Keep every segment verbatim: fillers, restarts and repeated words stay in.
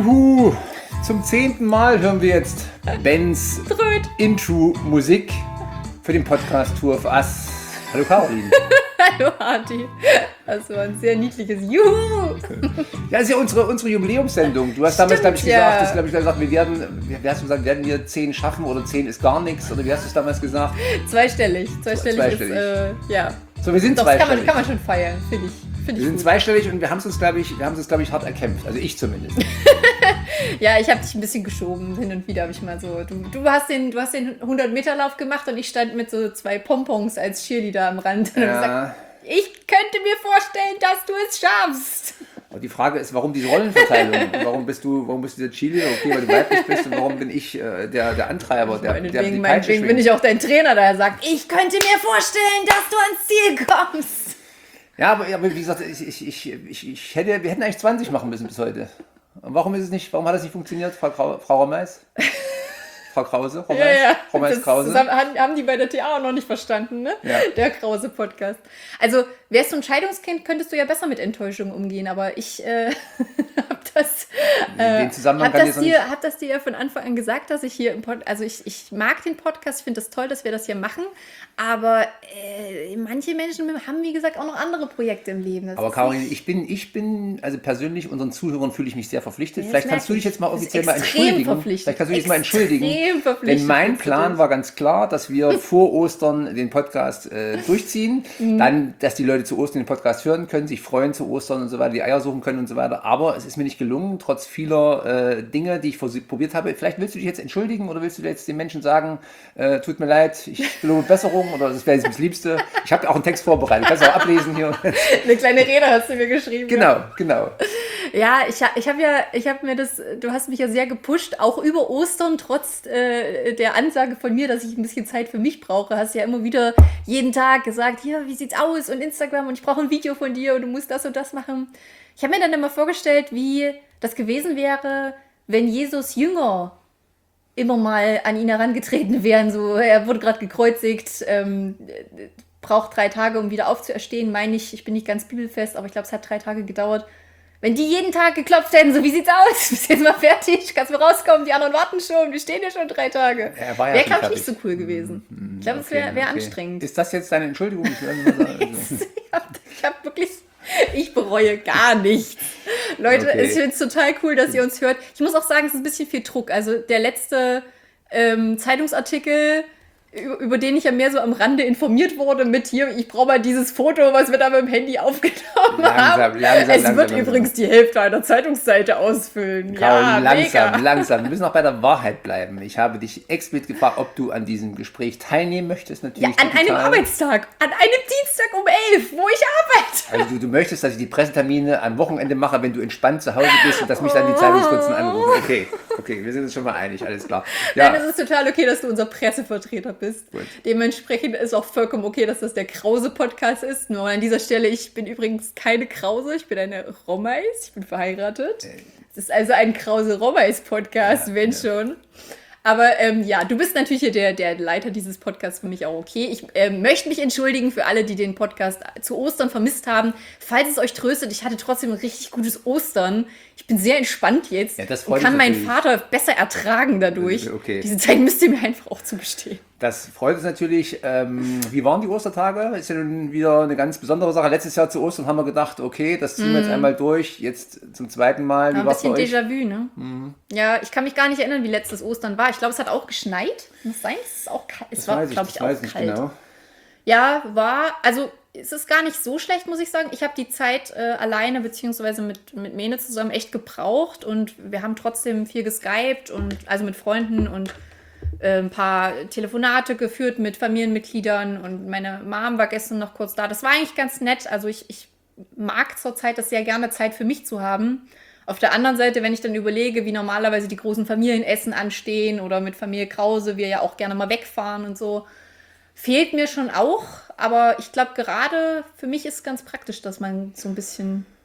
Juhu! Zum zehnten Mal hören wir jetzt Bens Tröd. Intro-Musik für den Podcast Tour of Us. Hallo Caroline. Hallo Arti. Das war ein sehr niedliches Juhu. Ja, das ist ja unsere, unsere Jubiläumssendung. Du hast damals, glaube ich, ja. gesagt, das, glaub ich, gesagt, wir werden, wie hast du gesagt, werden wir zehn schaffen oder zehn ist gar nichts? Oder wie hast du es damals gesagt? Zweistellig. Zweistellig, Zweistellig. ist, äh, ja. So, wir sind Doch, das zweistellig. kann man, kann man schon feiern, finde ich. Find ich Wir sind gut. zweistellig und wir haben es uns, glaube ich, wir haben es uns, glaube ich, hart erkämpft. Also ich zumindest. Ja, ich habe dich ein bisschen geschoben. Hin und wieder habe ich mal so. Du, du hast den, du hast den hundert-Meter-Lauf gemacht und ich stand mit so zwei Pompons als Cheerleader am Rand und Ja. habe gesagt, ich könnte mir vorstellen, dass du es schaffst. Und die Frage ist, warum diese Rollenverteilung? Warum bist du, warum bist du der Chile, okay, weil du weiblich bist, und warum bin ich äh, der, der Antreiber, der, der die Meinetwegen, Peitsche meinetwegen schwingt? bin ich auch dein Trainer, der sagt, ich könnte mir vorstellen, dass du ans Ziel kommst. Ja, aber, aber wie gesagt, ich, ich, ich, ich, ich hätte, wir hätten eigentlich zwanzig machen müssen bis heute. Und warum ist es nicht, warum hat das nicht funktioniert, Frau, Krau, Frau Romeis? Frau Krause? Romeis? Ja, ja. Romeis Das, Krause? das haben, haben die bei der T A auch noch nicht verstanden, ne? Ja. Der Krause-Podcast. Also, wärst du ein Scheidungskind, könntest du ja besser mit Enttäuschung umgehen, aber ich äh, hab das, äh, Den Zusammenhang hab, kann ich das jetzt dir, noch hab das dir ja von Anfang an gesagt, dass ich hier im Podcast, also ich, ich mag den Podcast, ich finde das toll, dass wir das hier machen, aber äh, manche Menschen haben, wie gesagt, auch noch andere Projekte im Leben. Das Aber ist Caroline, nicht- ich bin, ich bin, also persönlich, unseren Zuhörern fühle ich mich sehr verpflichtet. Ja, das Vielleicht kannst du merke dich jetzt mal ich. Das ist offiziell mal extrem entschuldigen. verpflichtet. Vielleicht kannst du dich jetzt mal entschuldigen. Extrem verpflichtet Denn mein bist du Plan dich. war ganz klar, dass wir vor Ostern den Podcast äh, durchziehen. Mhm. Dann, dass die Leute zu Ostern den Podcast hören können, sich freuen zu Ostern und so weiter, die Eier suchen können und so weiter. Aber es ist mir nicht gelungen, trotz vieler äh, Dinge, die ich vers- probiert habe. Vielleicht willst du dich jetzt entschuldigen oder willst du jetzt den Menschen sagen, äh, tut mir leid, ich gelobe Besserung oder das wäre jetzt das Liebste. Ich habe auch einen Text vorbereitet, kannst du auch ablesen hier. Eine kleine Rede hast du mir geschrieben. Genau, genau. Ja, ich, ha- ich habe ja, ich habe mir das, du hast mich ja sehr gepusht, auch über Ostern, trotz äh, der Ansage von mir, dass ich ein bisschen Zeit für mich brauche, hast ja immer wieder jeden Tag gesagt, hier, wie sieht's aus und Instagram und ich brauche ein Video von dir und du musst das und das machen. Ich habe mir dann immer vorgestellt, wie das gewesen wäre, wenn Jesus Jünger immer mal an ihn herangetreten wären, so, er wurde gerade gekreuzigt, ähm, braucht drei Tage, um wieder aufzuerstehen, meine ich, ich bin nicht ganz bibelfest, aber ich glaube, es hat drei Tage gedauert. Wenn die jeden Tag geklopft hätten, so wie sieht's aus? Bist jetzt mal fertig? Kannst du rauskommen? Die anderen warten schon. Wir stehen hier schon drei Tage. Er war ja Wäre, schon glaube ich, nicht so fertig. cool gewesen. Ich glaube, es Okay, wäre wär okay. anstrengend. Ist das jetzt deine Entschuldigung? Ich will mal sagen, also- Ich habe hab wirklich, ich bereue gar nichts. Leute, Okay. ich finde es total cool, dass ihr uns hört. Ich muss auch sagen, es ist ein bisschen viel Druck. Also der letzte ähm, Zeitungsartikel, über, über den ich ja mehr so am Rande informiert wurde, mit hier, ich brauche mal dieses Foto, was wir da mit dem Handy aufgenommen Langsam, haben. langsam, es langsam, wird langsam. übrigens die Hälfte einer Zeitungsseite ausfüllen. Caroline, ja, langsam, mega. langsam. Wir müssen auch bei der Wahrheit bleiben. Ich habe dich explizit gefragt, ob du an diesem Gespräch teilnehmen möchtest. Ja, Natürlich an einem digital. Arbeitstag, an einem Dienstag um elf, wo ich arbeite. Also du, du möchtest, dass ich die Pressetermine am Wochenende mache, wenn du entspannt zu Hause bist und dass mich dann die Zeitungskunden anrufen. Okay, okay, wir sind uns schon mal einig, alles klar. Nein, Ja, es ist total okay, dass du unser Pressevertreter bist. Gut. Dementsprechend ist auch vollkommen okay, dass das der Krause-Podcast ist. Nur an dieser Stelle, ich bin übrigens keine Krause, ich bin eine Romeis, ich bin verheiratet. Es ist also ein Krause-Romeis-Podcast, Ja, wenn ja. schon. Aber ähm, ja, du bist natürlich hier der, der Leiter dieses Podcasts, für mich auch okay. Ich ähm, möchte mich entschuldigen für alle, die den Podcast zu Ostern vermisst haben. Falls es euch tröstet, ich hatte trotzdem ein richtig gutes Ostern. Ich bin sehr entspannt jetzt Ja, das und freut kann mich meinen natürlich. Vater besser ertragen dadurch. Okay. Diese Zeit müsst ihr mir einfach auch zugestehen. das freut uns natürlich. Ähm, wie waren die Ostertage? Ist ja nun wieder eine ganz besondere Sache. Letztes Jahr zu Ostern haben wir gedacht, okay, das ziehen wir jetzt einmal durch. Jetzt zum zweiten Mal. Wie Ja, ein war es bei bisschen euch? Déjà-vu, ne? Ja, ich kann mich gar nicht erinnern, wie letztes Ostern war. Ich glaube, es hat auch geschneit. Muss sein, es ist auch kalt. Es Das war, weiß ich, glaube das ich, weiß auch ich kalt. genau. Ja, war, also es ist gar nicht so schlecht, muss ich sagen. Ich habe die Zeit äh, alleine beziehungsweise mit, mit Mene zusammen echt gebraucht und wir haben trotzdem viel geskypt und also mit Freunden und äh, ein paar Telefonate geführt mit Familienmitgliedern und meine Mom war gestern noch kurz da. Das war eigentlich ganz nett. Also ich, ich mag zurzeit das sehr gerne, Zeit für mich zu haben. Auf der anderen Seite, wenn ich dann überlege, wie normalerweise die großen Familienessen anstehen oder mit Familie Krause, wir ja auch gerne mal wegfahren und so, fehlt mir schon auch. Aber ich glaube, gerade für mich ist es ganz praktisch, dass man so ein bisschen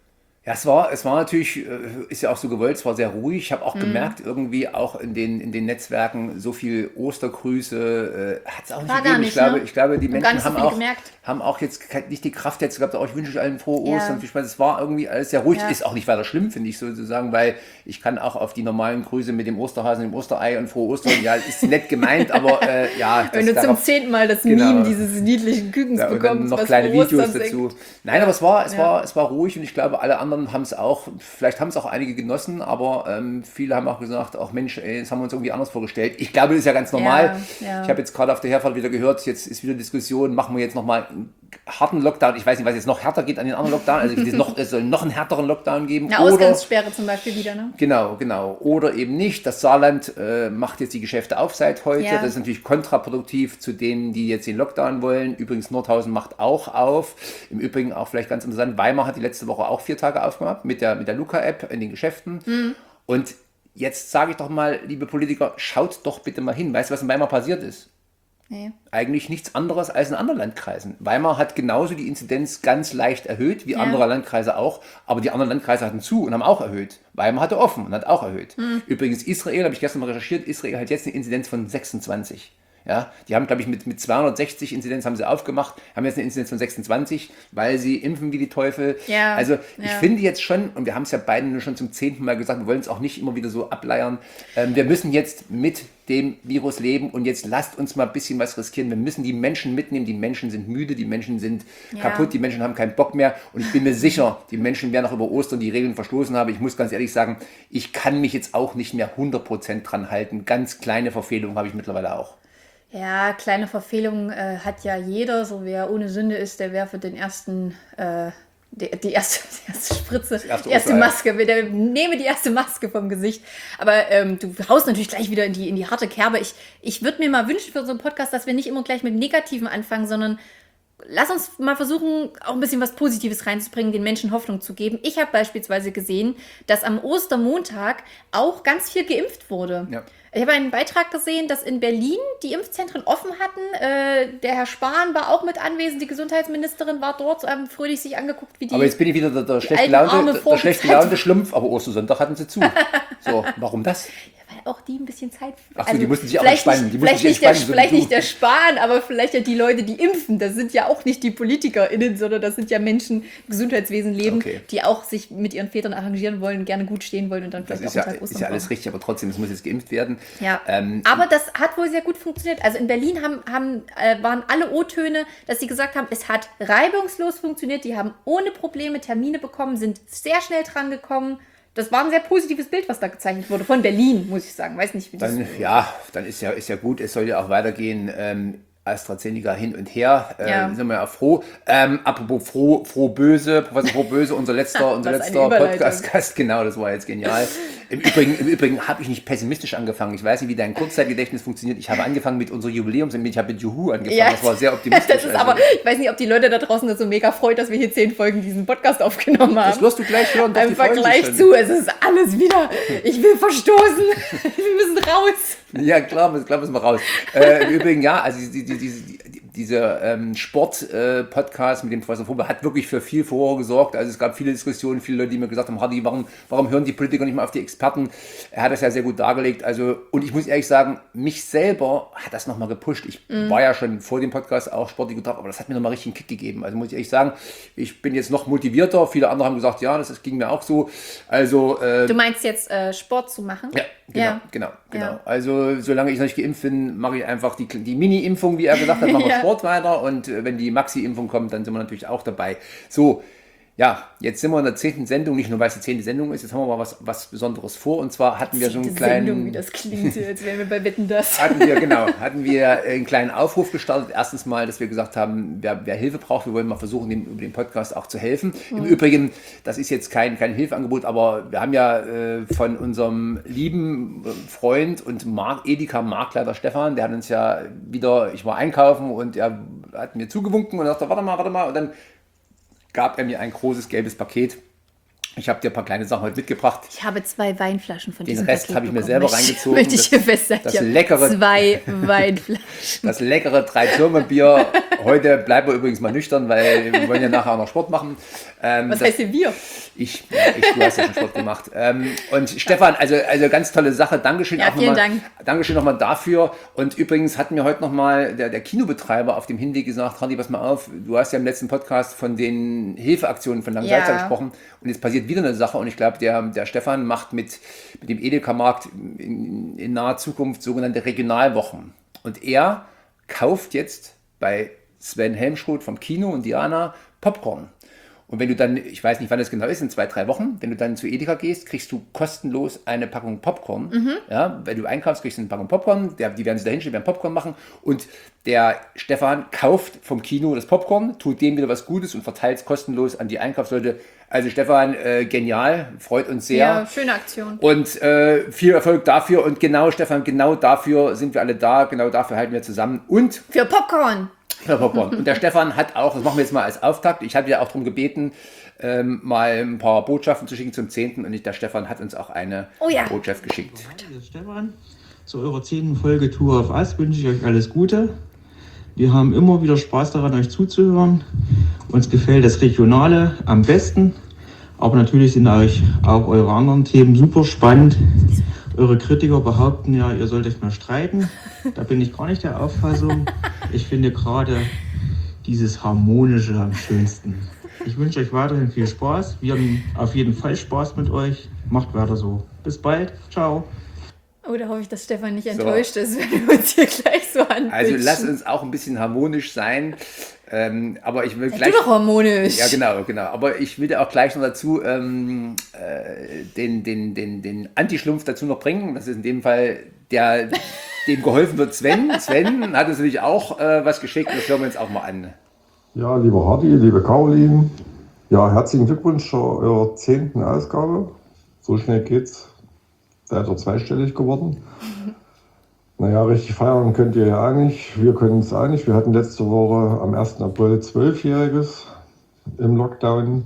Ja, es war, es war natürlich, äh, ist ja auch so gewollt, es war sehr ruhig. Ich habe auch gemerkt, irgendwie auch in den, in den Netzwerken so viel Ostergrüße äh, hat es auch nicht War gar gegeben. Ich nicht, glaube, ne? ich glaube, die Und gar Menschen nicht so haben viel auch, gemerkt. haben auch jetzt ke- nicht die Kraft jetzt gehabt, auch ich wünsche euch allen frohe Ja. Ostern, viel Spaß. Es war irgendwie alles sehr ruhig, Ja. ist auch nicht weiter schlimm, finde ich sozusagen, weil ich kann auch auf die normalen Grüße mit dem Osterhasen, dem Osterei und frohe Ostern, ja, ist nett gemeint, aber äh, ja. Wenn du zum darauf- zehnten Mal das Genau. Meme dieses niedlichen Kükens ja, und dann bekommst, noch was kleine frohe Videos Ostern dazu. singt. Nein, aber es war, es Ja. war, es war ruhig und ich glaube, alle anderen haben es auch, vielleicht haben es auch einige genossen, aber ähm, viele haben auch gesagt, ach Mensch, ey, das haben wir uns irgendwie anders vorgestellt. Ich glaube, das ist ja ganz normal. Ja, ja. Ich habe jetzt gerade auf der Herfahrt wieder gehört, jetzt ist wieder Diskussion, machen wir jetzt nochmal einen harten Lockdown. Ich weiß nicht, was jetzt noch härter geht an den anderen Lockdown. Also es, noch, es soll noch einen härteren Lockdown geben. Eine oder Ausgangssperre zum Beispiel wieder, ne? Genau, genau. Oder eben nicht. Das Saarland äh, macht jetzt die Geschäfte auf seit heute. Ja. Das ist natürlich kontraproduktiv zu denen, die jetzt den Lockdown wollen. Übrigens, Nordhausen macht auch auf. Im Übrigen auch vielleicht ganz interessant, Weimar hat die letzte Woche auch vier Tage aufgemacht mit der, mit der Luca-App in den Geschäften. Mhm. Und jetzt sage ich doch mal, liebe Politiker, schaut doch bitte mal hin. Weißt du, was in Weimar passiert ist? Nee. Eigentlich nichts anderes als in anderen Landkreisen. Weimar hat genauso die Inzidenz ganz leicht erhöht, wie Ja. andere Landkreise auch, aber die anderen Landkreise hatten zu und haben auch erhöht. Weimar hatte offen und hat auch erhöht. Übrigens Israel, habe ich gestern mal recherchiert, Israel hat jetzt eine Inzidenz von sechsundzwanzig. Ja, die haben, glaube ich, mit, mit zweihundertsechzig Inzidenz haben sie aufgemacht, haben jetzt eine Inzidenz von sechsundzwanzig, weil sie impfen wie die Teufel. Ja, Also ich ja. finde jetzt schon, und wir haben es ja beiden schon zum zehnten Mal gesagt, wir wollen es auch nicht immer wieder so ableiern, ähm, wir müssen jetzt mit dem Virus leben und jetzt lasst uns mal ein bisschen was riskieren. Wir müssen die Menschen mitnehmen, die Menschen sind müde, die Menschen sind Ja. kaputt, die Menschen haben keinen Bock mehr und ich bin mir sicher, die Menschen werden auch über Ostern die Regeln verstoßen haben. Ich muss ganz ehrlich sagen, ich kann mich jetzt auch nicht mehr hundert Prozent dran halten. Ganz kleine Verfehlungen habe ich mittlerweile auch. Ja, kleine Verfehlungen äh, hat ja jeder. So wer ohne Sünde ist, der werfe den ersten, äh, die, die, erste, die erste Spritze, erste die erste Osterei. Maske, der nehme die erste Maske vom Gesicht. Aber ähm, du haust natürlich gleich wieder in die, in die harte Kerbe. Ich, ich würde mir mal wünschen für so einen Podcast, dass wir nicht immer gleich mit Negativen anfangen, sondern lass uns mal versuchen, auch ein bisschen was Positives reinzubringen, den Menschen Hoffnung zu geben. Ich habe beispielsweise gesehen, dass am Ostermontag auch ganz viel geimpft wurde. Ja. Ich habe einen Beitrag gesehen, dass in Berlin die Impfzentren offen hatten. Äh, der Herr Spahn war auch mit anwesend, die Gesundheitsministerin war dort, haben fröhlich sich angeguckt, wie die... Aber jetzt bin ich wieder der, der schlecht alten Arme gelaunte, der, der vorgezeichnet. schlecht gelaunte Schlumpf, aber Ostersonntag hatten sie zu. So, warum das? Weil auch die ein bisschen Zeit... Ach so, die mussten sich auch vielleicht entspannen, Nicht, die mussten vielleicht sich nicht, der, entspannen, so wie vielleicht du. nicht der Spahn, aber vielleicht ja die Leute, die impfen. Das sind ja auch nicht die PolitikerInnen, sondern das sind ja Menschen, die im Gesundheitswesen leben, Okay. die auch sich mit ihren Vätern arrangieren wollen, gerne gut stehen wollen und dann Das vielleicht ist auch ja, einen Tag ist Ostern ja alles brauchen. richtig, aber trotzdem, es muss jetzt geimpft werden. Ja, Ähm, aber das hat wohl sehr gut funktioniert. Also in Berlin haben, haben, äh, waren alle O-Töne, dass sie gesagt haben, es hat reibungslos funktioniert. Die haben ohne Probleme Termine bekommen, sind sehr schnell dran gekommen. Das war ein sehr positives Bild, was da gezeichnet wurde. Von Berlin, muss ich sagen. Weiß nicht, wie das... Dann, ja, dann ist ja, ist ja gut, es soll ja auch weitergehen. Ähm, AstraZeneca hin und her, äh, Ja. sind wir ja froh. Ähm, apropos froh, froh böse, Professor Froh böse, unser letzter, unser Was eine letzter Überleitung. Podcast-Gast, genau, das war jetzt genial. Im Übrigen, im Übrigen habe ich nicht pessimistisch angefangen. Ich weiß nicht, wie dein Kurzzeitgedächtnis funktioniert. Ich habe angefangen mit unserer Jubiläumsendung, ich habe mit Juhu angefangen. Ja. Das war sehr optimistisch. Das ist also. aber, ich weiß nicht, ob die Leute da draußen das so mega freut, dass wir hier zehn Folgen diesen Podcast aufgenommen haben. Das wirst du gleich hören. doch, Im die freuen sich Vergleich schon. zu, es ist alles wieder, ich will verstoßen, wir müssen raus. Ja, klar, müssen- klar müssen wir raus. Äh, Im Übrigen, ja, also die, die, die, die, dieser ähm, Sport-Podcast mit dem Professor Vogel hat wirklich für viel Furore gesorgt. Also es gab viele Diskussionen, viele Leute, die mir gesagt haben, Hardy, warum, warum hören die Politiker nicht mal auf die Experten? Er hat das ja sehr gut dargelegt. Also, und ich muss ehrlich sagen, mich selber hat das nochmal gepusht. Ich war ja schon vor dem Podcast auch sportlich drauf, aber das hat mir nochmal richtig einen Kick gegeben. Also muss ich ehrlich sagen, ich bin jetzt noch motivierter. Viele andere haben gesagt, ja, das, das ging mir auch so. Also äh, Du meinst jetzt äh, Sport zu machen? ja, genau, Ja. genau, genau. Ja. Also solange ich noch nicht geimpft bin, mache ich einfach die, die Mini-Impfung, wie er gesagt hat, machen wir Ja. Sport weiter und äh, wenn die Maxi-Impfung kommt, dann sind wir natürlich auch dabei. So, ja, jetzt sind wir in der zehnten Sendung, nicht nur weil es die zehnte Sendung ist, jetzt haben wir mal was, was Besonderes vor und zwar hatten wir so einen Die kleinen... Sendung, wie das klingt, als wären wir bei Wetten, das. Hatten wir, genau, hatten wir einen kleinen Aufruf gestartet. Erstens mal, dass wir gesagt haben, wer, wer Hilfe braucht, wir wollen mal versuchen, dem, über den Podcast auch zu helfen. Im Übrigen, das ist jetzt kein, kein Hilfeangebot, aber wir haben ja äh, von unserem lieben Freund und Mark, Edeka-Marktleiter Stefan, der hat uns ja wieder, ich war einkaufen und er hat mir zugewunken und sagte, warte mal, warte mal. Und dann gab er mir ein großes gelbes Paket. Ich habe dir ein paar kleine Sachen heute mitgebracht. Ich habe zwei Weinflaschen von Den diesem Rest Paket habe ich mir bekommen. selber Möchte- reingezogen. Möchte ich hier Das- festhalten. das Ich habe leckere- Zwei Weinflaschen. Das leckere Drei-Türme-Bier. Heute bleiben wir übrigens mal nüchtern, weil wir wollen ja nachher auch noch Sport machen. Ähm, Was das- heißt denn wir? Ich, ja, ich, du hast ja schon Sport gemacht. Ähm, und Stefan, also, also ganz tolle Sache. Dankeschön Ja, auch vielen nochmal. Dank. Dankeschön nochmal dafür. Und übrigens hat mir heute nochmal der, der Kinobetreiber auf dem Hinweg gesagt, Hardy, pass mal auf, du hast ja im letzten Podcast von den Hilfeaktionen von Langsalza Ja. gesprochen. Und jetzt passiert wieder eine Sache. Und ich glaube, der, der Stefan macht mit, mit dem Edeka-Markt in, in naher Zukunft sogenannte Regionalwochen. Und er kauft jetzt bei Sven Helmschroth vom Kino und Diana Popcorn. Und wenn du dann, ich weiß nicht, wann das genau ist, in zwei, drei Wochen, wenn du dann zu Edeka gehst, kriegst du kostenlos eine Packung Popcorn. Mhm. Ja, wenn du einkaufst, kriegst du eine Packung Popcorn. Der, die werden sich da hinstellen, werden Popcorn machen. Und der Stefan kauft vom Kino das Popcorn, tut dem wieder was Gutes und verteilt es kostenlos an die Einkaufsleute. Also Stefan, äh, genial, freut uns sehr. Ja, schöne Aktion. Und äh, viel Erfolg dafür. Und genau, Stefan, genau dafür sind wir alle da. Genau dafür halten wir zusammen. Und Für Popcorn. ja, Popcorn. Und der Stefan hat auch, das machen wir jetzt mal als Auftakt, ich habe ja auch darum gebeten, ähm, mal ein paar Botschaften zu schicken zum zehnten und der Stefan hat uns auch eine Oh ja. Botschaft geschickt. Hier ist Stefan. Zu eurer zehnten Folge Tour auf Ass wünsche ich euch alles Gute. Wir haben immer wieder Spaß daran, euch zuzuhören. Uns gefällt das Regionale am besten. Aber natürlich sind euch auch eure anderen Themen super spannend. Eure Kritiker behaupten ja, ihr sollt euch mal streiten. Da bin ich gar nicht der Auffassung. Ich finde gerade dieses Harmonische am schönsten. Ich wünsche euch weiterhin viel Spaß. Wir haben auf jeden Fall Spaß mit euch. Macht weiter so. Bis bald. Ciao. Oh, da hoffe ich, dass Stefan nicht enttäuscht ist, wenn wir uns hier gleich so anbitschen. Also lass uns auch ein bisschen harmonisch sein. Ähm, aber ich will Sei gleich. du doch harmonisch. Ja, genau, genau. Aber ich will dir auch gleich noch dazu ähm, äh, den, den, den, den Anti-Schlumpf dazu noch bringen. Das ist in dem Fall der, dem geholfen wird, Sven. Sven hat uns natürlich auch äh, was geschickt. Das hören wir uns auch mal an. Ja, lieber Hardy, liebe Caroline, ja, herzlichen Glückwunsch zu eurer zehnten Ausgabe. So schnell geht's. Seid ihr zweistellig geworden. Naja, richtig feiern könnt ihr ja auch nicht. Wir können es auch nicht. Wir hatten letzte Woche am ersten April Zwölfjähriges im Lockdown,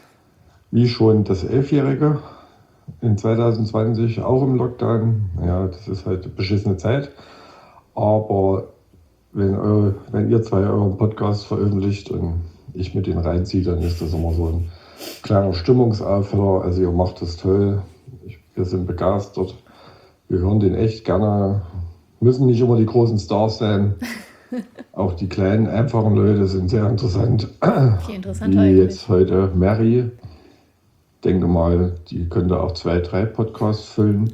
wie schon das Elfjährige in zwanzig zwanzig auch im Lockdown. Ja, das ist halt eine beschissene Zeit. Aber wenn, eure, wenn ihr zwei euren Podcast veröffentlicht und ich mit den reinziehe, dann ist das immer so ein kleiner Stimmungsaufheller. Also ihr macht das toll. Ich, wir sind begeistert. Wir hören den echt gerne. Müssen nicht immer die großen Stars sein. Auch die kleinen, einfachen Leute sind sehr interessant. Viel interessanter Wie eigentlich. jetzt heute Mary. Denke mal, die könnte auch zwei, drei Podcasts füllen.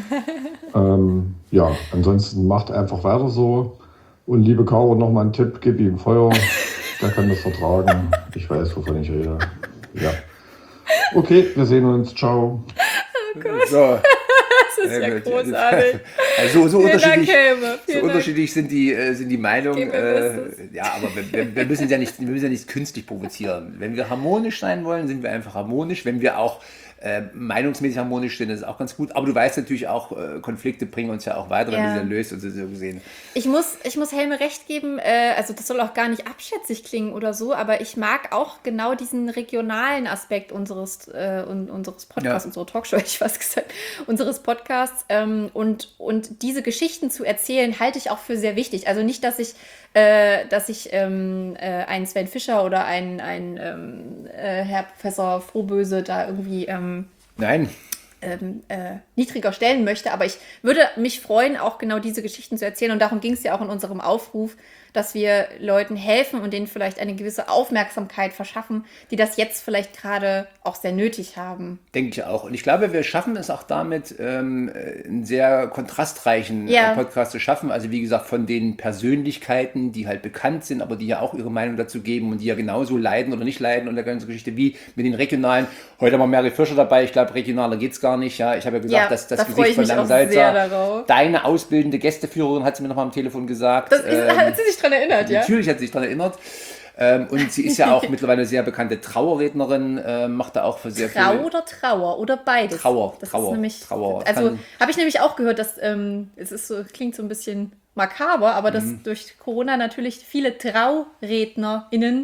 ähm, ja, ansonsten macht einfach weiter so. Und liebe Caro, nochmal ein Tipp, gib ihm Feuer. Der kann das vertragen. Ich weiß, wovon ich rede. Ja. Okay, wir sehen uns. Ciao. So. Das ist ja Äh, großartig. Also so Vielen Dank, unterschiedlich, Helme. so Vielen Dank. unterschiedlich sind die, äh, sind die Meinungen. Gib mir Äh, Bestes. ja, aber wir, wir, wir, müssen ja nicht, wir müssen ja nicht künstlich provozieren. Wenn wir harmonisch sein wollen, sind wir einfach harmonisch. Wenn wir auch äh, meinungsmäßig harmonisch sind, ist es auch ganz gut. Aber du weißt natürlich auch, äh, Konflikte bringen uns ja auch weiter, wenn Ja. wir sie dann löst und so so gesehen. Ich muss, ich muss Helme recht geben, äh, also das soll auch gar nicht abschätzig klingen oder so, aber ich mag auch genau diesen regionalen Aspekt unseres, äh, un, unseres Podcasts, Ja. unserer Talkshow, hätte ich was gesagt, unseres Podcasts. Ähm, und, und diese Geschichten zu erzählen, halte ich auch für sehr wichtig. Also nicht, dass ich, äh, dass ich ähm, äh, einen Sven Fischer oder einen, einen ähm, äh, Herr Professor Frohböse da irgendwie ähm, Nein, ähm, äh, niedriger stellen möchte, aber ich würde mich freuen, auch genau diese Geschichten zu erzählen und darum ging es ja auch in unserem Aufruf, dass wir Leuten helfen und denen vielleicht eine gewisse Aufmerksamkeit verschaffen, die das jetzt vielleicht gerade auch sehr nötig haben. denke ich auch. Und ich glaube, wir schaffen es auch damit, ähm, einen sehr kontrastreichen Ja. äh, Podcast zu schaffen. Also wie gesagt, von den Persönlichkeiten, die halt bekannt sind, aber die ja auch ihre Meinung dazu geben und die ja genauso leiden oder nicht leiden unter der ganzen Geschichte wie mit den regionalen. Heute haben wir Mary Fischer dabei. Ich glaube, regionaler geht es gar nicht. Ja, ich habe ja gesagt, Ja, dass das da freue ich Gesicht von mich auch sehr Langsalza, darauf. deine ausbildende Gästeführerin, hat sie mir noch mal am Telefon gesagt. Das ist, Ähm, hat sie sich daran erinnert, ja? Natürlich hat sie sich daran erinnert. Ähm, und sie ist ja auch mittlerweile eine sehr bekannte Trauerrednerin, äh, macht da auch für sehr Trau viele... oder Trauer oder beides. Trauer, das Trauer, ist nämlich, Trauer. Also Kann- habe ich nämlich auch gehört, dass ähm, es ist so, klingt so ein bisschen makaber, aber dass Mhm. durch Corona natürlich viele TraurednerInnen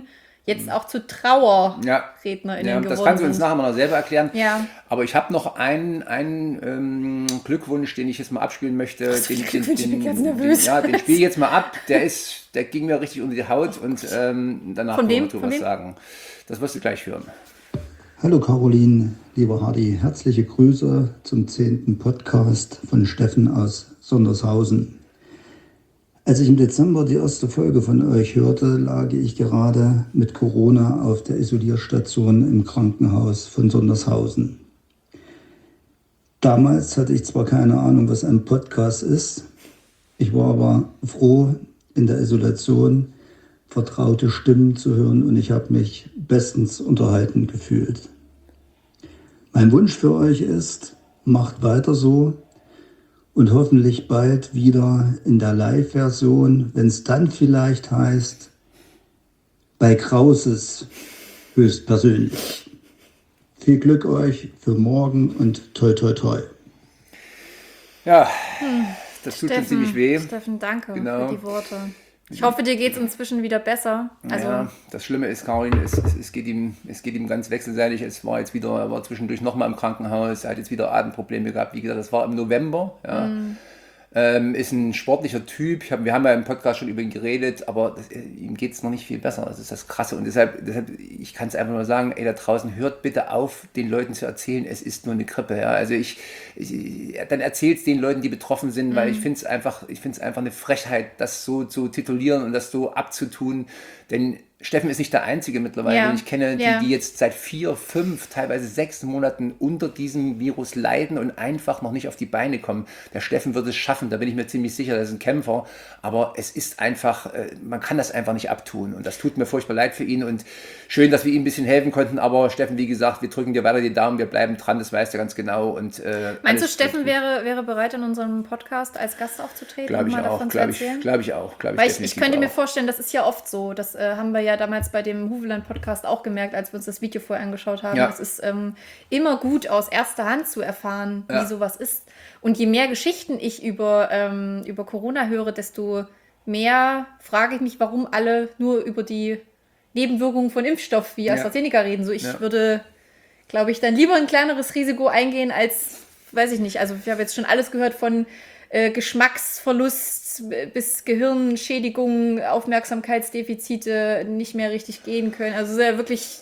jetzt auch zu TrauerrednerInnen Ja, geworden das kannst du uns sind. nachher mal noch selber erklären. Ja. Aber ich habe noch einen, einen ähm, Glückwunsch, den ich jetzt mal abspielen möchte. so Den, viele den, Glückwünsche, ich bin den, ganz den, nervös. ja, den spiele ich jetzt mal ab. Der ist, der ging mir richtig unter die Haut und ähm, danach Von können wir wem? dazu Von was wem? sagen. Das wirst du gleich hören. Hallo Caroline, lieber Hardy, herzliche Grüße zum zehnten Podcast von Steffen aus Sondershausen. Als ich im Dezember die erste Folge von euch hörte, lag ich gerade mit Corona auf der Isolierstation im Krankenhaus von Sondershausen. Damals hatte ich zwar keine Ahnung, was ein Podcast ist, ich war aber froh, in der Isolation vertraute Stimmen zu hören und ich habe mich bestens unterhalten gefühlt. Mein Wunsch für euch ist, macht weiter so und hoffentlich bald wieder in der Live-Version, wenn es dann vielleicht heißt, bei Krauses höchstpersönlich. Viel Glück euch für morgen und toi toi toi. Ja, das tut schon Steffen, ziemlich weh. Steffen, danke Genau. für die Worte. Ich hoffe, dir geht es inzwischen wieder besser. Also, ja, das Schlimme ist, Caroline, es, es, es, geht ihm, es geht ihm ganz wechselseitig. Es war jetzt wieder, er war zwischendurch nochmal im Krankenhaus, er hat jetzt wieder Atemprobleme gehabt. Wie gesagt, das war im November. Ja. Mm. Ähm, ist ein sportlicher Typ. Ich hab, wir haben ja im Podcast schon über ihn geredet, aber das, ihm geht es noch nicht viel besser. Das ist das Krasse. Und deshalb, deshalb ich kann es einfach nur sagen, ey, da draußen, hört bitte auf, den Leuten zu erzählen, es ist nur eine Grippe. Ja. Also ich, ich dann erzählt es den Leuten, die betroffen sind, weil ich finde es einfach, ich finde es einfach eine Frechheit, das so zu titulieren und das so abzutun. Denn Steffen ist nicht der Einzige mittlerweile, Ja, den ich kenne, die, ja. die jetzt seit vier, fünf, teilweise sechs Monaten unter diesem Virus leiden und einfach noch nicht auf die Beine kommen. Der Steffen wird es schaffen, da bin ich mir ziemlich sicher, der ist ein Kämpfer, aber es ist einfach, äh, man kann das einfach nicht abtun und das tut mir furchtbar leid für ihn und schön, dass wir ihm ein bisschen helfen konnten, aber Steffen, wie gesagt, wir drücken dir weiter die Daumen, wir bleiben dran, das weißt du ganz genau. Und, äh, meinst du, alles Steffen wird gut. wäre, wäre bereit, in unserem Podcast als Gast aufzutreten Glaube und ich mal auch, davon zu glaube ich, erzählen? glaube ich auch. Glaube ich Weil ich, ich definitiv könnte mir auch. vorstellen, das ist ja oft so. Das äh, haben wir ja damals bei dem Huveland-Podcast auch gemerkt, als wir uns das Video vorher angeschaut haben. Ja. Es ist ähm, immer gut, aus erster Hand zu erfahren, wie Ja. sowas ist. Und je mehr Geschichten ich über, ähm, über Corona höre, desto mehr frage ich mich, warum alle nur über die Nebenwirkungen von Impfstoff wie Ja. AstraZeneca reden. So, ich Ja. würde, glaube ich, dann lieber ein kleineres Risiko eingehen als, weiß ich nicht, also ich habe jetzt schon alles gehört von äh, Geschmacksverlust bis Gehirnschädigung, Aufmerksamkeitsdefizite, nicht mehr richtig gehen können. Also sehr wirklich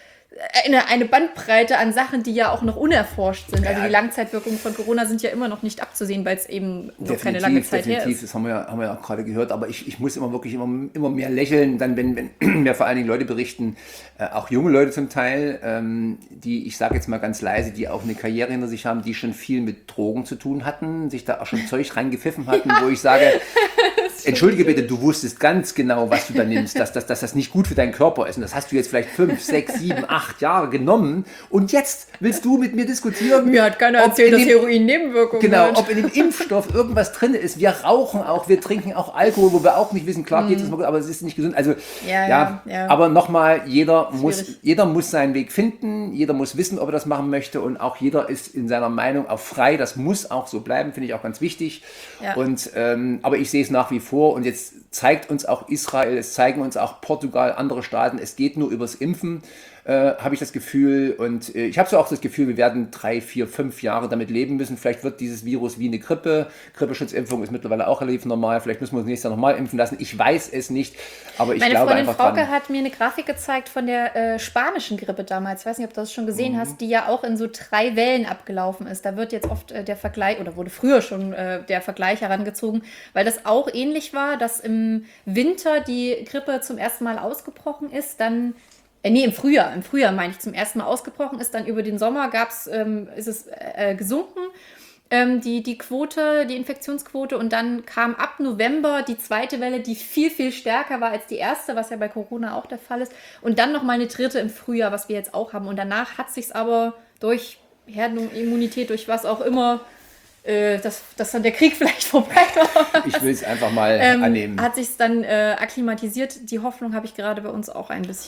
eine, eine Bandbreite an Sachen, die ja auch noch unerforscht sind. Also Ja. die Langzeitwirkungen von Corona sind ja immer noch nicht abzusehen, weil es eben noch keine lange Zeit her definitiv, ist. das haben wir ja, haben wir ja auch gerade gehört, aber ich, ich muss immer wirklich immer, immer mehr lächeln, dann wenn, wenn mir vor allen Dingen Leute berichten, äh, auch junge Leute zum Teil, ähm, die, ich sage jetzt mal ganz leise, die auch eine Karriere hinter sich haben, die schon viel mit Drogen zu tun hatten, sich da auch schon Zeug reingepfiffen hatten, wo ich sage, entschuldige bitte, du wusstest ganz genau, was du da nimmst, dass, dass, dass das nicht gut für deinen Körper ist und das hast du jetzt vielleicht fünf, sechs, sieben, acht Jahre genommen und jetzt willst du mit mir diskutieren, Mir hat keiner ob erzählt, in dass dem- Heroin Nebenwirkungen Genau, hat. ob in dem Impfstoff irgendwas drin ist. Wir rauchen auch, wir trinken auch Alkohol, wo wir auch nicht wissen, klar geht es mal gut, aber es ist nicht gesund. Also Ja, ja, ja, ja. aber nochmal, jeder muss, Schwierig. jeder muss seinen Weg finden, jeder muss wissen, ob er das machen möchte und auch jeder ist in seiner Meinung auch frei. Das muss auch so bleiben, finde ich auch ganz wichtig. Ja. Und ähm, aber ich sehe es nach wie vor und jetzt zeigt uns auch Israel, es zeigen uns auch Portugal, andere Staaten, es geht nur übers Impfen. Äh, habe ich das Gefühl und äh, ich habe so auch das Gefühl, wir werden drei, vier, fünf Jahre damit leben müssen. Vielleicht wird dieses Virus wie eine Grippe. Grippeschutzimpfung ist mittlerweile auch relativ normal. Vielleicht müssen wir uns nächstes Jahr nochmal impfen lassen. Ich weiß es nicht, aber ich Meine glaube Freundin einfach Frauke dran. hat mir eine Grafik gezeigt von der äh, spanischen Grippe damals. Ich weiß nicht, ob du das schon gesehen Mhm. hast, die ja auch in so drei Wellen abgelaufen ist. Da wird jetzt oft äh, der Vergleich, oder wurde früher schon äh, der Vergleich herangezogen, weil das auch ähnlich war, dass im Winter die Grippe zum ersten Mal ausgebrochen ist, dann Äh, nee, im Frühjahr, im Frühjahr meine ich, zum ersten Mal ausgebrochen ist. Dann über den Sommer gab's, ähm, ist es äh, gesunken, ähm, die, die Quote, die Infektionsquote. Und dann kam ab November die zweite Welle, die viel, viel stärker war als die erste, was ja bei Corona auch der Fall ist. Und dann nochmal eine dritte im Frühjahr, was wir jetzt auch haben. Und danach hat sich's aber durch Herdenimmunität, durch was auch immer, äh, dass, dass dann der Krieg vielleicht vorbei war. Ich will es einfach mal ähm, annehmen. Hat sich's dann äh, akklimatisiert. Die Hoffnung habe ich gerade bei uns auch ein bisschen.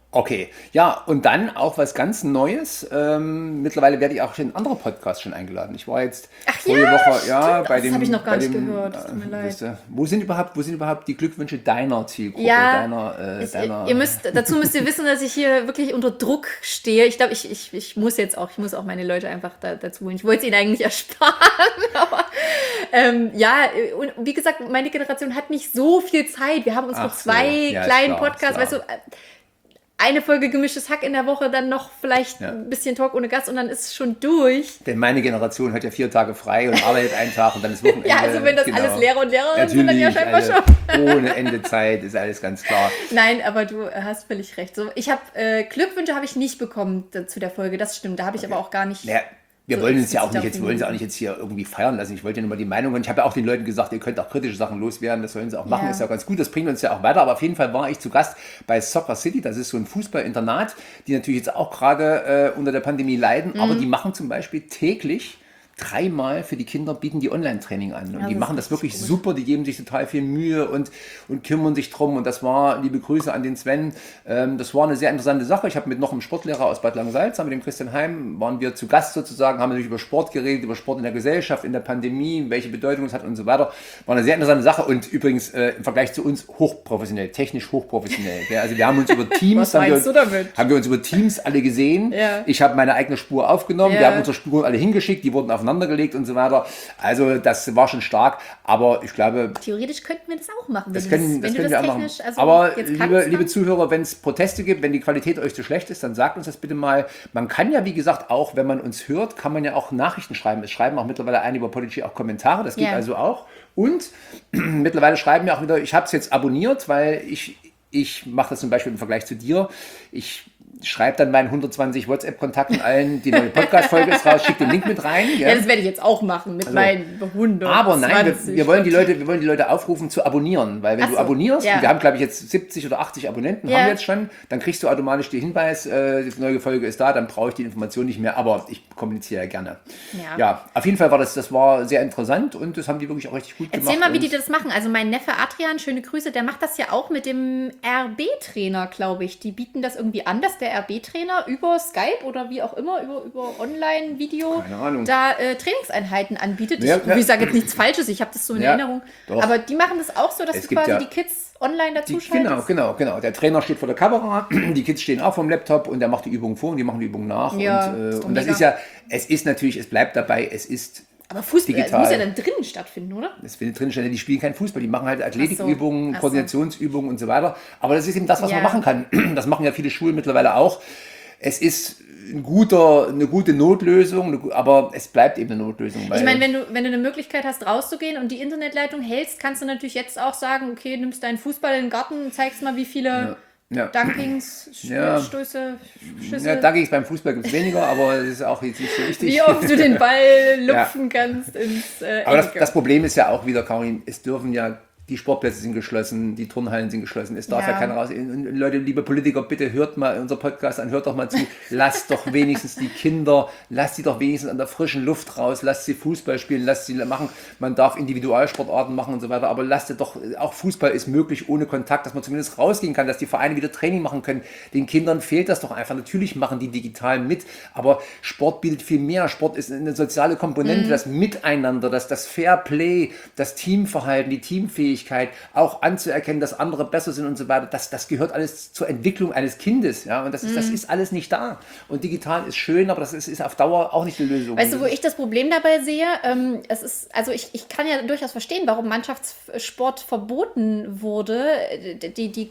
Okay, ja, und dann auch was ganz Neues. Ähm, mittlerweile werde ich auch in andere Podcasts schon eingeladen. Ich war jetzt Ach vorige ja, Woche, ja, stimmt. bei Das dem. habe ich noch gar bei nicht dem, gehört. Das tut mir leid. Weißt du, wo sind überhaupt, wo sind überhaupt die Glückwünsche deiner Zielgruppe? Ja, deiner, äh, ich, deiner, ihr müsst, dazu müsst ihr wissen, dass ich hier wirklich unter Druck stehe. Ich glaube, ich, ich, ich muss jetzt auch, ich muss auch meine Leute einfach da, dazu holen. Ich wollte es ihnen eigentlich ersparen, aber ähm, ja, und wie gesagt, meine Generation hat nicht so viel Zeit. Wir haben unsere Ach so. zwei Ja, ist kleinen klar, Podcasts, ist weißt klar. du, eine Folge gemischtes Hack in der Woche, dann noch vielleicht Ja. ein bisschen Talk ohne Gast und dann ist es schon durch. Denn meine Generation hat ja vier Tage frei und arbeitet einen Tag und dann ist Wochenende. Ja, also wenn das genau. alles Lehrer und Lehrerinnen sind, dann ja scheinbar also schon. ohne Ende Zeit, ist alles ganz klar. Nein, aber du hast völlig recht. So, ich habe äh, Glückwünsche habe ich nicht bekommen da- zu der Folge, das stimmt. Da habe ich aber auch gar nicht. Ja, wir So wollen uns ja auch explizit nicht jetzt, darauf wollen uns auch nicht jetzt hier irgendwie feiern lassen. Ich wollte ja nur mal die Meinung und ich habe ja auch den Leuten gesagt, ihr könnt auch kritische Sachen loswerden, das sollen sie auch machen, Ja. ist ja ganz gut, das bringt uns ja auch weiter. Aber auf jeden Fall war ich zu Gast bei Soccer City, das ist so ein Fußballinternat, die natürlich jetzt auch gerade äh, unter der Pandemie leiden, Mhm. aber die machen zum Beispiel täglich dreimal für die Kinder bieten die Online-Training an. Und Ja, die das machen ist das wirklich richtig gut. super, die geben sich total viel Mühe und, und kümmern sich drum. Und das war, liebe Grüße an den Sven, ähm, das war eine sehr interessante Sache. Ich habe mit noch einem Sportlehrer aus Bad Langensalza, mit dem Christian Heim, waren wir zu Gast sozusagen, haben natürlich über Sport geredet, über Sport in der Gesellschaft, in der Pandemie, welche Bedeutung es hat und so weiter. War eine sehr interessante Sache und übrigens äh, im Vergleich zu uns hochprofessionell, technisch hochprofessionell. Ja, also wir haben uns über Teams, Was haben wir, meinst uns, du damit? haben wir uns über Teams alle gesehen. Ja. Ich habe meine eigene Spur aufgenommen, Ja. wir haben unsere Spuren alle hingeschickt, die wurden aufeinandergelegt und so weiter. Also das war schon stark, aber ich glaube, Theoretisch könnten wir das auch machen, wenn das du können, das, das wenn können du wir das auch machen. technisch also Aber jetzt liebe, kannst, liebe dann- Zuhörer, wenn es Proteste gibt, wenn die Qualität euch zu schlecht ist, dann sagt uns das bitte mal. Man kann ja, wie gesagt, auch, wenn man uns hört, kann man ja auch Nachrichten schreiben. Es schreiben auch mittlerweile einige über Podigy auch Kommentare, das geht Ja. also auch. Und mittlerweile schreiben wir auch wieder, ich habe es jetzt abonniert, weil ich, ich mache das zum Beispiel im Vergleich zu dir. Ich schreibe dann meinen hundertzwanzig WhatsApp-Kontakten allen, die neue Podcast-Folge ist raus, schicke den Link mit rein. Ja, das werde ich jetzt auch machen mit meinen hundert. Aber nein, wir, wir, wollen die Leute, wir wollen die Leute aufrufen zu abonnieren, weil wenn Ach du so, abonnierst, ja. und wir haben glaube ich jetzt siebzig oder achtzig Abonnenten, Ja. haben wir jetzt schon, dann kriegst du automatisch den Hinweis, äh, die neue Folge ist da, dann brauche ich die Information nicht mehr, aber ich kommuniziere ja gerne. Ja. Ja, auf jeden Fall war das, das war sehr interessant und das haben die wirklich auch richtig gut gemacht. Erzähl mal, wie die Und das machen. Also mein Neffe Adrian, schöne Grüße, der macht das ja auch mit dem R B-Trainer, glaube ich. Die bieten das irgendwie an, dass der R B-Trainer über Skype oder wie auch immer, über, über Online-Video Keine Ahnung. da äh, Trainingseinheiten anbietet. Ja, ich ja. ich sage jetzt nichts Falsches, ich habe das so in Ja, Erinnerung. doch. Aber die machen das auch so, dass Es du gibt quasi ja- die Kids online die, dazuschaltest. genau, genau, genau. Der Trainer steht vor der Kamera, die Kids stehen auch vom Laptop und der macht die Übungen vor und die machen die Übungen nach. Ja, und, äh, ist doch und das mega. ist ja, es ist natürlich, es bleibt dabei, es ist Aber Fußball digital. muss ja dann drinnen stattfinden, oder? Das findet drin stehen, die spielen keinen Fußball, die machen halt Athletikübungen, Ach so. Koordinationsübungen und so weiter. Aber das ist eben das, was Ja. man machen kann. Das machen ja viele Schulen mittlerweile auch. Es ist ein guter, eine gute Notlösung, eine gu- aber es bleibt eben eine Notlösung. Weil Ich meine, wenn du, wenn du eine Möglichkeit hast, rauszugehen und die Internetleitung hältst, kannst du natürlich jetzt auch sagen, okay, nimmst deinen Fußball in den Garten, zeigst mal, wie viele ja. Dunkings, Ja. Stöße, Schüsse, Ja, da ging es beim Fußball gibt es weniger, aber es ist auch jetzt nicht so wichtig. wie oft du den Ball lupfen kannst ins äh, Aber das, Eckige. das Problem ist ja auch wieder, Karin, es dürfen ja, die Sportplätze sind geschlossen, die Turnhallen sind geschlossen, es darf ja, Ja. keiner raus. Und Leute, liebe Politiker, bitte hört mal unser Podcast an, hört doch mal zu, lasst doch wenigstens die Kinder, lasst sie doch wenigstens an der frischen Luft raus, lasst sie Fußball spielen, lasst sie machen, man darf Individualsportarten machen und so weiter, aber lasst sie doch, auch Fußball ist möglich ohne Kontakt, dass man zumindest rausgehen kann, dass die Vereine wieder Training machen können. Den Kindern fehlt das doch einfach. Natürlich machen die digital mit, aber Sport bietet viel mehr. Sport ist eine soziale Komponente, das Miteinander, das, das Fair Play, das Teamverhalten, die Teamfähigkeit, auch anzuerkennen, dass andere besser sind und so weiter, das, das gehört alles zur Entwicklung eines Kindes. Ja? Und das ist, das ist alles nicht da. Und digital ist schön, aber das ist, ist auf Dauer auch nicht die Lösung. Weißt du, wo ich das Problem dabei sehe? Ähm, es ist, also ich, ich kann ja durchaus verstehen, warum Mannschaftssport verboten wurde. Die, die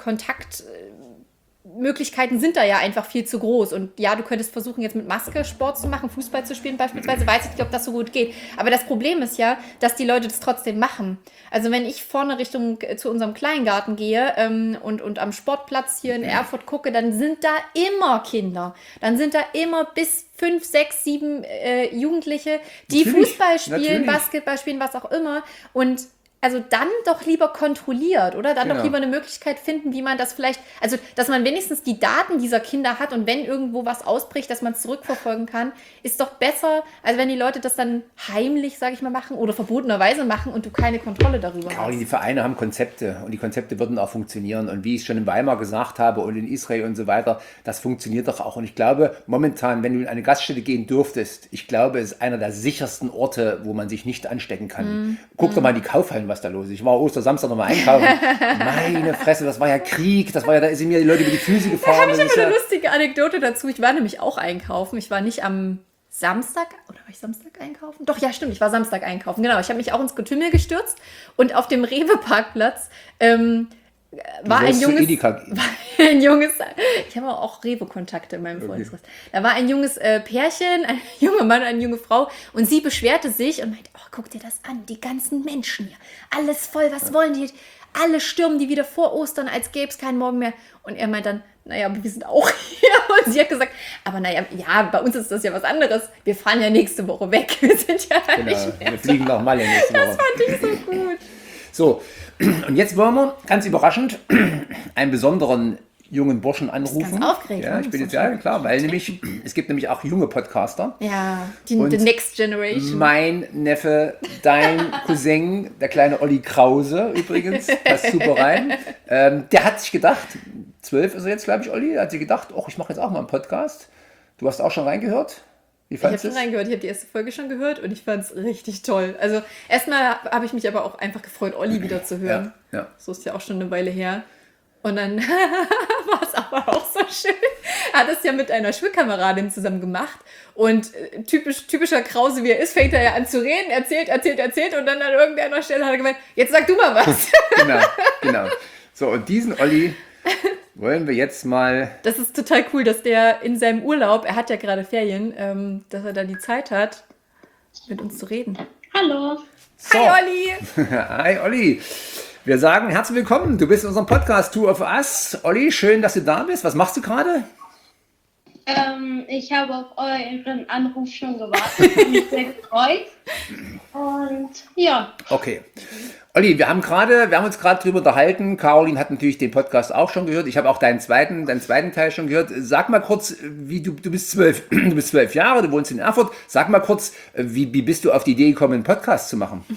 Kontaktmöglichkeiten sind da ja einfach viel zu groß. Und ja, du könntest versuchen, jetzt mit Maske Sport zu machen, Fußball zu spielen beispielsweise. Weiß ich nicht, ob das so gut geht. Aber das Problem ist ja, dass die Leute das trotzdem machen. Also wenn ich vorne Richtung äh, zu unserem Kleingarten gehe ähm, und, und am Sportplatz hier in Erfurt gucke, dann sind da immer Kinder. Dann sind da immer bis fünf, sechs, sieben äh, Jugendliche, die Natürlich, Fußball spielen, natürlich. Basketball spielen, was auch immer. Und also dann doch lieber kontrolliert, oder? Dann Genau. doch lieber eine Möglichkeit finden, wie man das vielleicht, also dass man wenigstens die Daten dieser Kinder hat und wenn irgendwo was ausbricht, dass man es zurückverfolgen kann, ist doch besser, als wenn die Leute das dann heimlich, sage ich mal, machen oder verbotenerweise machen und du keine Kontrolle darüber Caroline, die hast. Vereine haben Konzepte und die Konzepte würden auch funktionieren. Und wie ich schon in Weimar gesagt habe und in Israel und so weiter, das funktioniert doch auch. Und ich glaube, momentan, wenn du in eine Gaststätte gehen dürftest, ich glaube, es ist einer der sichersten Orte, wo man sich nicht anstecken kann. Mm. Guck doch mal in die Kaufhallen, was da los ist. Ich war Ostersamstag noch mal einkaufen. Meine Fresse, das war ja Krieg. Das war ja, da sind mir die Leute über die Füße gefahren. Ich Das habe ist eine ja, lustige Anekdote dazu. Ich war nämlich auch einkaufen. Ich war nicht am Samstag, oder war ich Samstag einkaufen? Doch, ja, stimmt, ich war Samstag einkaufen. Genau, ich habe mich auch ins Getümmel gestürzt und auf dem Rewe-Parkplatz ähm, war ein sollst zu junges, Edeka gehen. war ein junges, ich habe auch Rewe-Kontakte in meinem Freundeskreis. Da war ein junges äh, Pärchen, ein junger Mann und eine junge Frau und sie beschwerte sich und meinte, oh, guck dir das an, die ganzen Menschen hier, alles voll, was wollen die? Alle stürmen die wieder vor Ostern, als gäbe es keinen Morgen mehr. Und er meint dann, naja, aber wir sind auch hier. Und sie hat gesagt, aber naja, ja, bei uns ist das ja was anderes. Wir fahren ja nächste Woche weg. Wir sind ja Genau, nicht mehr. wir fliegen nach Malle nächste Woche. Das fand ich so gut. So, und jetzt wollen wir, ganz überraschend, einen besonderen jungen Burschen anrufen. ganz aufgeregt, Ja, ne? ich bin Das jetzt, ist ja klar, weil nämlich, es gibt nämlich auch junge Podcaster. Ja, die, Und the next generation. Mein Neffe, dein Cousin, der kleine Olli Krause übrigens, passt super rein. Ähm, der hat sich gedacht, zwölf ist er jetzt, glaube ich, Olli, hat sich gedacht, oh, ich mache jetzt auch mal einen Podcast. Du hast auch schon reingehört? Wie Ich habe fandest du schon es? reingehört, ich habe die erste Folge schon gehört und ich fand es richtig toll. Also erstmal habe ich mich aber auch einfach gefreut, Olli wieder zu hören. Ja, ja. So ist ja auch schon eine Weile her. Und dann war es aber auch so schön. Er hat es ja mit einer Schulkameradin zusammen gemacht. Und äh, typisch, typischer Krause, wie er ist, fängt er ja an zu reden, erzählt, erzählt, erzählt. Und dann an irgendeiner Stelle hat er gemeint, jetzt sag du mal was. Genau, genau. So, und diesen Olli wollen wir jetzt mal... Das ist total cool, dass der in seinem Urlaub, er hat ja gerade Ferien, ähm, dass er da die Zeit hat, mit uns zu reden. Hallo. So. Hi Olli! Hi Olli. Wir sagen herzlich willkommen. Du bist in unserem Podcast Two of Us. Olli, schön, dass du da bist. Was machst du gerade? Ähm, ich habe auf euren Anruf schon gewartet und mich sehr gefreut. Und ja, Okay. Olli, wir haben gerade, wir haben uns gerade drüber unterhalten. Caroline hat natürlich den Podcast auch schon gehört. Ich habe auch deinen zweiten, deinen zweiten Teil schon gehört. Sag mal kurz, wie du, du bist zwölf, du bist zwölf Jahre, du wohnst in Erfurt. Sag mal kurz, wie, wie bist du auf die Idee gekommen, einen Podcast zu machen?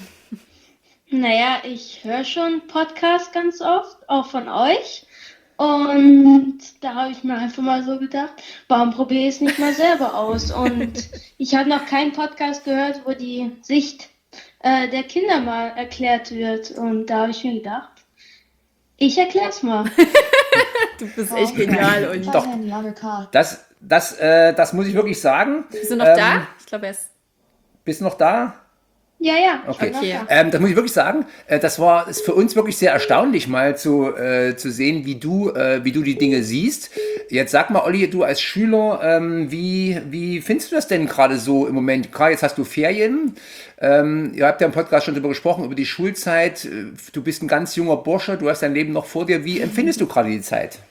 naja, ich höre schon Podcasts ganz oft, auch von euch. Und da habe ich mir einfach mal so gedacht, warum probiere ich es nicht mal selber aus? Und ich habe noch keinen Podcast gehört, wo die Sicht äh, der Kinder mal erklärt wird. Und da habe ich mir gedacht, ich erkläre es mal. Du bist echt genial, Olli. Doch. Das, das, äh, das muss ich wirklich sagen. Bist du noch Ähm, da? Ich glaube, er ist... Bist du noch da? Ja, ja. ich Okay. bin Okay. noch da. Ähm, das muss ich wirklich sagen, äh, das war ist für uns wirklich sehr erstaunlich, mal zu, äh, zu sehen, wie du, äh, wie du die Dinge siehst. Jetzt sag mal, Olli, du als Schüler, ähm, wie, wie findest du das denn gerade so im Moment? Gerade jetzt hast du Ferien. Ähm, ihr habt ja im Podcast schon darüber gesprochen, über die Schulzeit. Äh, Du bist ein ganz junger Bursche, du hast dein Leben noch vor dir. Wie empfindest du gerade die Zeit?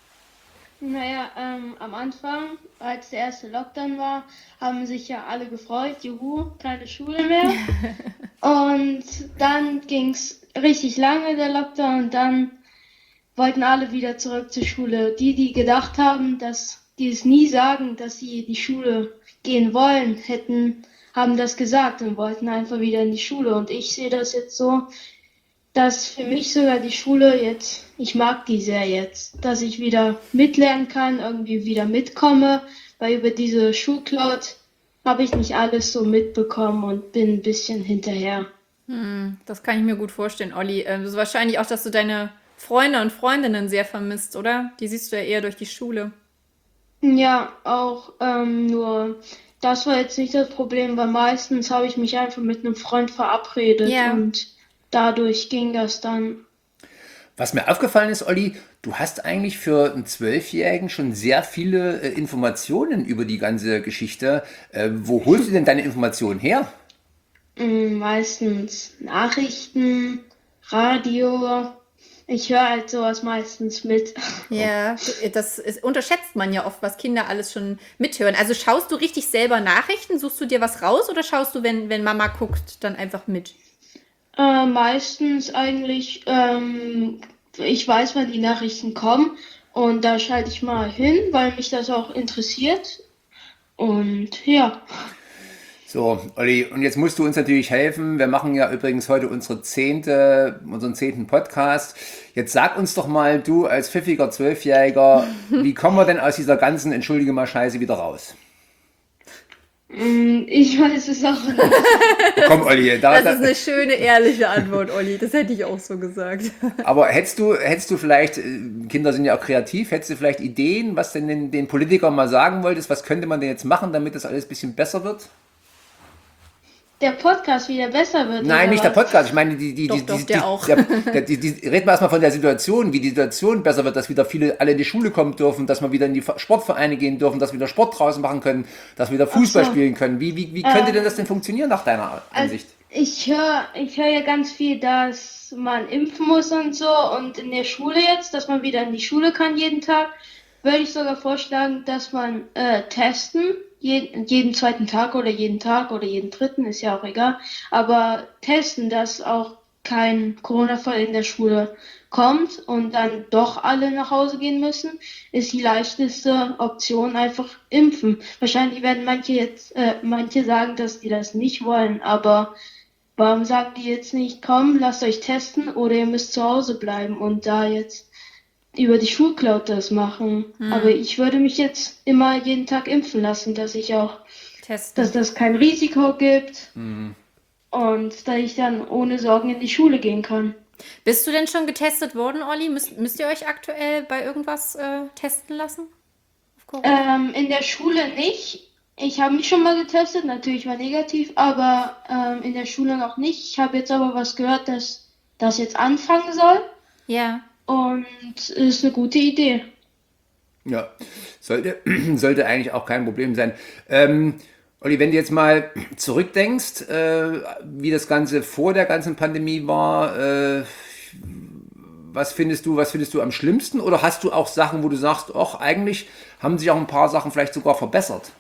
Naja, ähm, am Anfang, als der erste Lockdown war, haben sich ja alle gefreut, juhu, keine Schule mehr. Und dann ging's richtig lange, der Lockdown, und dann wollten alle wieder zurück zur Schule. Die, die gedacht haben, dass die es nie sagen, dass sie in die Schule gehen wollen, hätten, haben das gesagt und wollten einfach wieder in die Schule. Und ich sehe das jetzt so, dass für mich sogar die Schule jetzt, ich mag die sehr jetzt, dass ich wieder mitlernen kann, irgendwie wieder mitkomme, weil über diese Schulcloud habe ich nicht alles so mitbekommen und bin ein bisschen hinterher. Das kann ich mir gut vorstellen, Olli. Ähm, Das ist wahrscheinlich auch, dass du deine Freunde und Freundinnen sehr vermisst, oder? Die siehst du ja eher durch die Schule. Ja, auch ähm, nur, das war jetzt nicht das Problem, weil meistens habe ich mich einfach mit einem Freund verabredet Ja. und dadurch ging das dann. Was mir aufgefallen ist, Olli, du hast eigentlich für einen Zwölfjährigen schon sehr viele äh, Informationen über die ganze Geschichte. Äh, wo holst du denn deine Informationen her? Mm, Meistens Nachrichten, Radio. Ich höre halt sowas meistens mit. Ja, das ist, unterschätzt man ja oft, was Kinder alles schon mithören. Also schaust du richtig selber Nachrichten? Suchst du dir was raus oder schaust du, wenn, wenn Mama guckt, dann einfach mit? Äh, meistens eigentlich, ähm, ich weiß, wann die Nachrichten kommen und da schalte ich mal hin, weil mich das auch interessiert. Und ja, So, Olli, und jetzt musst du uns natürlich helfen. Wir machen ja übrigens heute unsere zehnte, unseren zehnten Podcast. Jetzt sag uns doch mal, du als pfiffiger Zwölfjähriger, wie kommen wir denn aus dieser ganzen, entschuldige mal, Scheiße wieder raus? mm, ich weiß es auch nicht. Komm, Olli, da, Das ist da, eine schöne, ehrliche Antwort, Olli. Das hätte ich auch so gesagt. aber hättest du, hättest du vielleicht, äh, Kinder sind ja auch kreativ, hättest du vielleicht Ideen, was denn den, den Politikern mal sagen wolltest? Was könnte man denn jetzt machen, damit das alles ein bisschen besser wird? Der Podcast wieder besser wird, Nein, oder nicht der was? Podcast. Ich meine, die, die, Doch, die, doch, die, der die, auch. Der, der, die, die, reden wir erstmal von der Situation, wie die Situation besser wird, dass wieder viele alle in die Schule kommen dürfen, dass wir wieder in die Sportvereine gehen dürfen, dass wir wieder Sport draußen machen können, dass wir wieder Fußball Ach so. spielen können. Wie, wie, wie könnte Ähm, denn das denn funktionieren nach deiner Also Ansicht? ich höre ich hör ja ganz viel, dass man impfen muss und so und in der Schule jetzt, dass man wieder in die Schule kann jeden Tag, würde ich sogar vorschlagen, dass man äh, testen, jeden, jeden zweiten Tag oder jeden Tag oder jeden dritten, ist ja auch egal, aber testen, dass auch kein Corona-Fall in der Schule kommt und dann doch alle nach Hause gehen müssen, ist die leichteste Option einfach impfen. Wahrscheinlich werden manche jetzt, äh, manche sagen, dass die das nicht wollen, aber warum sagen die jetzt nicht, komm, lasst euch testen oder ihr müsst zu Hause bleiben und da jetzt über die Schulcloud das machen? Aber ich würde mich jetzt immer jeden Tag impfen lassen, dass ich auch, Testen. dass das kein Risiko gibt und dass ich dann ohne Sorgen in die Schule gehen kann. Bist du denn schon getestet worden, Olli? Müsst, müsst ihr euch aktuell bei irgendwas äh, testen lassen? Auf Corona? Ähm, in der Schule nicht. Ich habe mich schon mal getestet, natürlich war negativ, aber ähm, in der Schule noch nicht. Ich habe jetzt aber was gehört, dass das jetzt anfangen soll Ja. und ist eine gute Idee. Ja, sollte, sollte eigentlich auch kein Problem sein. Ähm, Olli, wenn du jetzt mal zurückdenkst, äh, wie das Ganze vor der ganzen Pandemie war, äh, was findest du, was findest du am schlimmsten? Oder hast du auch Sachen, wo du sagst, ach, eigentlich haben sich auch ein paar Sachen vielleicht sogar verbessert?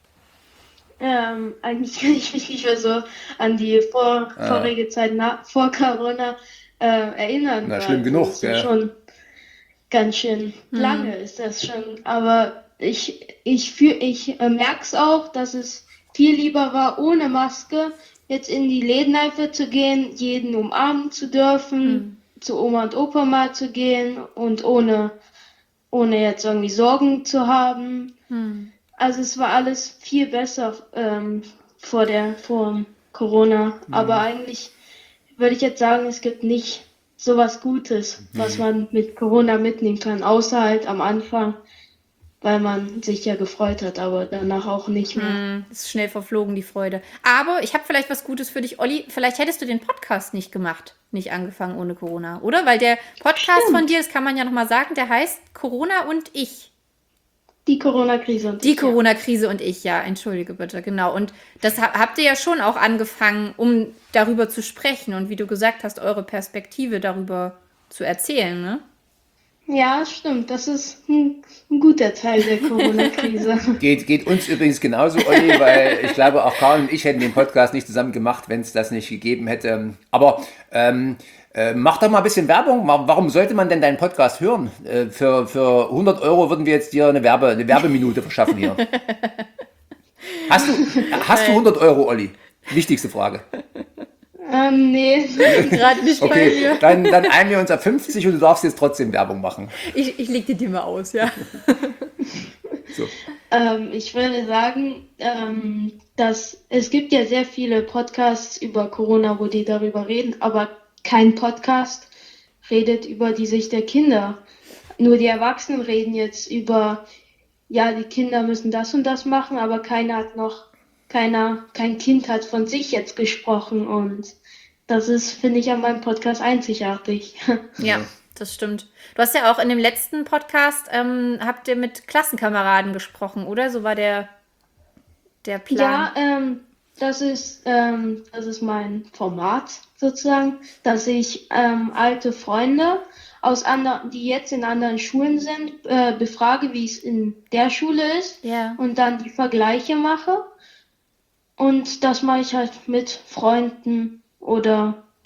Ähm, eigentlich kann ich mich nicht mehr so an die vor, Ah. vorige Zeit na, vor Corona äh, erinnern. Na, weil schlimm genug, das ist ja gell? schon ganz schön lange ist das schon. Aber ich, ich fühl, ich äh, merke es auch, dass es viel lieber war, ohne Maske jetzt in die Läden einfach zu gehen, jeden umarmen zu dürfen, zu Oma und Opa mal zu gehen und ohne, ohne jetzt irgendwie Sorgen zu haben. Also es war alles viel besser ähm, vor der vor Corona. Aber eigentlich würde ich jetzt sagen, es gibt nicht so was Gutes, was man mit Corona mitnehmen kann, außer halt am Anfang, weil man sich ja gefreut hat, aber danach auch nicht mehr. Hm, ist schnell verflogen, die Freude. Aber ich habe vielleicht was Gutes für dich, Olli. Vielleicht hättest du den Podcast nicht gemacht, nicht angefangen ohne Corona, oder? Weil der Podcast von dir, das kann man ja nochmal sagen, der heißt Corona und ich. Die Corona-Krise und Die ich, ja. Corona-Krise und ich, ja, entschuldige bitte, genau. Und das ha- habt ihr ja schon auch angefangen, um darüber zu sprechen und wie du gesagt hast, eure Perspektive darüber zu erzählen, ne? Ja, stimmt. Das ist ein, ein guter Teil der Corona-Krise. Geht, geht uns übrigens genauso, Olli, weil ich glaube, auch Karl und ich hätten den Podcast nicht zusammen gemacht, wenn es das nicht gegeben hätte. Aber ähm, äh, mach doch mal ein bisschen Werbung. Warum sollte man denn deinen Podcast hören? Äh, für, für hundert Euro würden wir jetzt dir eine, Werbe, eine Werbeminute verschaffen hier. Hast du, hast du hundert Euro, Olli? Wichtigste Frage. ähm, nee. Gerade nicht bei Okay, mir. dann, dann einigen wir uns auf fünfzig und du darfst jetzt trotzdem Werbung machen. Ich, ich leg dir die mal aus, ja. So. Ähm, ich würde sagen, ähm, dass es gibt ja sehr viele Podcasts über Corona, wo die darüber reden, aber kein Podcast redet über die Sicht der Kinder. Nur die Erwachsenen reden jetzt über, ja, die Kinder müssen das und das machen, aber keiner hat noch, keiner, kein Kind hat von sich jetzt gesprochen und das ist, finde ich, an meinem Podcast einzigartig. Ja, das stimmt. Du hast ja auch in dem letzten Podcast, ähm, habt ihr mit Klassenkameraden gesprochen, oder? So war der, der Plan. Ja, ähm, das ist, ähm, das ist mein Format sozusagen, dass ich ähm, alte Freunde aus anderen, die jetzt in anderen Schulen sind, äh, befrage, wie es in der Schule ist Ja. und dann die Vergleiche mache. Und das mache ich halt mit Freunden oder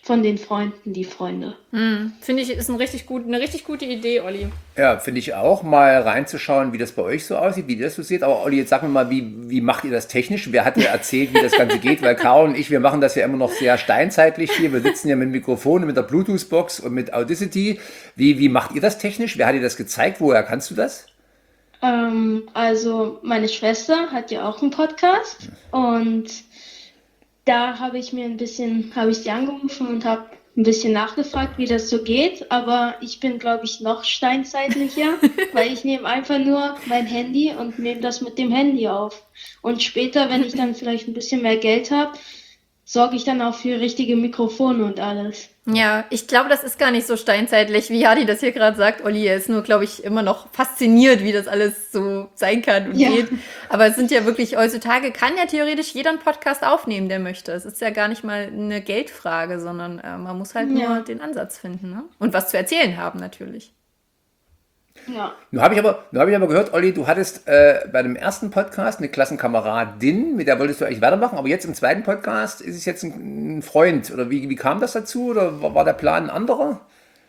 von den Freunden die Freunde. Hm, finde ich, ist ein richtig gut, eine richtig gute Idee, Olli. Ja, finde ich auch, mal reinzuschauen, wie das bei euch so aussieht, wie ihr das so seht. Aber Olli, jetzt sag mir mal, wie, wie macht ihr das technisch? Wer hat dir erzählt, wie das Ganze geht? Weil Caro und ich, wir machen das ja immer noch sehr steinzeitlich hier. Wir sitzen ja mit Mikrofon, mit der Bluetooth-Box und mit Audacity. Wie, wie macht ihr das technisch? Wer hat dir das gezeigt? Woher kannst du das? Ähm, also meine Schwester hat ja auch einen Podcast und da habe ich mir ein bisschen, habe ich sie angerufen und habe ein bisschen nachgefragt, wie das so geht. Aber ich bin, glaube ich, noch steinzeitlicher, weil ich nehme einfach nur mein Handy und nehme das mit dem Handy auf. Und später, wenn ich dann vielleicht ein bisschen mehr Geld habe, sorge ich dann auch für richtige Mikrofone und alles. Ja, ich glaube, das ist gar nicht so steinzeitlich, wie Hadi das hier gerade sagt. Olli, er ist nur, glaube ich, immer noch fasziniert, wie das alles so sein kann und Ja. geht. Aber es sind ja wirklich, heutzutage kann ja theoretisch jeder einen Podcast aufnehmen, der möchte. Es ist ja gar nicht mal eine Geldfrage, sondern äh, man muss halt Ja. nur den Ansatz finden, ne? Und was zu erzählen haben natürlich. Ja. Nun habe ich aber, nun habe ich aber gehört, Olli, du hattest äh, bei dem ersten Podcast eine Klassenkameradin, mit der wolltest du eigentlich weitermachen, aber jetzt im zweiten Podcast ist es jetzt ein, ein Freund. Oder wie, wie kam das dazu? Oder war, war der Plan ein anderer?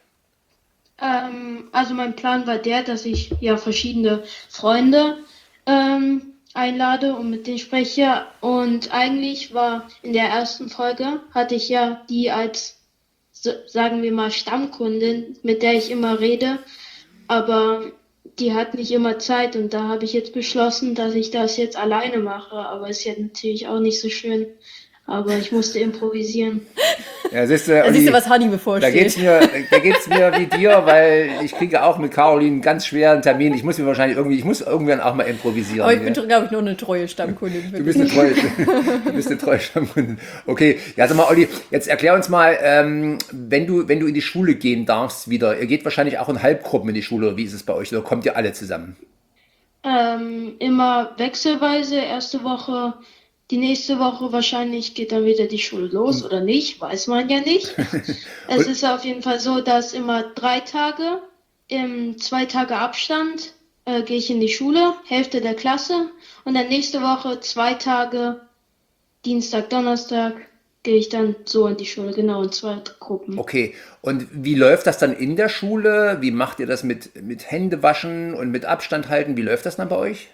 Ähm, also mein Plan war der, dass ich ja verschiedene Freunde ähm, einlade und mit denen spreche. Und eigentlich war in der ersten Folge, hatte ich ja die als, so- sagen wir mal, Stammkundin, mit der ich immer rede. Aber die hat nicht immer Zeit und da habe ich jetzt beschlossen, dass ich das jetzt alleine mache. Aber ist ja natürlich auch nicht so schön. Aber ich musste improvisieren. Ja, siehst du, Da Olli, siehst du, was Hadi da bevorsteht. geht's mir, da geht's mir wie dir, weil ich kriege auch mit Caroline einen ganz schweren Termin. Ich muss mir wahrscheinlich irgendwie, ich muss irgendwann auch mal improvisieren. Aber ich bin, ja. glaube ich, nur eine treue Stammkundin. Für Du bist dich. eine treue, du bist eine treue Stammkundin. Okay, ja, sag mal, Olli, jetzt erklär uns mal, ähm, wenn du, wenn du in die Schule gehen darfst wieder, ihr geht wahrscheinlich auch in Halbgruppen in die Schule, oder wie ist es bei euch? Oder kommt ihr alle zusammen? Ähm, immer wechselweise. Erste Woche, die nächste Woche wahrscheinlich geht dann wieder die Schule los oder nicht, weiß man ja nicht. Es ist auf jeden Fall so, dass immer drei Tage, im zwei Tage Abstand äh, gehe ich in die Schule, Hälfte der Klasse und dann nächste Woche zwei Tage, Dienstag, Donnerstag, gehe ich dann so in die Schule, genau, in zwei Gruppen. Okay, und wie läuft das dann in der Schule? Wie macht ihr das mit, mit Händewaschen und mit Abstand halten? Wie läuft das dann bei euch?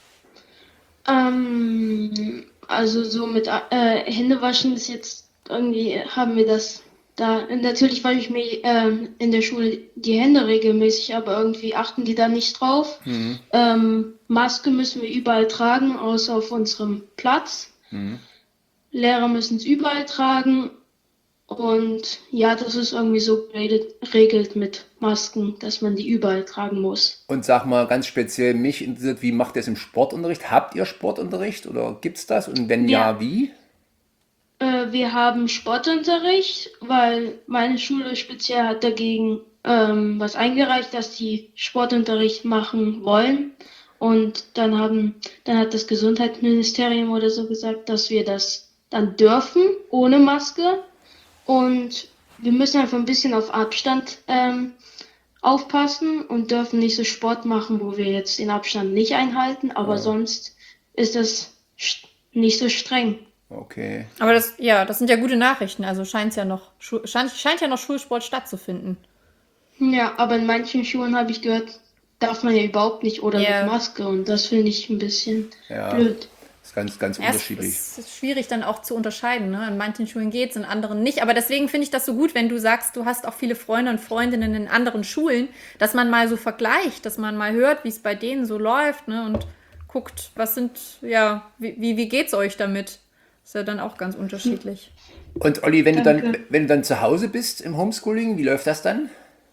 Ähm, also so mit äh, Händewaschen ist jetzt irgendwie, haben wir das da. Natürlich wasche ich mir ähm, in der Schule die Hände regelmäßig, aber irgendwie achten die da nicht drauf. Ähm, Maske müssen wir überall tragen, außer auf unserem Platz. Lehrer müssen es überall tragen. Und ja, das ist irgendwie so geregelt, regelt mit Masken, dass man die überall tragen muss. Und sag mal ganz speziell, mich interessiert, wie macht ihr es im Sportunterricht? Habt ihr Sportunterricht oder gibt's das? Und wenn ja, Ja. wie? Äh, wir haben Sportunterricht, weil meine Schule speziell hat dagegen ähm, was eingereicht, dass die Sportunterricht machen wollen. Und dann haben, dann hat das Gesundheitsministerium oder so gesagt, dass wir das dann dürfen, ohne Maske. Und wir müssen einfach ein bisschen auf Abstand ähm, aufpassen und dürfen nicht so Sport machen, wo wir jetzt den Abstand nicht einhalten. Aber sonst ist das st- nicht so streng. Okay. Aber das, ja, das sind ja gute Nachrichten. Also scheint's ja noch, Schu- scheint, scheint ja noch Schulsport stattzufinden. Ja, aber in manchen Schulen habe ich gehört, darf man ja überhaupt nicht oder Ja. mit Maske und das finde ich ein bisschen Ja. blöd. Das ist ganz, ganz Ja, es unterschiedlich. es ist schwierig dann auch zu unterscheiden. Ne? In manchen Schulen geht's, in anderen nicht. Aber deswegen finde ich das so gut, wenn du sagst, du hast auch viele Freunde und Freundinnen in anderen Schulen, dass man mal so vergleicht, dass man mal hört, wie es bei denen so läuft, ne? Und guckt, was sind, ja, wie, wie, wie geht's euch damit? Ist ja dann auch ganz unterschiedlich. Und Olli, wenn du dann, Danke. wenn du dann zu Hause bist im Homeschooling, wie läuft das dann?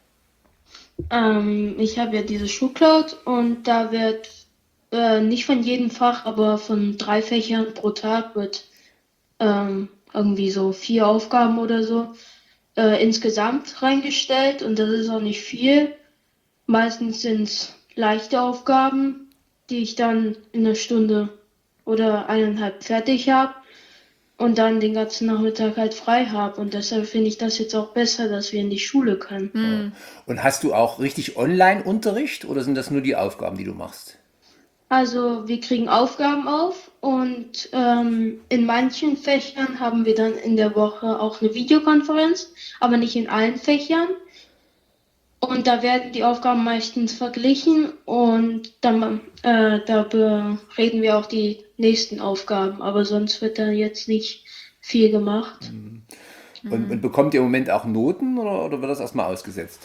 Ähm, ich habe ja diese Schulcloud und da wird äh, nicht von jedem Fach, aber von drei Fächern pro Tag wird ähm, irgendwie so vier Aufgaben oder so äh, insgesamt reingestellt und das ist auch nicht viel. Meistens sind es leichte Aufgaben, die ich dann in einer Stunde oder eineinhalb fertig habe und dann den ganzen Nachmittag halt frei habe. Und deshalb finde ich das jetzt auch besser, dass wir in die Schule können. Und hast du auch richtig Online-Unterricht oder sind das nur die Aufgaben, die du machst? Also wir kriegen Aufgaben auf Und ähm, in manchen Fächern haben wir dann in der Woche auch eine Videokonferenz, aber nicht in allen Fächern. Und da werden die Aufgaben meistens verglichen und dann äh, da bereden wir auch die nächsten Aufgaben, aber sonst wird da jetzt nicht viel gemacht. Und, und bekommt ihr im Moment auch Noten oder, oder wird das erstmal ausgesetzt?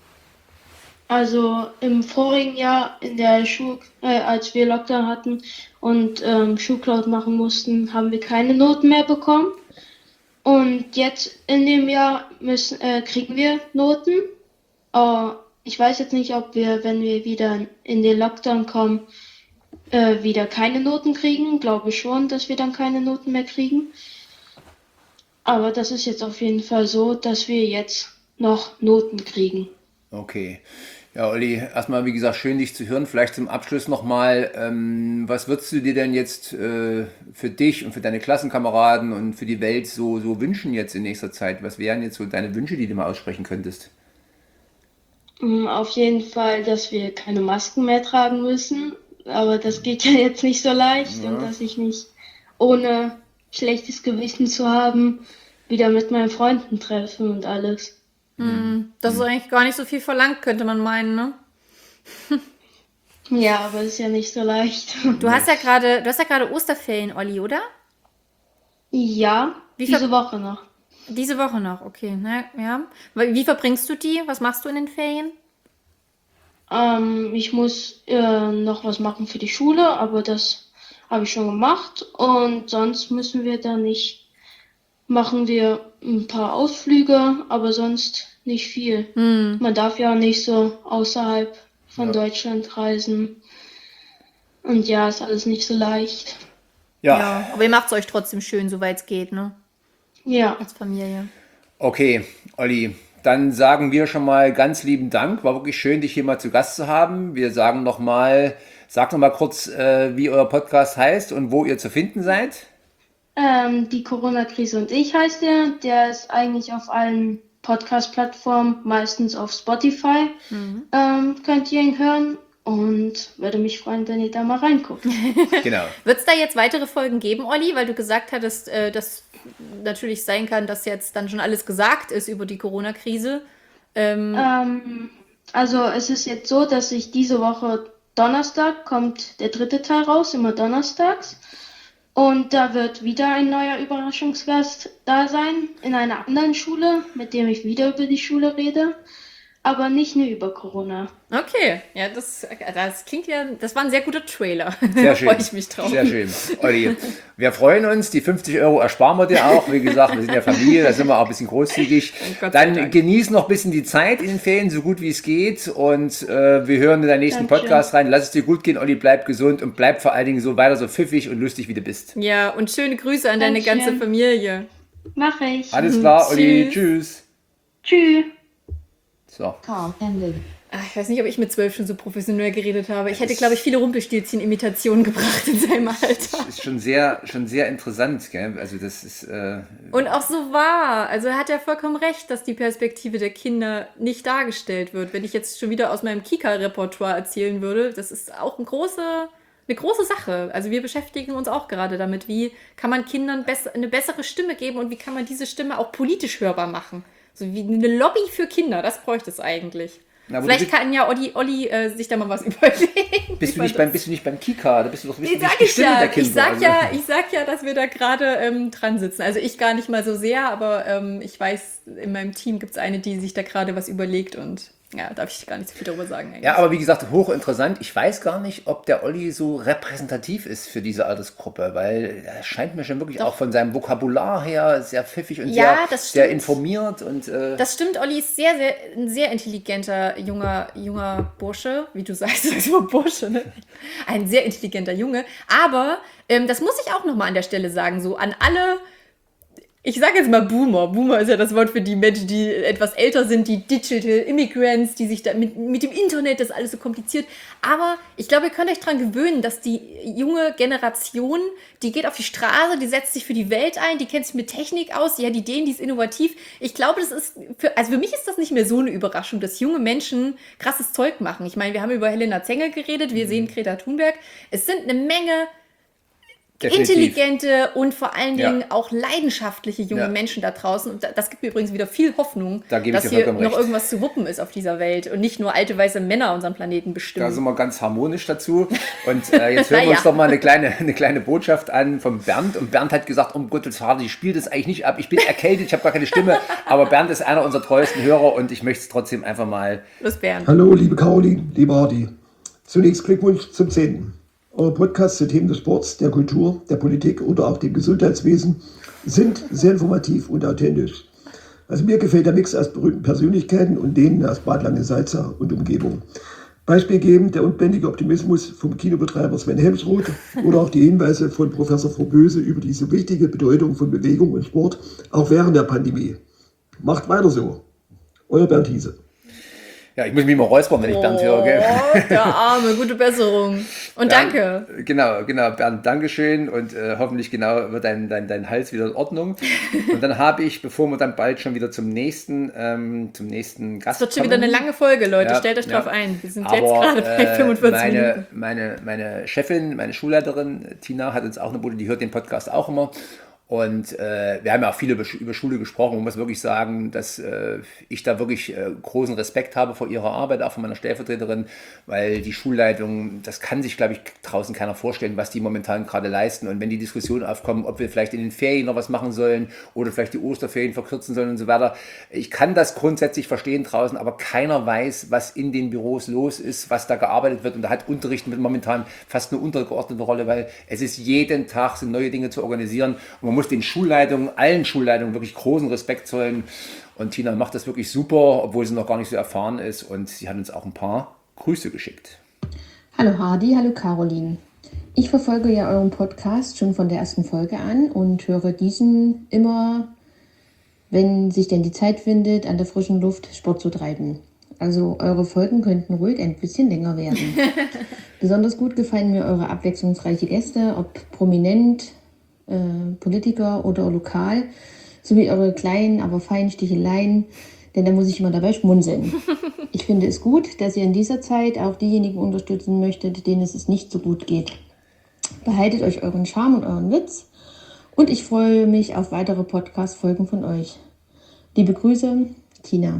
Also im vorigen Jahr in der Schul äh, als wir Lockdown hatten und ähm, Schulcloud machen mussten, haben wir keine Noten mehr bekommen. Und jetzt in dem Jahr müssen, äh, kriegen wir Noten. Aber ich weiß jetzt nicht, ob wir, wenn wir wieder in den Lockdown kommen, äh, wieder keine Noten kriegen. Glaube schon, dass wir dann keine Noten mehr kriegen. Aber das ist jetzt auf jeden Fall so, dass wir jetzt noch Noten kriegen. Okay. Ja, Olli, erstmal, wie gesagt, schön dich zu hören. Vielleicht zum Abschluss nochmal, ähm, was würdest du dir denn jetzt äh, für dich und für deine Klassenkameraden und für die Welt so, so wünschen jetzt in nächster Zeit? Was wären jetzt so deine Wünsche, die du mal aussprechen könntest? Mm, Auf jeden Fall, dass wir keine Masken mehr tragen müssen. Aber das geht ja jetzt nicht so leicht. Und dass ich nicht ohne schlechtes Gewissen zu haben, wieder mit meinen Freunden treffe und alles. Das ist eigentlich gar nicht so viel verlangt, könnte man meinen, ne? Ja, aber es ist ja nicht so leicht. Du hast ja gerade, du hast ja gerade Osterferien, Olli, oder? Ja, Wie diese ver- Woche noch. Diese Woche noch, okay, ne, ja. Wie verbringst du die? Was machst du in den Ferien? Ähm, ich muss äh, noch was machen für die Schule, aber das habe ich schon gemacht. Und sonst müssen wir da nicht, machen wir ein paar Ausflüge, aber sonst nicht viel. Man darf ja nicht so außerhalb von Ja. Deutschland reisen. Und ja, ist alles nicht so leicht. Ja, Ja, aber ihr macht es euch trotzdem schön, soweit es geht, ne? Ja, Als Familie. okay, Olli. Dann sagen wir schon mal ganz lieben Dank. War wirklich schön, dich hier mal zu Gast zu haben. Wir sagen nochmal, sag nochmal kurz, äh, wie euer Podcast heißt und wo ihr zu finden seid. ähm, die Corona-Krise und ich heißt der. Der ist eigentlich auf allen Podcast-Plattformen, meistens auf Spotify. Ähm, könnt ihr ihn hören und würde mich freuen, wenn ihr da mal reinguckt. Genau. Wird es da jetzt weitere Folgen geben, Olli? Weil du gesagt hattest, äh, dass natürlich sein kann, dass jetzt dann schon alles gesagt ist über die Corona-Krise. Ähm, Ähm, also es ist jetzt so, dass ich diese Woche Donnerstag kommt der dritte Teil raus, immer donnerstags. Und da wird wieder ein neuer Überraschungsgast da sein in einer anderen Schule, mit dem ich wieder über die Schule rede, aber nicht nur über Corona. okay, ja, das, das klingt ja, das war ein sehr guter Trailer. Sehr schön. Freue ich mich drauf. Sehr schön. Olli, wir freuen uns. Die fünfzig Euro ersparen wir dir auch. Wie gesagt, wir sind ja Familie, da sind wir auch ein bisschen großzügig. Gott sei Dann Dank. genieß noch ein bisschen die Zeit in den Ferien, so gut wie es geht. Und äh, wir hören in deinen nächsten Dankeschön. Podcast rein. Lass es dir gut gehen, Olli. Bleib gesund und bleib vor allen Dingen so weiter so pfiffig und lustig, wie du bist. Ja, und schöne Grüße an deine Dankeschön. ganze Familie. Mache ich. Alles klar, Olli. Tschüss. Tschüss. Tschüss. So. Call ended. Ach, ich weiß nicht, ob ich mit zwölf schon so professionell geredet habe. Ich hätte, glaube ich, viele Rumpelstilzchen-Imitationen gebracht in seinem Alter. Ist schon sehr, schon sehr interessant, gell? Also das ist, äh, Und auch so wahr. Also er hat ja vollkommen recht, dass die Perspektive der Kinder nicht dargestellt wird. Wenn ich jetzt schon wieder aus meinem Kika-Repertoire erzählen würde, das ist auch eine große, eine große Sache. Also wir beschäftigen uns auch gerade damit, wie kann man Kindern bess- eine bessere Stimme geben und wie kann man diese Stimme auch politisch hörbar machen. So wie eine Lobby für Kinder, das bräuchte es eigentlich. Na, aber Vielleicht du bist- kann ja Olli, Olli äh, sich da mal was überlegen. bist, du Wie nicht man beim, bist du nicht beim Kika? Da bist du doch bist Nee, du nicht sag die ich Stimme ja. der Ich Kinder. sag Also- ja, ich sag ja, dass wir da gerade ähm, dran sitzen. Also ich gar nicht mal so sehr, aber ähm, ich weiß, in meinem Team gibt es eine, die sich da gerade was überlegt und ja, darf ich gar nicht so viel darüber sagen eigentlich. Ja, aber wie gesagt, hochinteressant. Ich weiß gar nicht, ob der Olli so repräsentativ ist für diese Altersgruppe, weil er scheint mir schon wirklich Doch. auch von seinem Vokabular her sehr pfiffig und Ja, sehr, das sehr stimmt. informiert. Und, äh, Das stimmt, Olli ist sehr, sehr, ein sehr intelligenter junger, junger Bursche, wie du sagst, sagst du immer Bursche, ne? Ein sehr intelligenter Junge. Aber ähm, das muss ich auch nochmal an der Stelle sagen, so an alle, ich sage jetzt mal Boomer. Boomer ist ja das Wort für die Menschen, die etwas älter sind, die Digital Immigrants, die sich da mit, mit dem Internet, das ist alles so kompliziert. Aber ich glaube, ihr könnt euch daran gewöhnen, dass die junge Generation, die geht auf die Straße, die setzt sich für die Welt ein, die kennt sich mit Technik aus, die hat Ideen, die ist innovativ. Ich glaube, das ist, für, also für mich ist das nicht mehr so eine Überraschung, dass junge Menschen krasses Zeug machen. Ich meine, wir haben über Helena Zengel geredet, wir sehen Greta Thunberg. Es sind eine Menge Definitiv. intelligente und vor allen Ja. Dingen auch leidenschaftliche junge Ja. Menschen da draußen. Und da- das gibt mir übrigens wieder viel Hoffnung, Da gebe ich dass dir hier vollkommen noch recht. irgendwas zu wuppen ist auf dieser Welt und nicht nur alte weiße Männer unseren Planeten bestimmen. Da sind wir ganz harmonisch dazu. Und äh, jetzt hören wir uns Naja. doch mal eine kleine, eine kleine Botschaft an von Bernd. Und Bernd hat gesagt, um Gottes Willen, ich spiele das eigentlich nicht ab. Ich bin erkältet, ich habe gar keine Stimme. Aber Bernd ist einer unserer treuesten Hörer und ich möchte es trotzdem einfach mal. Los, Bernd. Hallo, liebe Caroline, lieber Hardy. Zunächst Glückwunsch zum zehnten. Eure Podcasts zu Themen des Sports, der Kultur, der Politik oder auch dem Gesundheitswesen sind sehr informativ und authentisch. Also mir gefällt der Mix aus berühmten Persönlichkeiten und denen aus Bad Lange-Salza und Umgebung. Beispiel geben der unbändige Optimismus vom Kinobetreiber Sven Helmsroth oder auch die Hinweise von Professor Frohböse über die so wichtige Bedeutung von Bewegung und Sport, auch während der Pandemie. Macht weiter so. Euer Bernd Hiese. Ja, ich muss mich mal räuspern, wenn ich Bernd höre. Gell? Oh, der Arme, gute Besserung. Und Bernd, danke. Genau, genau, Bernd, Dankeschön und äh, hoffentlich genau wird dein, dein, dein Hals wieder in Ordnung. Und dann habe ich, bevor wir dann bald schon wieder zum nächsten, ähm, zum nächsten Gast Das wird schon kommen, wieder eine lange Folge, Leute. Ja, Stellt euch ja. drauf ein. Wir sind Aber, jetzt gerade bei äh, fünfundvierzig meine, Minuten. Meine, meine Chefin, meine Schulleiterin Tina hat uns auch eine Bude, die hört den Podcast auch immer. Und äh, wir haben ja auch viel über, über Schule gesprochen und muss wirklich sagen, dass äh, ich da wirklich äh, großen Respekt habe vor ihrer Arbeit, auch von meiner Stellvertreterin, weil die Schulleitung, das kann sich, glaube ich, draußen keiner vorstellen, was die momentan gerade leisten. Und wenn die Diskussionen aufkommen, ob wir vielleicht in den Ferien noch was machen sollen oder vielleicht die Osterferien verkürzen sollen und so weiter, ich kann das grundsätzlich verstehen draußen, aber keiner weiß, was in den Büros los ist, was da gearbeitet wird. Und da hat Unterricht mit momentan fast eine untergeordnete Rolle, weil es ist jeden Tag sind neue Dinge zu organisieren und man muss den Schulleitungen, allen Schulleitungen wirklich großen Respekt zollen. Und Tina macht das wirklich super, obwohl sie noch gar nicht so erfahren ist. Und sie hat uns auch ein paar Grüße geschickt. Hallo Hardy, hallo Caroline. Ich verfolge ja euren Podcast schon von der ersten Folge an und höre diesen immer, wenn sich denn die Zeit findet, an der frischen Luft Sport zu treiben. Also eure Folgen könnten ruhig ein bisschen länger werden. Besonders gut gefallen mir eure abwechslungsreiche Gäste, ob prominent, äh, Politiker oder lokal, sowie eure kleinen, aber feinen Sticheleien, denn da muss ich immer dabei schmunzeln. Ich finde es gut, dass ihr in dieser Zeit auch diejenigen unterstützen möchtet, denen es nicht so gut geht. Behaltet euch euren Charme und euren Witz und ich freue mich auf weitere Podcast-Folgen von euch. Liebe Grüße, Tina.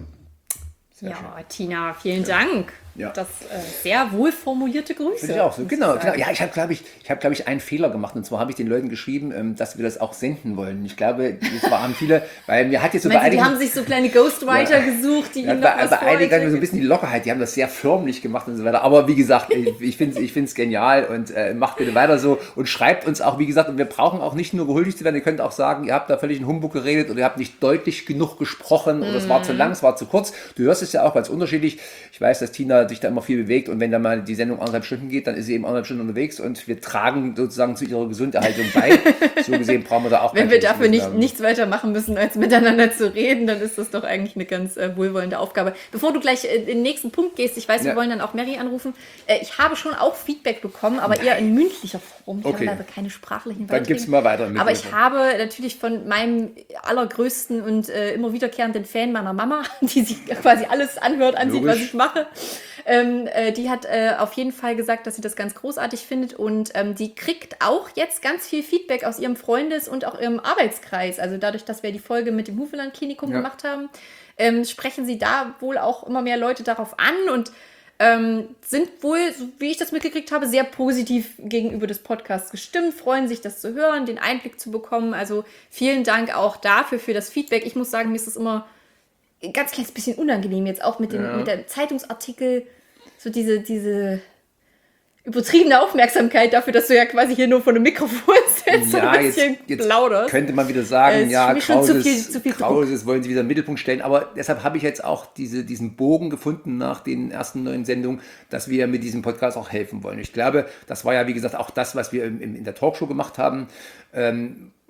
Ja, Tina, vielen Dank. Ja. Das äh, sehr wohl formulierte Grüße. Finde ich auch so. muss Genau, sagen. genau. Ja, ich habe, glaube ich, ich habe, glaube ich, einen Fehler gemacht. Und zwar habe ich den Leuten geschrieben, ähm, dass wir das auch senden wollen. Ich glaube, das waren viele, weil mir hat jetzt so bei Meinst du, die einigen... haben sich so kleine Ghostwriter Ja. gesucht, die Ja, ihnen noch bei, was bei einigen haben wir so ein vorentwickeln? bisschen die Lockerheit, die haben das sehr förmlich gemacht und so weiter. Aber wie gesagt, ich, ich finde es ich find's genial und äh, macht bitte weiter so und schreibt uns auch, wie gesagt, und wir brauchen auch nicht nur gehuldigt zu werden, ihr könnt auch sagen, ihr habt da völlig einen Humbug geredet oder ihr habt nicht deutlich genug gesprochen oder es war zu lang, es war zu kurz. Du hörst es ja auch ganz unterschiedlich. Ich weiß, dass Tina sich da immer viel bewegt und wenn dann mal die Sendung anderthalb Stunden geht, dann ist sie eben anderthalb Stunden unterwegs und wir tragen sozusagen zu ihrer Gesunderhaltung bei. So gesehen brauchen wir da auch Wenn kein wir schlechtes dafür nicht, Gewissen haben. nichts weiter machen müssen, als miteinander zu reden, dann ist das doch eigentlich eine ganz äh, wohlwollende Aufgabe. Bevor du gleich äh, in den nächsten Punkt gehst, ich weiß, Ja. wir wollen dann auch Mary anrufen. Äh, ich habe schon auch Feedback bekommen, aber eher in mündlicher Form. Ich Okay. habe leider keine sprachlichen Dann Beiträge. gib's mal weiter im Aber ich Mikrofon. habe natürlich von meinem allergrößten und äh, immer wiederkehrenden Fan meiner Mama, die sich quasi alles anhört, ansieht, was Logisch. ich mache, ähm, äh, die hat äh, auf jeden Fall gesagt, dass sie das ganz großartig findet und ähm, die kriegt auch jetzt ganz viel Feedback aus ihrem Freundes- und auch ihrem Arbeitskreis. Also dadurch, dass wir die Folge mit dem Hufeland-Klinikum Ja. gemacht haben, ähm, sprechen sie da wohl auch immer mehr Leute darauf an und ähm, sind wohl, so wie ich das mitgekriegt habe, sehr positiv gegenüber des Podcasts gestimmt, freuen sich, das zu hören, den Einblick zu bekommen. Also vielen Dank auch dafür, für das Feedback. Ich muss sagen, mir ist das immer ein ganz kleines bisschen unangenehm, jetzt auch mit dem, Ja. mit dem Zeitungsartikel, so diese, diese übertriebene Aufmerksamkeit dafür, dass du ja quasi hier nur vor einem Mikrofon sitzt und Ja, ein jetzt, bisschen jetzt plauderst. könnte man wieder Äh, sagen, es ist ja, für mich schon zu Krauses, viel- zu viel Druck. Krauses wollen sie wieder in den Mittelpunkt stellen. Aber deshalb habe ich jetzt auch diese, diesen Bogen gefunden nach den ersten neuen Sendungen, dass wir mit diesem Podcast auch helfen wollen. Ich glaube, das war ja, wie gesagt, auch das, was wir im, im, in der Talkshow gemacht haben. Ähm,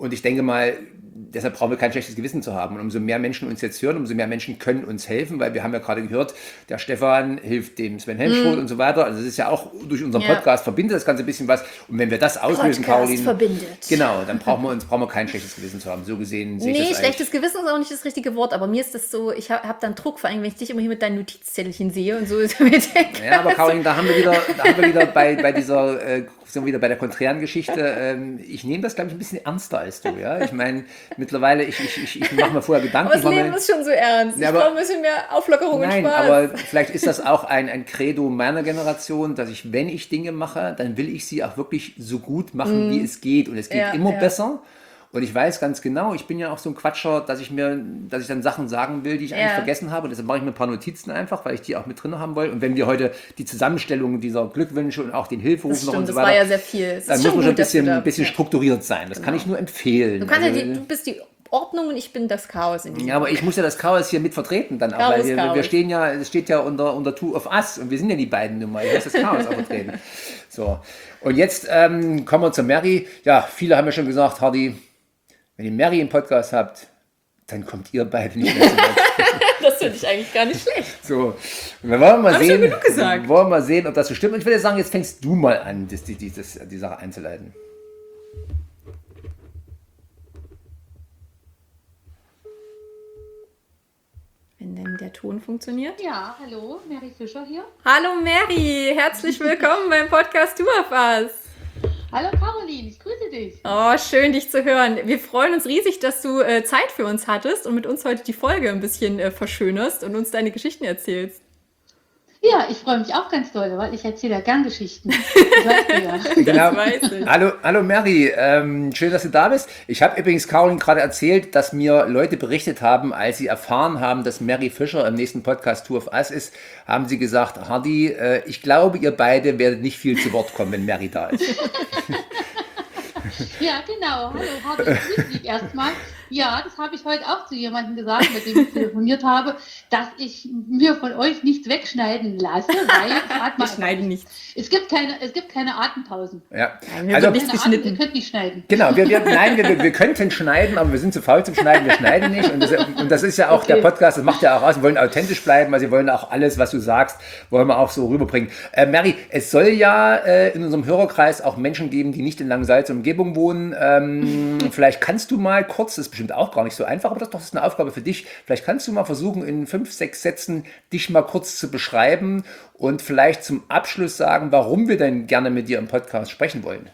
Und ich denke mal, deshalb brauchen wir kein schlechtes Gewissen zu haben. Und umso mehr Menschen uns jetzt hören, umso mehr Menschen können uns helfen, weil wir haben ja gerade gehört, der Stefan hilft dem Sven Helmschroth mm. und so weiter. Also das ist ja auch durch unseren ja. Podcast verbindet das Ganze ein bisschen was. Und wenn wir das auslösen, Podcast Caroline, verbindet. Genau, dann brauchen wir uns brauchen wir kein schlechtes Gewissen zu haben. So gesehen sehe nee, ich das schlechtes Gewissen ist auch nicht das richtige Wort, aber mir ist das so, ich habe hab dann Druck, vor allem wenn ich dich immer hier mit deinen Notizzettelchen sehe und so. Ist mir denke, ja, aber Caroline, da haben wir wieder, da haben wir wieder bei, bei dieser, äh, sind wir wieder bei der konträren Geschichte. Ähm, ich nehme das, glaube ich, ein bisschen ernster als du. Ja? Ich meine, mittlerweile, ich, ich, ich, ich mache mir vorher Gedanken. Aber das Leben mir, ist schon so ernst. Ja, ich brauche ein bisschen mehr Auflockerung nein, und Spaß. aber vielleicht ist das auch ein, ein Credo meiner Generation, dass ich, wenn ich Dinge mache, dann will ich sie auch wirklich so gut machen, mm. wie es geht. Und es geht ja, immer ja. besser. Und ich weiß ganz genau, ich bin ja auch so ein Quatscher, dass ich mir, dass ich dann Sachen sagen will, die ich eigentlich ja. vergessen habe. Und deshalb mache ich mir ein paar Notizen einfach, weil ich die auch mit drin haben will. Und wenn wir heute die Zusammenstellung dieser Glückwünsche und auch den Hilferuf noch und so das weiter, war ja sehr viel. Es dann ist muss man schon schon ein gut, dass bisschen, du da- ein bisschen ja. strukturiert sein. Das kann ich nur empfehlen. Du, kannst ja Also, die, du bist die Ordnung und ich bin das Chaos in diesem ja, aber ich muss ja das Chaos hier mit vertreten dann auch, Chaos, weil wir, wir Chaos. stehen ja, es steht ja unter, unter Two of Us und wir sind ja die beiden nun mal. Ich muss das Chaos auch vertreten. So. Und jetzt ähm, kommen wir zu Mary. Ja, viele haben ja schon gesagt, Hardy, wenn ihr Mary im Podcast habt, dann kommt ihr beide nicht mehr zu Wort. Das finde ich eigentlich gar nicht schlecht. So, und wir wollen mal Hab ich sehen, schon genug gesagt. wir wollen mal sehen, ob das so stimmt. Und ich würde sagen, jetzt fängst du mal an, das, die, die, das, die Sache einzuleiten. Wenn denn der Ton funktioniert. Ja, hallo, Mary Fischer hier. Hallo Mary, herzlich willkommen beim Podcast Two of Us. Hallo Caroline, ich grüße dich. Oh, schön, dich zu hören. Wir freuen uns riesig, dass du äh, Zeit für uns hattest und mit uns heute die Folge ein bisschen äh, verschönerst und uns deine Geschichten erzählst. Ja, ich freue mich auch ganz doll, weil ich erzähle ja gern Geschichten. Das weißt du ja. Genau. Das weiß ich. Hallo, hallo Mary, ähm, schön, dass du da bist. Ich habe übrigens Caroline gerade erzählt, dass mir Leute berichtet haben, als sie erfahren haben, dass Mary Fischer im nächsten Podcast Two of Us ist, haben sie gesagt, Hardy, äh, ich glaube, ihr beide werdet nicht viel zu Wort kommen, wenn Mary da ist. Ja, genau. Hallo, Hardy, grüß dich erstmal. Ja, das habe ich heute auch zu jemandem gesagt, mit dem ich telefoniert habe, dass ich mir von euch nichts wegschneiden lasse, weil Wir schneiden nichts. Es gibt keine, es gibt keine Atempausen. Ja. Nein, mir Also, wird nichts Keine Atem, ihr geschnitten. könnt nicht schneiden. genau, wir, wir, nein, wir, wir könnten schneiden, aber wir sind zu faul zum Schneiden, wir schneiden nicht. Und das, und das ist ja auch Okay. der Podcast, das macht ja auch aus, wir wollen authentisch bleiben, also wir wollen auch alles, was du sagst, wollen wir auch so rüberbringen. Äh, Mary, es soll ja äh, in unserem Hörerkreis auch Menschen geben, die nicht in Langensalza und Umgebung wohnen. Ähm, vielleicht kannst du mal kurz, das ist bestimmt auch gar nicht so einfach, aber das, doch, das ist eine Aufgabe für dich, vielleicht kannst du mal versuchen, in fünf, sechs Sätzen dich mal kurz zu beschreiben und vielleicht zum Abschluss sagen, warum wir denn gerne mit dir im Podcast sprechen wollen.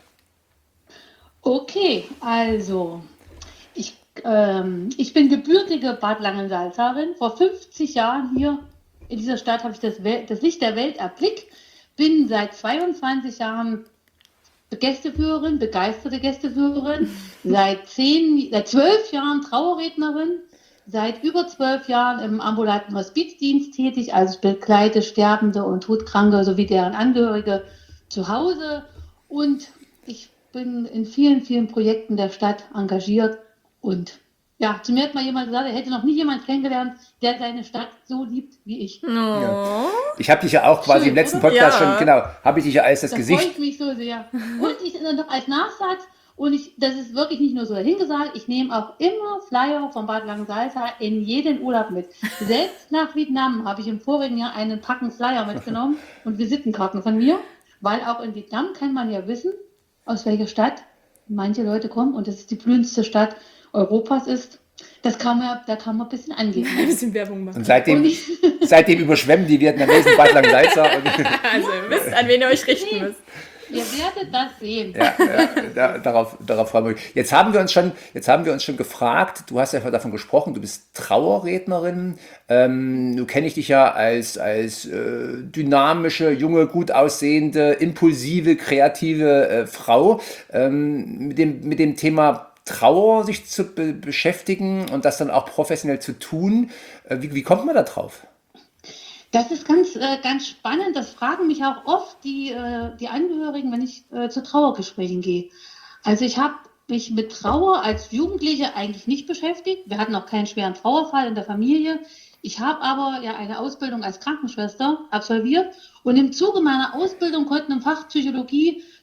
Okay, also ich, ähm, ich bin gebürtige Bad Langensalzerin. Vor fünfzig Jahren hier in dieser Stadt habe ich das, Wel das Licht der Welt erblickt. Bin seit zweiundzwanzig Jahren Gästeführerin, begeisterte Gästeführerin, seit zehn, seit zwölf Jahren Trauerrednerin, seit über zwölf Jahren im ambulanten Hospizdienst tätig, also ich begleite Sterbende und Todkranke sowie deren Angehörige zu Hause und ich bin in vielen, vielen Projekten der Stadt engagiert und ja, zu mir hat mal jemand gesagt, er hätte noch nie jemand kennengelernt, der seine Stadt so liebt wie ich. Oh. Ich habe dich ja auch quasi Schön, im letzten oder? Podcast Ja. schon, genau, habe ich dich ja als das Da freue Gesicht. ich mich so sehr. Und ich noch als Nachsatz, und ich, das ist wirklich nicht nur so dahingesagt, ich nehme auch immer Flyer von Bad Langensalza in jeden Urlaub mit. Selbst nach Vietnam habe ich im vorigen Jahr einen Packen Flyer mitgenommen und Visitenkarten von mir, weil auch in Vietnam kann man ja wissen, aus welcher Stadt manche Leute kommen und das ist die blühendste Stadt Europas ist. Das kann man, da kann man ein bisschen angehen. Ein bisschen Werbung machen. Und seitdem, Und ich- seitdem überschwemmen die Vietnamesen Bad Langensalza. Und, Also, ihr wisst, an wen ihr euch richten müsst. Ihr werdet das sehen. ja, ja, da, darauf, darauf freuen wir uns. Jetzt haben wir uns schon, jetzt haben wir uns schon gefragt, du hast ja davon gesprochen, du bist Trauerrednerin. Ähm, du kenne ich dich ja als, als äh, dynamische, junge, gut aussehende, impulsive, kreative äh, Frau. Ähm, mit dem, mit dem Thema Trauer sich zu be beschäftigen und das dann auch professionell zu tun. Äh, wie, wie kommt man da drauf? Das ist ganz, äh, ganz spannend. Das fragen mich auch oft die, äh, die Angehörigen, wenn ich äh, zu Trauergesprächen gehe. Also ich habe mich mit Trauer als Jugendliche eigentlich nicht beschäftigt. Wir hatten auch keinen schweren Trauerfall in der Familie. Ich habe aber ja eine Ausbildung als Krankenschwester absolviert und im Zuge meiner Ausbildung konnten im Fach Psychologie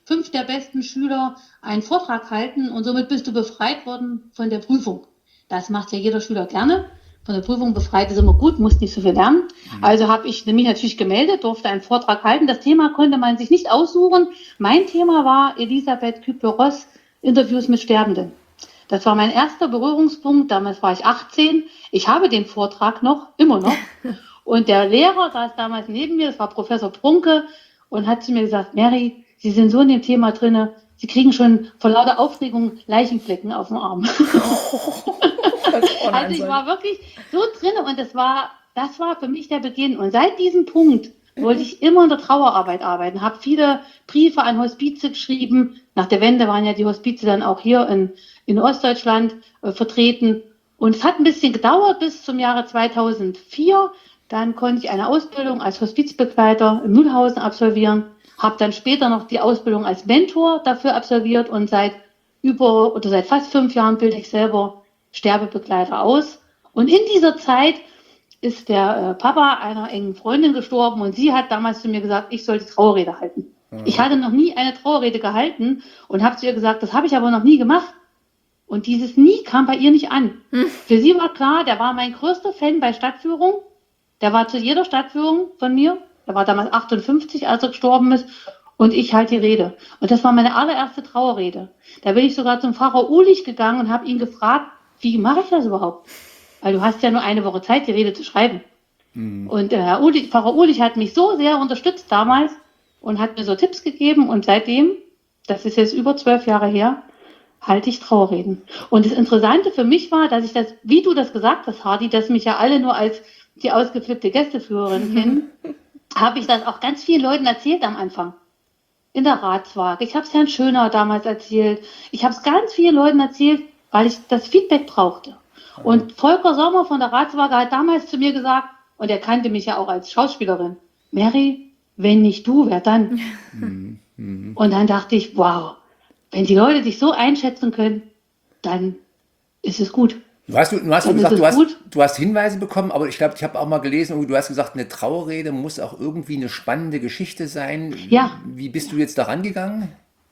fünf der besten Schüler einen Vortrag halten und somit bist du befreit worden von der Prüfung. Das macht ja jeder Schüler gerne. Von der Prüfung befreit ist immer gut, musst nicht so viel lernen. Also habe ich mich natürlich gemeldet, durfte einen Vortrag halten. Das Thema konnte man sich nicht aussuchen. Mein Thema war Elisabeth Kübler-Ross, Interviews mit Sterbenden. Das war mein erster Berührungspunkt. Damals war ich achtzehn. Ich habe den Vortrag noch, immer noch. Und der Lehrer saß damals neben mir, das war Professor Prunke, und hat zu mir gesagt, Mary, Sie sind so in dem Thema drinne, Sie kriegen schon vor lauter Aufregung Leichenflecken auf dem Arm. Also ich war wirklich so drinne und das war, das war für mich der Beginn. Und seit diesem Punkt wollte ich immer in der Trauerarbeit arbeiten, habe viele Briefe an Hospize geschrieben. Nach der Wende waren ja die Hospize dann auch hier in, in Ostdeutschland äh, vertreten. Und es hat ein bisschen gedauert bis zum Jahre zweitausendvier. Dann konnte ich eine Ausbildung als Hospizbegleiter in Mühlhausen absolvieren, habe dann später noch die Ausbildung als Mentor dafür absolviert und seit über oder seit fast fünf Jahren bilde ich selber Sterbebegleiter aus. Und in dieser Zeit ist der äh, Papa einer engen Freundin gestorben und sie hat damals zu mir gesagt, ich soll die Trauerrede halten. Mhm. Ich hatte noch nie eine Trauerrede gehalten und habe zu ihr gesagt, das habe ich aber noch nie gemacht. Und dieses Nie kam bei ihr nicht an. Mhm. Für sie war klar, der war mein größter Fan bei Stadtführung. Der war zu jeder Stadtführung von mir. Der war damals achtundfünfzig, als er gestorben ist. Und ich halte die Rede. Und das war meine allererste Trauerrede. Da bin ich sogar zum Pfarrer Ulich gegangen und habe ihn gefragt, wie mache ich das überhaupt? Weil du hast ja nur eine Woche Zeit, die Rede zu schreiben. Mhm. Und äh, Herr Ulich, Pfarrer Ulich hat mich so sehr unterstützt damals und hat mir so Tipps gegeben. Und seitdem, das ist jetzt über zwölf Jahre her, halte ich Trauerreden. Und das Interessante für mich war, dass ich das, wie du das gesagt hast, Hardy, dass mich ja alle nur als die ausgeflippte Gästeführerin kennen, habe ich das auch ganz vielen Leuten erzählt am Anfang. In der Ratswaage. Ich habe es Herrn Schöner damals erzählt. Ich habe es ganz vielen Leuten erzählt, weil ich das Feedback brauchte. Und Volker Sommer von der Ratswaage hat damals zu mir gesagt, und er kannte mich ja auch als Schauspielerin, Mary, wenn nicht du, wer dann? Und dann dachte ich, wow, wenn die Leute dich so einschätzen können, dann ist es gut. Du hast, du hast gesagt, du hast, du hast Hinweise bekommen, aber ich glaube, ich habe auch mal gelesen, du hast gesagt, eine Trauerrede muss auch irgendwie eine spannende Geschichte sein. Ja. Wie bist du jetzt da rangegangen?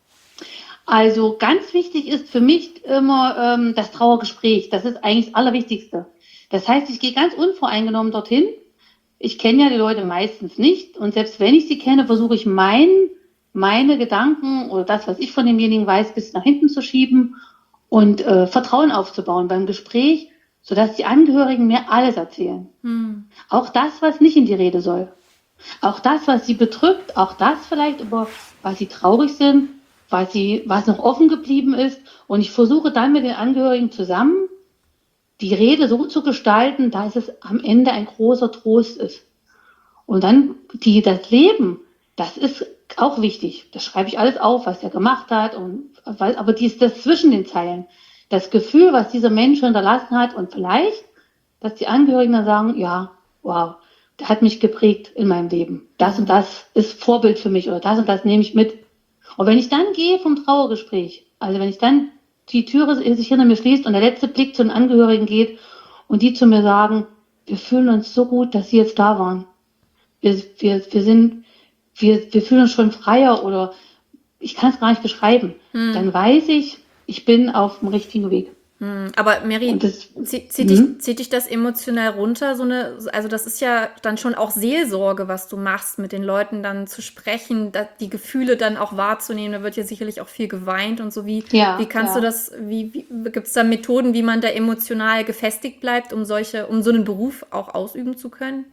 Also ganz wichtig ist für mich immer ähm, das Trauergespräch. Das ist eigentlich das Allerwichtigste. Das heißt, ich gehe ganz unvoreingenommen dorthin. Ich kenne ja die Leute meistens nicht. Und selbst wenn ich sie kenne, versuche ich mein, meine Gedanken oder das, was ich von demjenigen weiß, bis nach hinten zu schieben und äh, Vertrauen aufzubauen beim Gespräch, sodass die Angehörigen mir alles erzählen. Hm. Auch das, was nicht in die Rede soll. Auch das, was sie bedrückt. Auch das vielleicht, über was sie traurig sind, was, sie, was noch offen geblieben ist. Und ich versuche dann mit den Angehörigen zusammen, die Rede so zu gestalten, dass es am Ende ein großer Trost ist. Und dann die, das Leben, das ist auch wichtig. Das schreibe ich alles auf, was er gemacht hat. Und, aber dies, das zwischen den Zeilen, das Gefühl, was dieser Mensch hinterlassen hat und vielleicht, dass die Angehörigen dann sagen, ja, wow, der hat mich geprägt in meinem Leben. Das und das ist Vorbild für mich oder das und das nehme ich mit. Und wenn ich dann gehe vom Trauergespräch, also wenn ich dann die Türe sich hinter mir schließt und der letzte Blick zu den Angehörigen geht und die zu mir sagen, wir fühlen uns so gut, dass sie jetzt da waren. Wir, wir, wir sind, wir, wir fühlen uns schon freier oder ich kann es gar nicht beschreiben. Hm. Dann weiß ich, ich bin auf dem richtigen Weg. Hm. Aber Mary, das, zieht, zieht, dich, zieht dich das emotional runter? So eine, also das ist ja dann schon auch Seelsorge, was du machst, mit den Leuten dann zu sprechen, die Gefühle dann auch wahrzunehmen. Da wird ja sicherlich auch viel geweint und so. Wie, ja, wie kannst ja. du das, wie, wie gibt es da Methoden, wie man da emotional gefestigt bleibt, um solche, um so einen Beruf auch ausüben zu können?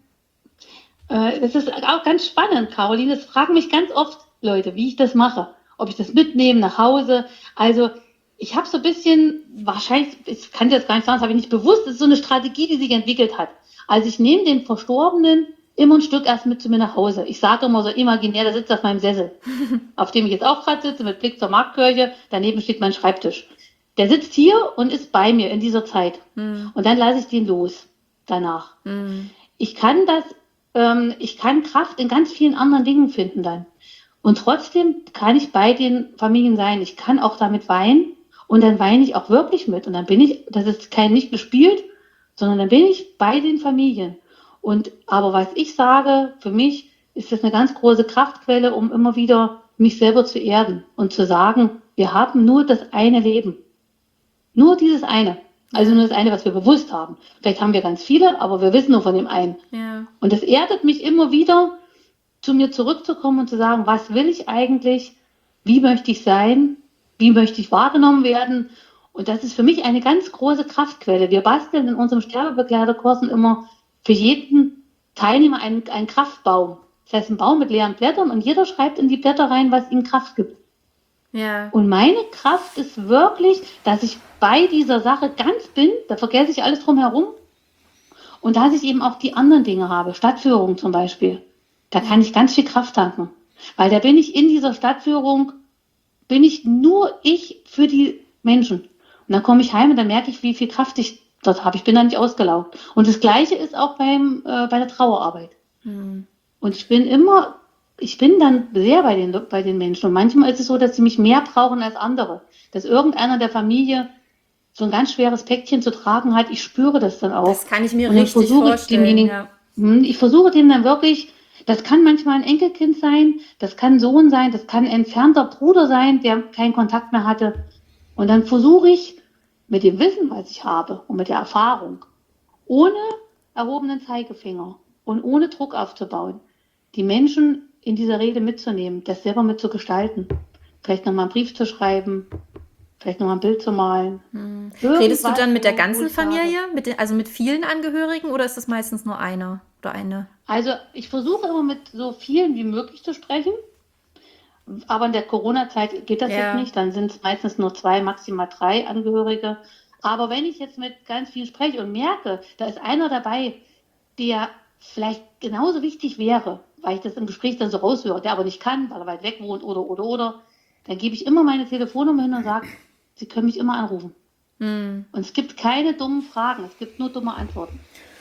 Äh, das ist auch ganz spannend, Caroline. Das fragen mich ganz oft Leute, wie ich das mache. Ob ich das mitnehme nach Hause. Also ich habe so ein bisschen, wahrscheinlich, ich kann dir das gar nicht sagen, das habe ich nicht bewusst, das ist so eine Strategie, die sich entwickelt hat. Also ich nehme den Verstorbenen immer ein Stück erst mit zu mir nach Hause. Ich sage immer so imaginär, der sitzt auf meinem Sessel, auf dem ich jetzt auch gerade sitze, mit Blick zur Marktkirche, daneben steht mein Schreibtisch. Der sitzt hier und ist bei mir in dieser Zeit. Mhm. Und dann lasse ich den los danach. Mhm. Ich kann das, ähm, ich kann Kraft in ganz vielen anderen Dingen finden dann. Und trotzdem kann ich bei den Familien sein. Ich kann auch damit weinen. Und dann weine ich auch wirklich mit. Und dann bin ich, das ist kein nicht gespielt, sondern dann bin ich bei den Familien. Und aber was ich sage, für mich ist das eine ganz große Kraftquelle, um immer wieder mich selber zu erden und zu sagen, wir haben nur das eine Leben. Nur dieses eine. Also nur das eine, was wir bewusst haben. Vielleicht haben wir ganz viele, aber wir wissen nur von dem einen. Ja. Und das erdet mich immer wieder, zu mir zurückzukommen und zu sagen, was will ich eigentlich? Wie möchte ich sein? Wie möchte ich wahrgenommen werden? Und das ist für mich eine ganz große Kraftquelle. Wir basteln in unserem Sterbebegleiterkursen immer für jeden Teilnehmer einen, einen Kraftbaum. Das heißt, ein Baum mit leeren Blättern und jeder schreibt in die Blätter rein, was ihm Kraft gibt. Ja. Und meine Kraft ist wirklich, dass ich bei dieser Sache ganz bin, da vergesse ich alles drumherum. Und dass ich eben auch die anderen Dinge habe, Stadtführung zum Beispiel. Da kann ich ganz viel Kraft tanken. Weil da bin ich in dieser Stadtführung, bin ich nur ich für die Menschen. Und dann komme ich heim und dann merke ich, wie viel Kraft ich dort habe. Ich bin da nicht ausgelaugt. Und das Gleiche ist auch beim, äh, bei der Trauerarbeit. Hm. Und ich bin immer, ich bin dann sehr bei den, bei den Menschen. Und manchmal ist es so, dass sie mich mehr brauchen als andere. Dass irgendeiner der Familie so ein ganz schweres Päckchen zu tragen hat. Ich spüre das dann auch. Das kann ich mir Und dann richtig versuche ich vorstellen. demjenigen- Ja. Hm, Ich versuche dem dann wirklich, das kann manchmal ein Enkelkind sein, das kann ein Sohn sein, das kann ein entfernter Bruder sein, der keinen Kontakt mehr hatte. Und dann versuche ich mit dem Wissen, was ich habe und mit der Erfahrung, ohne erhobenen Zeigefinger und ohne Druck aufzubauen, die Menschen in dieser Rede mitzunehmen, das selber mitzugestalten. Vielleicht nochmal einen Brief zu schreiben, vielleicht nochmal ein Bild zu malen. Hm. Redest du Irgendwas, dann mit der wo ganzen ich sage- Familie, mit den, also mit vielen Angehörigen, oder ist das meistens nur einer oder eine? Also ich versuche immer mit so vielen wie möglich zu sprechen, aber in der Corona-Zeit geht das Ja. jetzt nicht. Dann sind es meistens nur zwei, maximal drei Angehörige. Aber wenn ich jetzt mit ganz vielen spreche und merke, da ist einer dabei, der vielleicht genauso wichtig wäre, weil ich das im Gespräch dann so raushöre, der aber nicht kann, weil er weit weg wohnt oder, oder, oder, dann gebe ich immer meine Telefonnummer hin und sage, Sie können mich immer anrufen. Hm. Und es gibt keine dummen Fragen, es gibt nur dumme Antworten.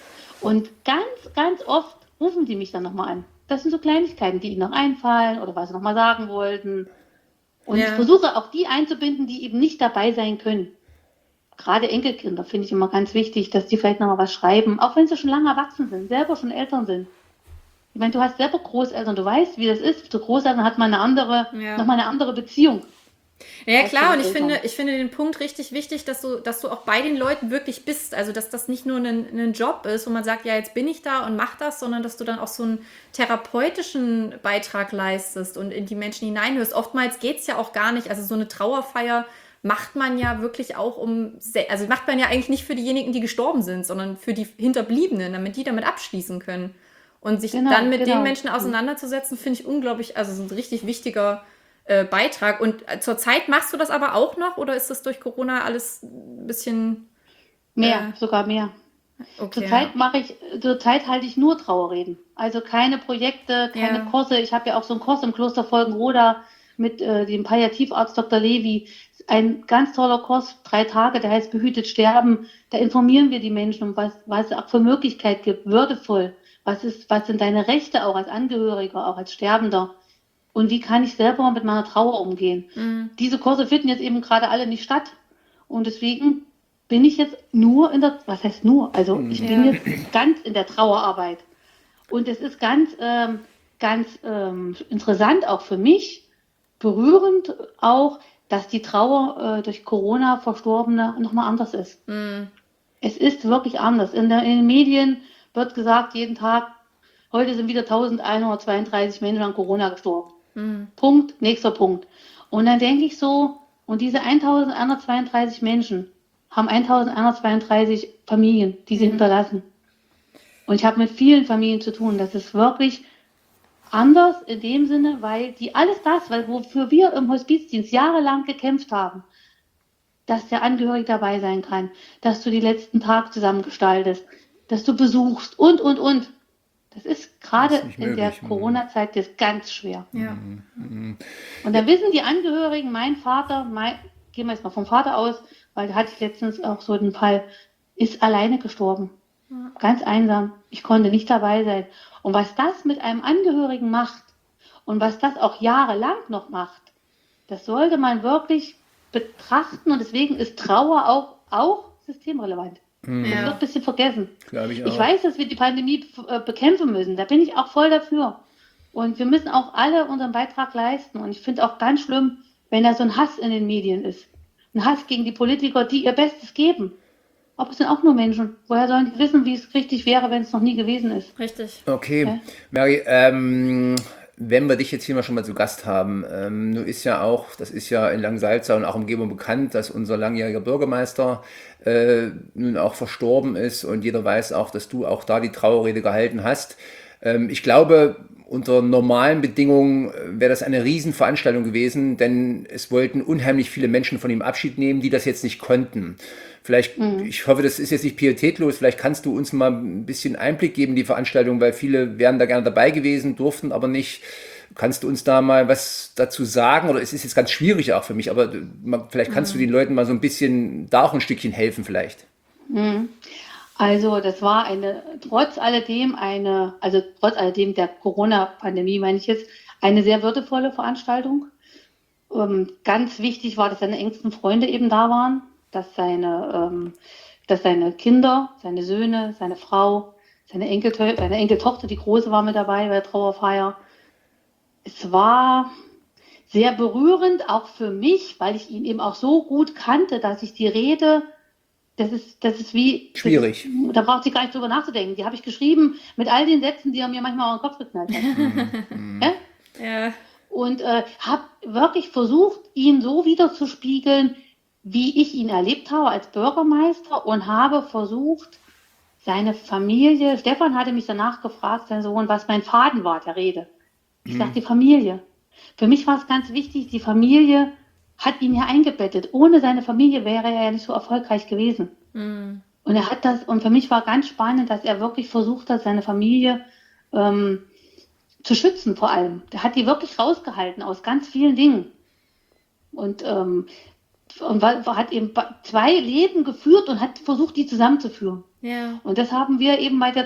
Und ganz, ganz oft rufen die mich dann nochmal an. Das sind so Kleinigkeiten, die ihnen noch einfallen oder was sie nochmal sagen wollten. Und Ja. ich versuche auch die einzubinden, die eben nicht dabei sein können. Gerade Enkelkinder finde ich immer ganz wichtig, dass die vielleicht nochmal was schreiben, auch wenn sie schon lange erwachsen sind, selber schon Eltern sind. Ich meine, du hast selber Großeltern, du weißt, wie das ist. Zu Großeltern hat man eine andere, Ja. nochmal eine andere Beziehung. Ja, Als klar, die und ich Eltern. finde, ich finde den Punkt richtig wichtig, dass du, dass du auch bei den Leuten wirklich bist. Also, dass das nicht nur ein, ein Job ist, wo man sagt, ja, jetzt bin ich da und mach das, sondern dass du dann auch so einen therapeutischen Beitrag leistest und in die Menschen hineinhörst. Oftmals geht es ja auch gar nicht. Also, so eine Trauerfeier macht man ja wirklich auch um, se- also macht man ja eigentlich nicht für diejenigen, die gestorben sind, sondern für die Hinterbliebenen, damit die damit abschließen können. Und sich Genau, dann mit genau. den Menschen auseinanderzusetzen, finde ich unglaublich, also so ein richtig wichtiger äh, Beitrag. Und äh, zurzeit machst du das aber auch noch oder ist das durch Corona alles ein bisschen Mehr, Äh, sogar mehr. okay? Zurzeit mache ich, zurzeit halte ich nur Trauerreden. Also keine Projekte, keine Ja. Kurse. Ich habe ja auch so einen Kurs im Kloster Folgenroda mit äh, dem Palliativarzt Doktor Levi. Ein ganz toller Kurs, drei Tage, der heißt Behütet sterben. Da informieren wir die Menschen, um was, was es auch für Möglichkeit gibt, würdevoll. Was ist, was sind deine Rechte auch als Angehöriger, auch als Sterbender? Und wie kann ich selber mit meiner Trauer umgehen? Mhm. Diese Kurse finden jetzt eben gerade alle nicht statt. Und deswegen bin ich jetzt nur in der, was heißt nur? Also ich bin Ja. jetzt ganz in der Trauerarbeit. Und es ist ganz, ähm, ganz ähm, interessant auch für mich, berührend auch, dass die Trauer äh, durch Corona Verstorbene nochmal anders ist. Mhm. Es ist wirklich anders. In, der, in den Medien wird gesagt, jeden Tag, heute sind wieder eintausendeinhundertzweiunddreißig Menschen an Corona gestorben. Mhm. Punkt, nächster Punkt. Und dann denke ich so, und diese eintausendeinhundertzweiunddreißig Menschen haben eintausendeinhundertzweiunddreißig Familien, die sie Mhm. hinterlassen. Und ich habe mit vielen Familien zu tun. Das ist wirklich anders in dem Sinne, weil die alles das, weil wofür wir im Hospizdienst jahrelang gekämpft haben, dass der Angehörige dabei sein kann, dass du die letzten Tage zusammen gestaltest, dass du besuchst und, und, und. Das ist gerade Das ist nicht in der möglich. Corona-Zeit das ganz schwer. Ja. Und dann wissen die Angehörigen, mein Vater, mein, gehen wir jetzt mal vom Vater aus, weil da hatte ich letztens auch so den Fall, ist alleine gestorben. Ganz einsam. Ich konnte nicht dabei sein. Und was das mit einem Angehörigen macht und was das auch jahrelang noch macht, das sollte man wirklich betrachten. Und deswegen ist Trauer auch, auch systemrelevant. Das wird Ja. ein bisschen vergessen. Glaube ich auch. Ich weiß, dass wir die Pandemie äh, bekämpfen müssen. Da bin ich auch voll dafür. Und wir müssen auch alle unseren Beitrag leisten. Und ich finde auch ganz schlimm, wenn da so ein Hass in den Medien ist. Ein Hass gegen die Politiker, die ihr Bestes geben. Aber es sind auch nur Menschen. Woher sollen die wissen, wie es richtig wäre, wenn es noch nie gewesen ist? Richtig. Okay, Ja. Mary, ähm, wenn wir dich jetzt hier mal schon mal zu Gast haben, ähm, nun ist ja auch, das ist ja in Langsalza und auch Umgebung bekannt, dass unser langjähriger Bürgermeister äh, nun auch verstorben ist und jeder weiß auch, dass du auch da die Trauerrede gehalten hast. Ähm, ich glaube, unter normalen Bedingungen wäre das eine Riesenveranstaltung gewesen, denn es wollten unheimlich viele Menschen von ihm Abschied nehmen, die das jetzt nicht konnten. Vielleicht, mhm. ich hoffe, das ist jetzt nicht pietätlos, vielleicht kannst du uns mal ein bisschen Einblick geben in die Veranstaltung, weil viele wären da gerne dabei gewesen, durften aber nicht. Kannst du uns da mal was dazu sagen? Oder es ist jetzt ganz schwierig auch für mich, aber vielleicht kannst mhm. du den Leuten mal so ein bisschen da auch ein Stückchen helfen vielleicht. Mhm. Also das war eine, trotz alledem eine, also trotz alledem der Corona-Pandemie, meine ich jetzt, eine sehr würdevolle Veranstaltung. Ähm, ganz wichtig war, dass seine engsten Freunde eben da waren, dass seine, ähm, dass seine Kinder, seine Söhne, seine Frau, seine, Enkel, seine Enkeltochter, die Große, war mit dabei bei der Trauerfeier. Es war sehr berührend, auch für mich, weil ich ihn eben auch so gut kannte, dass ich die Rede, das ist, das ist wie... Schwierig. Das, da braucht sie gar nicht drüber nachzudenken. Die habe ich geschrieben mit all den Sätzen, die er mir manchmal auf den Kopf geknallt hat. ja? Ja. Und äh, habe wirklich versucht, ihn so wiederzuspiegeln, wie ich ihn erlebt habe als Bürgermeister, und habe versucht, seine Familie, Stefan hatte mich danach gefragt, sein Sohn, was mein Faden war der Rede. Ich mhm. sage, die Familie. Für mich war es ganz wichtig, die Familie hat ihn ja eingebettet. Ohne seine Familie wäre er ja nicht so erfolgreich gewesen. Mhm. Und er hat das, und für mich war ganz spannend, dass er wirklich versucht hat, seine Familie ähm, zu schützen vor allem. Der hat die wirklich rausgehalten aus ganz vielen Dingen. Und, ähm, und hat eben zwei Leben geführt und hat versucht, die zusammenzuführen. Ja. Und das haben wir eben bei der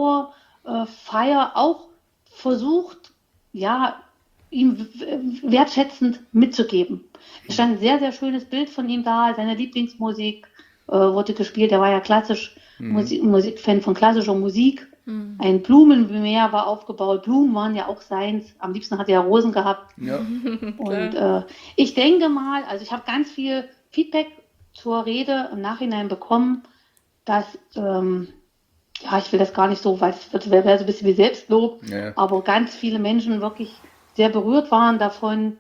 Trauerfeier auch versucht, ja, ihm wertschätzend mitzugeben. Es stand ein sehr, sehr schönes Bild von ihm da, seine Lieblingsmusik äh, wurde gespielt, er war ja klassisch, mhm. Musik, Musikfan von klassischer Musik. Mhm. Ein Blumenmeer war aufgebaut, Blumen waren ja auch seins, am liebsten hat er Rosen gehabt. Ja. Und äh, ich denke mal, also ich habe ganz viel Feedback zur Rede im Nachhinein bekommen, dass, ähm, ja, ich will das gar nicht so, weil es wäre so ein bisschen wie Selbstlob, ja. aber ganz viele Menschen wirklich sehr berührt waren davon,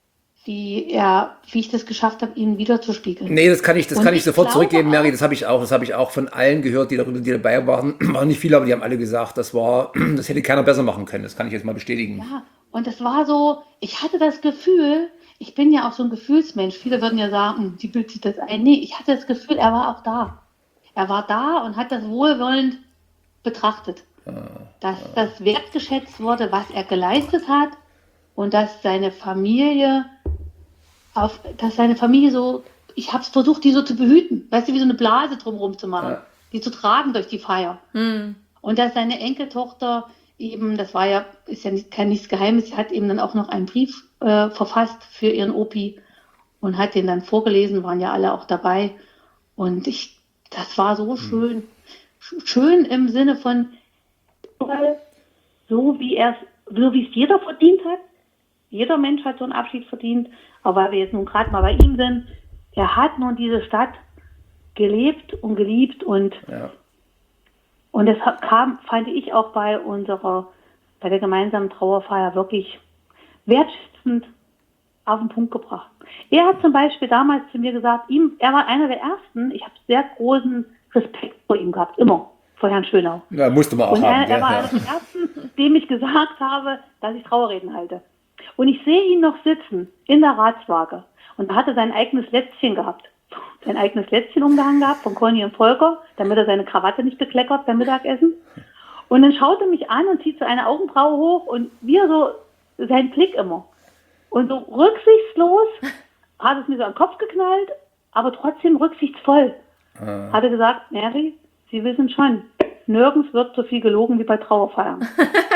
wie er, wie ich das geschafft habe, ihn wiederzuspiegeln. Nee, das kann ich, das Und kann ich ich sofort glaube zurückgeben, Mary. auch- Das habe ich auch, das habe ich auch von allen gehört, die darüber, die dabei waren. Waren nicht viele, aber die haben alle gesagt, das war, das hätte keiner besser machen können. Das kann ich jetzt mal bestätigen. Ja, und es war so, ich hatte das Gefühl, ich bin ja auch so ein Gefühlsmensch. Viele würden ja sagen, hm, die bildet sich das ein. Nee, ich hatte das Gefühl, er war auch da. Er war da und hat das wohlwollend betrachtet. Dass das wertgeschätzt wurde, was er geleistet hat, und dass seine Familie auf, dass seine Familie so, ich habe es versucht, die so zu behüten, weißt du, wie so eine Blase drumherum zu machen, Ja. die zu tragen durch die Feier. Hm. Und dass seine Enkeltochter eben, das war ja, ist ja nicht, kein nichts Geheimes, sie hat eben dann auch noch einen Brief äh, verfasst für ihren Opi und hat den dann vorgelesen, waren ja alle auch dabei. Und ich, das war so schön. Sch- Schön im Sinne von, so wie er so wie es jeder verdient hat. Jeder Mensch hat so einen Abschied verdient. Aber weil wir jetzt nun gerade mal bei ihm sind, er hat nun diese Stadt gelebt und geliebt, und Ja. und es hat- kam, fand ich, auch bei unserer, bei der gemeinsamen Trauerfeier wirklich wertschätzend auf den Punkt gebracht. Er hat zum Beispiel damals zu mir gesagt, ihm, er war einer der Ersten, ich habe sehr großen Respekt vor ihm gehabt, immer, vor Herrn Schönau. Ja, musste man auch Und er, haben. er ja, war ja. einer der Ersten, dem ich gesagt habe, dass ich Trauerreden halte. Und ich sehe ihn noch sitzen in der Ratswaage. Und er hatte sein eigenes Lätzchen gehabt. Sein eigenes Lätzchen umgehangen gehabt von Conny und Volker, damit er seine Krawatte nicht bekleckert beim Mittagessen. Und dann schaut er mich an und zieht so eine Augenbraue hoch und wie er so, sein Blick immer. Und so rücksichtslos hat es mir so an den Kopf geknallt, aber trotzdem rücksichtsvoll. Ah. Hat er gesagt, Mary, Sie wissen schon, nirgends wird so viel gelogen wie bei Trauerfeiern.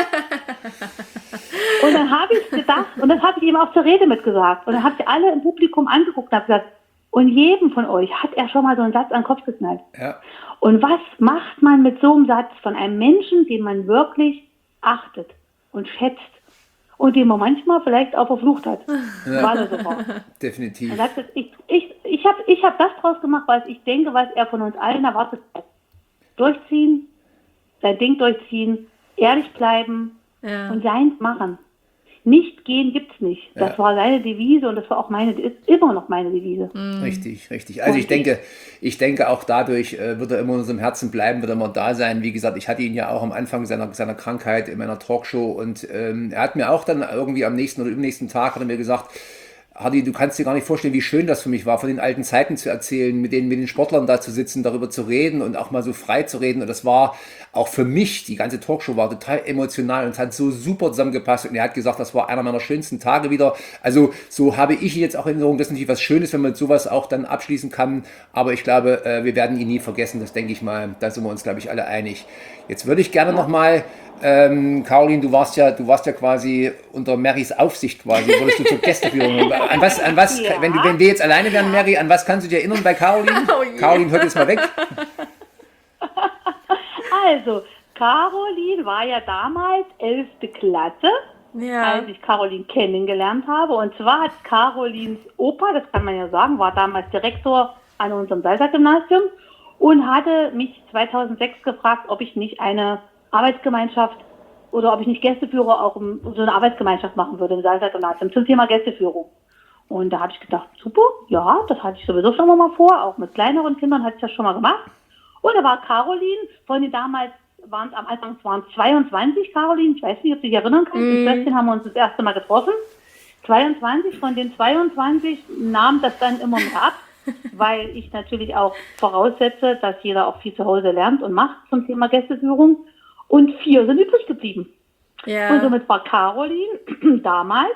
Und dann habe ich gedacht, und das habe ich ihm auch zur Rede mitgesagt. Und dann habe ich alle im Publikum angeguckt und habe gesagt, und jedem von euch hat er schon mal so einen Satz an den Kopf geknallt. Ja. Und was macht man mit so einem Satz von einem Menschen, den man wirklich achtet und schätzt und den man manchmal vielleicht auch verflucht hat, Ja. weil er so war. Definitiv. Und sagt, ich ich, ich habe ich hab das draus gemacht, was ich denke, was er von uns allen erwartet hat. Durchziehen, sein Ding durchziehen, ehrlich bleiben Ja. und seins machen. Nicht gehen gibt's nicht. Das Ja. war seine Devise und das war auch meine, ist immer noch meine Devise. Richtig, richtig. Also ich denke, ich denke auch dadurch äh, wird er immer in unserem Herzen bleiben, wird er immer da sein. Wie gesagt, ich hatte ihn ja auch am Anfang seiner, seiner Krankheit in meiner Talkshow und ähm, er hat mir auch dann irgendwie am nächsten oder übernächsten Tag hat er mir gesagt, Hardy, du kannst dir gar nicht vorstellen, wie schön das für mich war, von den alten Zeiten zu erzählen, mit den, mit den Sportlern da zu sitzen, darüber zu reden und auch mal so frei zu reden. Und das war auch für mich, die ganze Talkshow war total emotional und es hat so super zusammengepasst. Und er hat gesagt, das war einer meiner schönsten Tage wieder. Also so habe ich jetzt auch in Erinnerung, das ist natürlich was Schönes, wenn man sowas auch dann abschließen kann. Aber ich glaube, äh, wir werden ihn nie vergessen, das denke ich mal. Da sind wir uns, glaube ich, alle einig. Jetzt würde ich gerne nochmal... Ähm, Caroline, du warst ja, du warst ja quasi unter Marys Aufsicht quasi, wurdest du zur Gästeführerin. An was, an was, Ja. wenn, du, wenn wir jetzt alleine wären, Mary, an was kannst du dich erinnern bei Caroline? Oh je. Caroline, hört jetzt mal weg. Also, Caroline war ja damals elfte Klasse, Ja. als ich Caroline kennengelernt habe. Und zwar hat Carolins Opa, das kann man ja sagen, war damals Direktor an unserem Salsa-Gymnasium und hatte mich zweitausendsechs gefragt, ob ich nicht eine Arbeitsgemeinschaft oder ob ich nicht Gästeführer auch um, um so eine Arbeitsgemeinschaft machen würde im Salsa-Gymnasium zum Thema Gästeführung. Und da habe ich gedacht, super, ja, das hatte ich sowieso schon mal vor, auch mit kleineren Kindern hatte ich das schon mal gemacht. Und da war Caroline, von den damals waren es am Anfang waren es zweiundzwanzig, Caroline, ich weiß nicht, ob du dich erinnern kannst, Mm. mit Schwestern haben wir uns das erste Mal getroffen. zweiundzwanzig, von den zweiundzwanzig nahm das dann immer mehr ab, weil ich natürlich auch voraussetze, dass jeder auch viel zu Hause lernt und macht zum Thema Gästeführung. Und vier sind übrig geblieben. Und Ja. somit war Caroline damals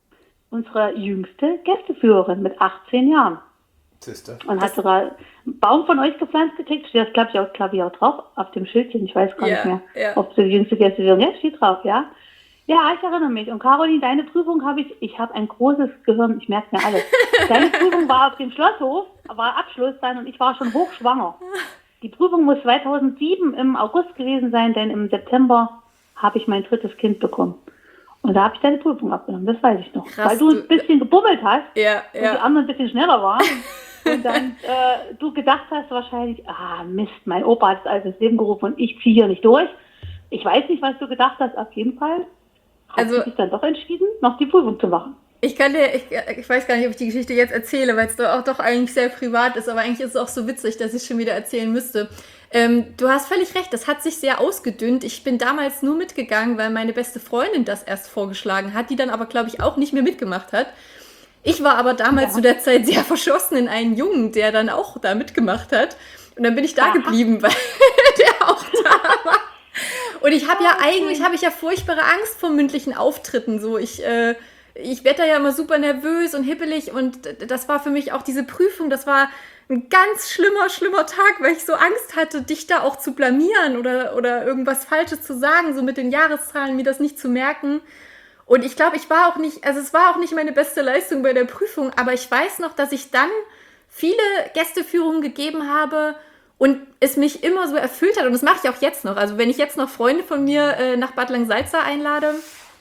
unsere jüngste Gästeführerin mit achtzehn Jahren. Siehste. Und hat sogar einen Baum von euch gepflanzt gekriegt. Steht das, glaube ich, auch, glaube ich, auch drauf auf dem Schildchen. Ich weiß gar Ja, nicht mehr, ja. ob sie die jüngste Gästeführerin ist. Ja, steht drauf, ja. Ja, ich erinnere mich. Und Caroline, deine Prüfung habe ich, ich habe ein großes Gehirn, ich merke mir alles. Deine Prüfung war auf dem Schlosshof, war Abschluss dann und ich war schon hochschwanger. Die Prüfung muss zweitausendsieben im August gewesen sein, denn im September habe ich mein drittes Kind bekommen. Und da habe ich deine Prüfung abgenommen, das weiß ich noch. Krass, Weil du du- ein bisschen gebummelt hast Ja, und die ja. anderen ein bisschen schneller waren. Und dann äh, du gedacht hast wahrscheinlich, ah Mist, mein Opa hat es alles ins Leben gerufen und ich ziehe hier nicht durch. Ich weiß nicht, was du gedacht hast, auf jeden Fall hast Also- du dich dann doch entschieden, noch die Prüfung zu machen. Ich kann dir, ich, ich weiß gar nicht, ob ich die Geschichte jetzt erzähle, weil es doch auch doch eigentlich sehr privat ist, aber eigentlich ist es auch so witzig, dass ich es schon wieder erzählen müsste. Ähm, du hast völlig recht, das hat sich sehr ausgedünnt. Ich bin damals nur mitgegangen, weil meine beste Freundin das erst vorgeschlagen hat, die dann aber, glaube ich, auch nicht mehr mitgemacht hat. Ich war aber damals Ja. zu der Zeit sehr verschossen in einen Jungen, der dann auch da mitgemacht hat. Und dann bin ich da Aha. geblieben, weil der auch da war. Und ich habe ja eigentlich, habe ich ja furchtbare Angst vor mündlichen Auftritten. So, ich, äh, ich werde da ja immer super nervös und hippelig und das war für mich auch diese Prüfung, das war ein ganz schlimmer, schlimmer Tag, weil ich so Angst hatte, dich da auch zu blamieren oder, oder irgendwas Falsches zu sagen, so mit den Jahreszahlen, mir das nicht zu merken. Und ich glaube, ich war auch nicht, also es war auch nicht meine beste Leistung bei der Prüfung, aber ich weiß noch, dass ich dann viele Gästeführungen gegeben habe und es mich immer so erfüllt hat. Und das mache ich auch jetzt noch. Also wenn ich jetzt noch Freunde von mir äh, nach Bad Langsalza einlade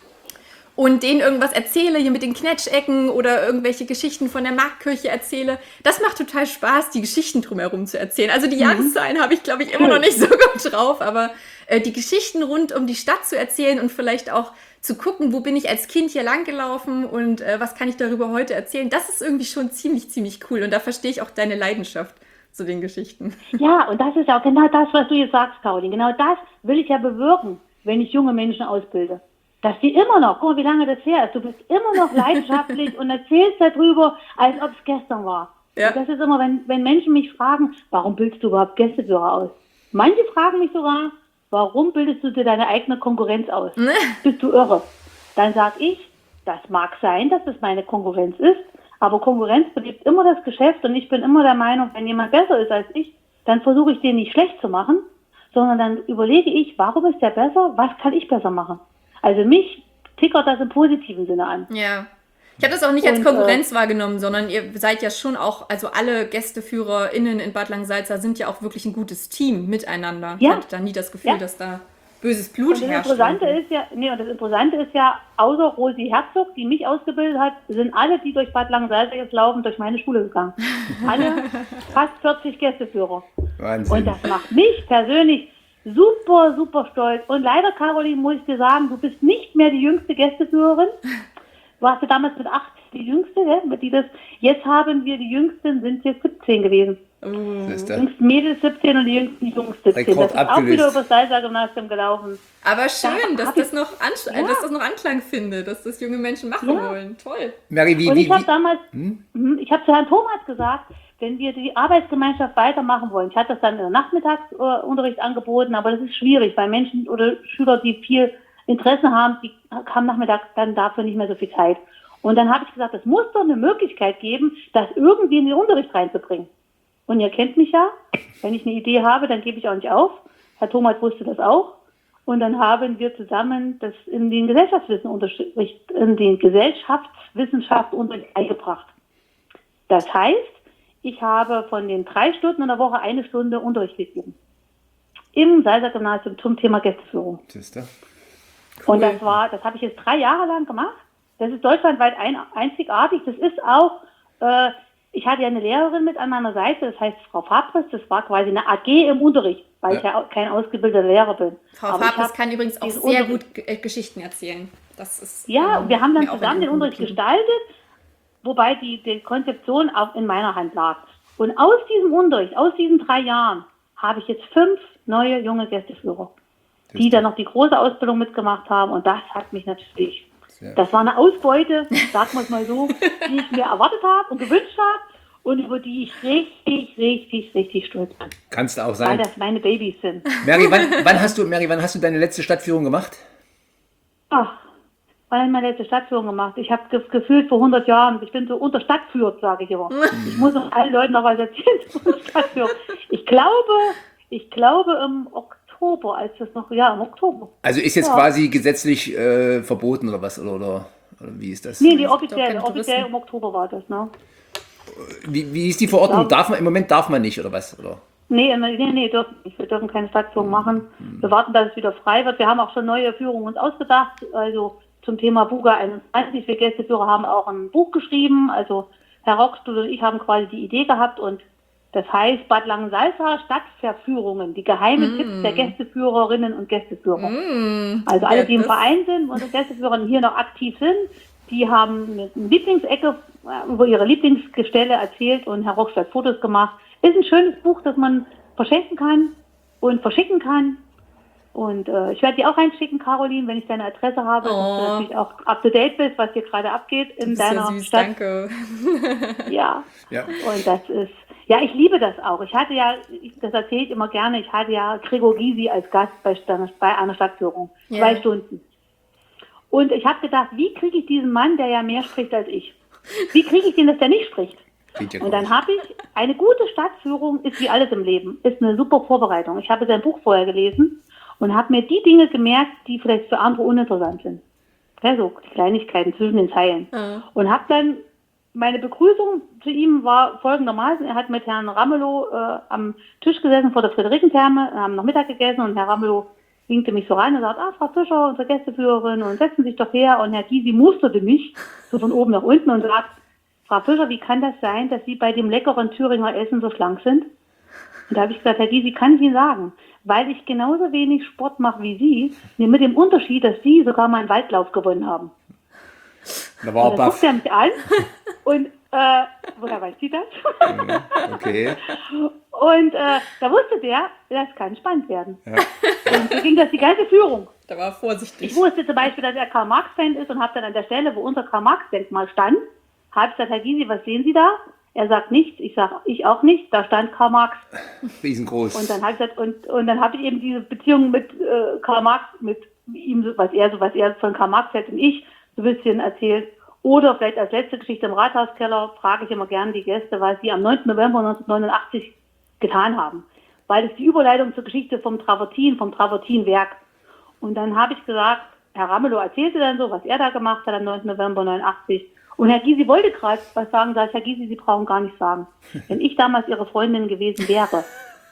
und denen irgendwas erzähle, hier mit den Knetschecken oder irgendwelche Geschichten von der Marktkirche erzähle, das macht total Spaß, die Geschichten drumherum zu erzählen. Also die Jahreszahlen habe ich, glaube ich, immer noch nicht so gut drauf, aber äh, die Geschichten rund um die Stadt zu erzählen und vielleicht auch zu gucken, wo bin ich als Kind hier langgelaufen und äh, was kann ich darüber heute erzählen, das ist irgendwie schon ziemlich, ziemlich cool. Und da verstehe ich auch deine Leidenschaft zu den Geschichten. Ja, und das ist auch genau das, was du jetzt sagst, Caroline. Genau das will ich ja bewirken, wenn ich junge Menschen ausbilde. Dass die immer noch, guck mal, wie lange das her ist, du bist immer noch leidenschaftlich und erzählst darüber, als ob es gestern war. Ja. Und das ist immer, wenn, wenn Menschen mich fragen, warum bildest du überhaupt Gästeführer aus? Manche fragen mich sogar, warum bildest du dir deine eigene Konkurrenz aus? Ne? Bist du irre? Dann sag ich, das mag sein, dass es meine Konkurrenz ist, aber Konkurrenz belebt immer das Geschäft und ich bin immer der Meinung, wenn jemand besser ist als ich, dann versuche ich den nicht schlecht zu machen, sondern dann überlege ich, warum ist der besser, was kann ich besser machen? Also mich tickert das im positiven Sinne an. Ja. Ich habe das auch nicht als Und, Konkurrenz wahrgenommen, sondern ihr seid ja schon auch, also alle GästeführerInnen in Bad Langsalza sind ja auch wirklich ein gutes Team miteinander. Ja. Ich hatte da nie das Gefühl, Ja. dass da böses Blut Und das herrscht. Interessante irgendwie. ist ja, nee, und das Interessante ist ja, außer Rosi Herzog, die mich ausgebildet hat, sind alle, die durch Bad Langensalza jetzt laufen, durch meine Schule gegangen. Alle fast vierzig Gästeführer. Wahnsinn. Und das macht mich persönlich super, super stolz. Und leider, Caroline, muss ich dir sagen, du bist nicht mehr die jüngste Gästeführerin. Du warst ja damals mit acht die jüngste, ja, mit die das. Jetzt haben wir die jüngsten, sind jetzt siebzehn gewesen. Siehst Die du? jüngsten Mädels siebzehn und die jüngsten Jungs siebzehn. Rekord Das ist auch abgelöst. wieder über das Salsa-Gymnasium gelaufen. Aber schön, Da dass hab das, ich- noch Ansch- Ja. dass das noch Anklang findet, dass das junge Menschen machen Ja. wollen. Toll. Mary, wie, Und wie, ich habe wie, damals, Hm? Mhm, ich habe zu Herrn Thomas gesagt, wenn wir die Arbeitsgemeinschaft weitermachen wollen, ich hatte das dann im Nachmittagsunterricht angeboten, aber das ist schwierig, weil Menschen oder Schüler, die viel Interesse haben, die haben nachmittags dann dafür nicht mehr so viel Zeit. Und dann habe ich gesagt, es muss doch eine Möglichkeit geben, das irgendwie in den Unterricht reinzubringen. Und ihr kennt mich ja, wenn ich eine Idee habe, dann gebe ich auch nicht auf. Herr Thomas wusste das auch. Und dann haben wir zusammen das in den Gesellschaftswissenunterricht, in den Gesellschaftswissenschaftsunterricht eingebracht. Das heißt, ich habe von den drei Stunden in der Woche eine Stunde Unterricht gegeben. Im Salsa-Gymnasium zum Thema Gästeführung. Siehst du? Und das war, das habe ich jetzt drei Jahre lang gemacht. Das ist deutschlandweit ein, einzigartig. Das ist auch, äh, ich hatte ja eine Lehrerin mit an meiner Seite, das heißt Frau Fabris, das war quasi eine A G im Unterricht, weil Ja. ich ja auch kein ausgebildeter Lehrer bin. Frau Aber ich Fabris hab kann übrigens auch diesen sehr Unterricht- gut äh, Geschichten erzählen. Das ist, Ja, ähm, und wir haben dann mir auch zusammen in den Erinnerung Unterricht geblieben. gestaltet, wobei die, die Konzeption auch in meiner Hand lag. Und aus diesem Unterricht, aus diesen drei Jahren, habe ich jetzt fünf neue junge Gästeführer, die dann noch die große Ausbildung mitgemacht haben. Und das hat mich natürlich, Sehr. das war eine Ausbeute, sagen wir es mal so, die ich mir erwartet habe und gewünscht habe und über die ich richtig, richtig, richtig stolz bin, Kannst du auch weil sein. das meine Babys sind. Mary, wann, wann, hast du, Mary, wann hast du deine letzte Stadtführung gemacht? Ach, wann habe ich meine letzte Stadtführung gemacht? Ich habe ge gefühlt vor hundert Jahren, ich bin so unter Stadtführt, sage ich immer. Ich muss auch allen Leuten noch was erzählen zur Stadtführung. Ich glaube, ich glaube im Oktober, als das noch, ja, im Oktober. Also ist jetzt Ja. quasi gesetzlich äh, verboten oder was? Oder, oder, oder wie ist das? Nee, die doch offiziell, keine offiziell Touristen. im Oktober war das, ne? Wie, wie ist die Verordnung? Ja. Darf man, im Moment darf man nicht, oder was? Oder? Nee, nee, nee, dürfen nicht. Wir dürfen keine Stadtführung machen. Wir warten, dass es wieder frei wird. Wir haben auch schon neue Führungen uns ausgedacht. Also zum Thema Buga einundzwanzig. Wir Gästeführer haben auch ein Buch geschrieben. Also Herr Rockstuhl und ich haben quasi die Idee gehabt. Und das heißt Bad Langensalza Stadtverführungen. Die geheimen Tipps der Gästeführerinnen und Gästeführer. Mm. Also alle, die im das- Verein sind und Gästeführerinnen hier noch aktiv sind, die haben eine Lieblingsecke äh, über ihre Lieblingsgestelle erzählt und Herr Rockstadt Fotos gemacht. Ist ein schönes Buch, das man verschenken kann und verschicken kann. Und äh, ich werde dir auch reinschicken, Caroline, wenn ich deine Adresse habe, dass Oh. du natürlich auch up to date bist, was hier gerade abgeht in Das ist deiner ja süß, Stadt. danke. Ja. Ja. Und das ist, ja, ich liebe das auch. Ich hatte ja, ich, das erzähle ich immer gerne, ich hatte ja Gregor Gysi als Gast bei, bei einer Stadtführung. Ja. Zwei Stunden. Und ich habe gedacht, wie kriege ich diesen Mann, der ja mehr spricht als ich, wie kriege ich den, dass der nicht spricht? Geht ja Und gar dann nicht. habe ich, eine gute Stadtführung ist wie alles im Leben, ist eine super Vorbereitung. Ich habe sein Buch vorher gelesen und habe mir die Dinge gemerkt, die vielleicht für andere uninteressant sind. Ja, so die Kleinigkeiten zwischen den Zeilen. Ja. Und habe dann, meine Begrüßung zu ihm war folgendermaßen, er hat mit Herrn Ramelow äh, am Tisch gesessen vor der Friederikentherme, haben noch Mittag gegessen und Herr Ramelow winkte mich so rein und sagt, ah, Frau Fischer, unsere Gästeführerin, und setzen Sie sich doch her. Und Herr Gysi musterte mich so von oben nach unten und sagt, Frau Fischer, wie kann das sein, dass Sie bei dem leckeren Thüringer Essen so schlank sind? Und da habe ich gesagt, Herr Gysi, kann ich Ihnen sagen, weil ich genauso wenig Sport mache wie Sie, nur mit dem Unterschied, dass Sie sogar mal einen Waldlauf gewonnen haben. Da war Und er dann baff. guckt er mich an und, äh, woher weiß sie das? Okay. Und äh, da wusste der, das kann spannend werden. Ja. Und so ging das die ganze Führung. Da war er vorsichtig. Ich wusste zum Beispiel, dass er Karl-Marx-Fan ist und habe dann an der Stelle, wo unser Karl-Marx-Denkmal stand, habe ich gesagt, Herr Gysi, was sehen Sie da? Er sagt nichts, ich sage, ich auch nicht, da stand Karl Marx. Riesengroß. Und dann habe ich gesagt, und, und dann habe ich eben diese Beziehung mit äh, Karl Marx, mit ihm, so, was er so, was er von Karl Marx hält und ich, so ein bisschen erzählt. Oder vielleicht als letzte Geschichte im Rathauskeller frage ich immer gerne die Gäste, was sie am neunten November neunzehnhundertneunundachtzig getan haben. Weil das die Überleitung zur Geschichte vom Travertin, vom Travertin-Werk. Und dann habe ich gesagt, Herr Ramelow erzählte dann so, was er da gemacht hat am neunten November neunundachtzig. Und Herr Gysi wollte gerade was sagen, da ich, Herr Gysi, Sie brauchen gar nichts sagen. Wenn ich damals Ihre Freundin gewesen wäre,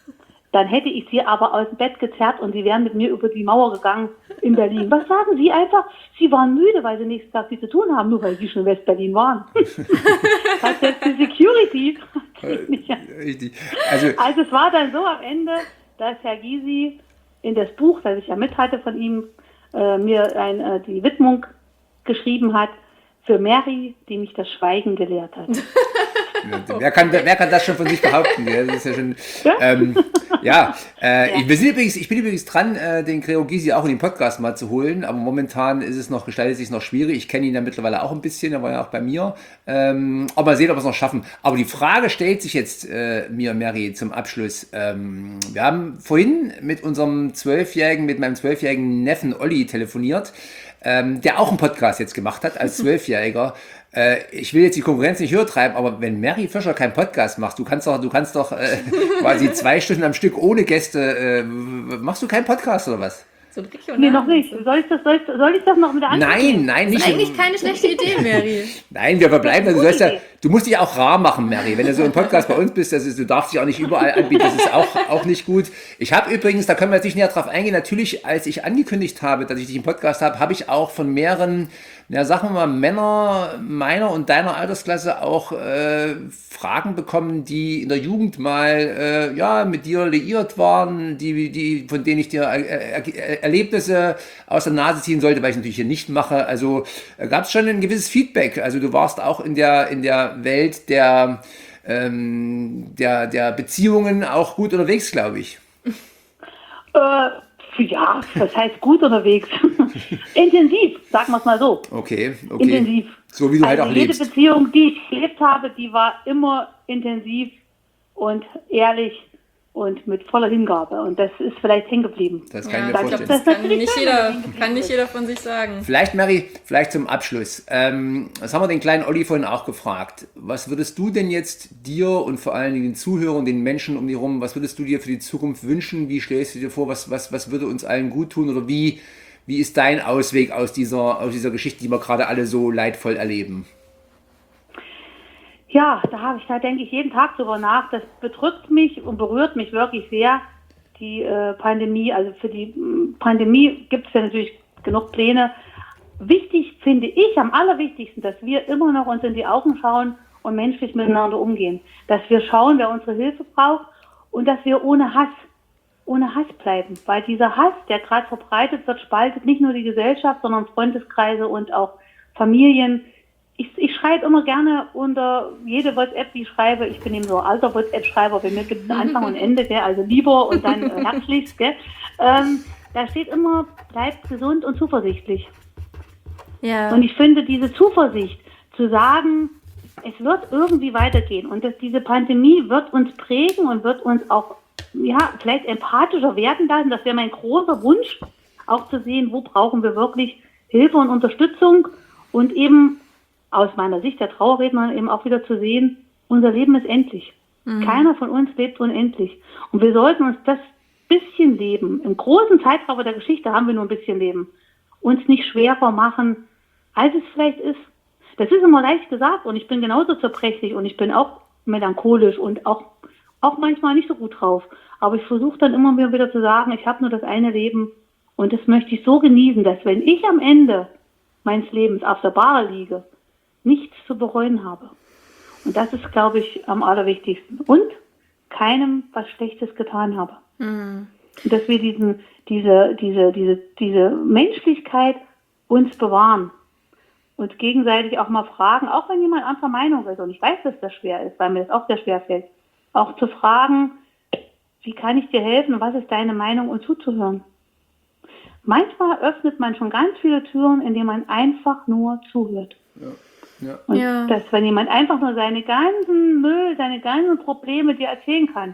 dann hätte ich sie aber aus dem Bett gezerrt und sie wären mit mir über die Mauer gegangen in Berlin. Was sagen Sie einfach? Sie waren müde, weil sie nächsten Tag viel zu tun haben, nur weil sie schon in West-Berlin waren. Das heißt, die Security. Richtig. Also, also es war dann so am Ende, dass Herr Gysi in das Buch, das ich ja mit hatte von ihm, äh, mir ein, äh, die Widmung geschrieben hat für Mary, die mich das Schweigen gelehrt hat. Wer kann, wer kann das schon von sich behaupten? Ja, das ist ja schon. Ähm, ja, äh, ich, wir sind übrigens, ich bin übrigens dran, äh, den Gregor Gysi auch in den Podcast mal zu holen, aber momentan ist es noch, gestaltet sich noch schwierig. Ich kenne ihn ja mittlerweile auch ein bisschen, er war ja auch bei mir. Ähm, aber mal sehen, ob wir es noch schaffen. Aber die Frage stellt sich jetzt äh, mir, Mary, zum Abschluss. Ähm, wir haben vorhin mit unserem zwölfjährigen, mit meinem zwölfjährigen Neffen Olli telefoniert, ähm, der auch einen Podcast jetzt gemacht hat als Zwölfjähriger. Äh, ich will jetzt die Konkurrenz nicht höher treiben, aber wenn Mary Fischer keinen Podcast macht, du kannst doch, du kannst doch äh, quasi zwei Stunden am Stück ohne Gäste, äh, machst du keinen Podcast oder was? So nee, noch nicht. Soll ich das, soll ich, soll ich das noch mit der Antwort Nein, geben? nein, nicht. Das ist eigentlich keine schlechte Idee, Mary. Nein, wir verbleiben. Also du, sollst ja, du musst dich auch rar machen, Mary. Wenn du so im Podcast bei uns bist, das ist, du darfst dich auch nicht überall anbieten. Das ist auch, auch nicht gut. Ich habe übrigens, da können wir jetzt nicht näher drauf eingehen, natürlich, als ich angekündigt habe, dass ich dich im Podcast habe, habe ich auch von mehreren, ja, sagen wir mal, Männer meiner und deiner Altersklasse auch äh, Fragen bekommen, die in der Jugend mal äh, ja, mit dir liiert waren, die, die, von denen ich dir äh, äh, Erlebnisse aus der Nase ziehen sollte, weil ich natürlich hier nicht mache. Also äh, gab es schon ein gewisses Feedback. Also du warst auch in der, in der Welt der, ähm, der, der Beziehungen auch gut unterwegs, glaube ich. Äh, ja, das heißt gut unterwegs. Intensiv, sagen wir es mal so. Okay, okay. Intensiv. So wie du halt also auch jede lebst. Beziehung, die ich gelebt habe, die war immer intensiv und ehrlich und mit voller Hingabe. Und das ist vielleicht hängen geblieben. Das kann Ja, ich mir ich glaube, vorstellen. das kann nicht, jeder, kann nicht jeder von sich sagen. Vielleicht, Mary, vielleicht zum Abschluss. Ähm, das haben wir den kleinen Olli vorhin auch gefragt. Was würdest du denn jetzt dir und vor allen Dingen den Zuhörern, den Menschen um dich herum, was würdest du dir für die Zukunft wünschen? Wie stellst du dir vor, was, was, was würde uns allen gut tun? Oder wie, wie ist dein Ausweg aus dieser, aus dieser Geschichte, die wir gerade alle so leidvoll erleben? Ja, da habe ich, da denke ich jeden Tag drüber nach. Das bedrückt mich und berührt mich wirklich sehr, die äh, Pandemie. Also für die m, Pandemie gibt es ja natürlich genug Pläne. Wichtig finde ich, am allerwichtigsten, dass wir immer noch uns in die Augen schauen und menschlich miteinander umgehen. Dass wir schauen, wer unsere Hilfe braucht und dass wir ohne Hass, ohne Hass bleiben. Weil dieser Hass, der gerade verbreitet wird, spaltet nicht nur die Gesellschaft, sondern Freundeskreise und auch Familien. Ich, ich schreibe immer gerne unter jede WhatsApp, die ich schreibe, ich bin eben so ein alter WhatsApp-Schreiber, bei mir gibt es einen Anfang und Ende, gell? Also lieber und dann äh, herzlichst. Gell? Ähm, da steht immer, bleibt gesund und zuversichtlich. Ja. Und ich finde diese Zuversicht, zu sagen, es wird irgendwie weitergehen und dass diese Pandemie wird uns prägen und wird uns auch ja, vielleicht empathischer werden lassen, das wäre mein großer Wunsch, auch zu sehen, wo brauchen wir wirklich Hilfe und Unterstützung und eben aus meiner Sicht der Trauerredner eben auch wieder zu sehen, unser Leben ist endlich. Mhm. Keiner von uns lebt unendlich. Und wir sollten uns das bisschen Leben, im großen Zeitraum der Geschichte haben wir nur ein bisschen Leben, uns nicht schwerer machen, als es vielleicht ist. Das ist immer leicht gesagt und ich bin genauso zerbrechlich und ich bin auch melancholisch und auch, auch manchmal nicht so gut drauf. Aber ich versuche dann immer wieder zu sagen, ich habe nur das eine Leben und das möchte ich so genießen, dass wenn ich am Ende meines Lebens auf der Bahre liege, nichts zu bereuen habe. Und das ist, glaube ich, am allerwichtigsten. Und keinem was Schlechtes getan habe. Mhm. Und dass wir diesen, diese, diese, diese, diese Menschlichkeit uns bewahren. Und gegenseitig auch mal fragen, auch wenn jemand anderer Meinung ist. Und ich weiß, dass das schwer ist, weil mir das auch sehr schwer fällt. Auch zu fragen, wie kann ich dir helfen und was ist deine Meinung und zuzuhören. Manchmal öffnet man schon ganz viele Türen, indem man einfach nur zuhört. Ja. Ja. Und Ja. dass, wenn jemand einfach nur seine ganzen Müll, seine ganzen Probleme dir erzählen kann,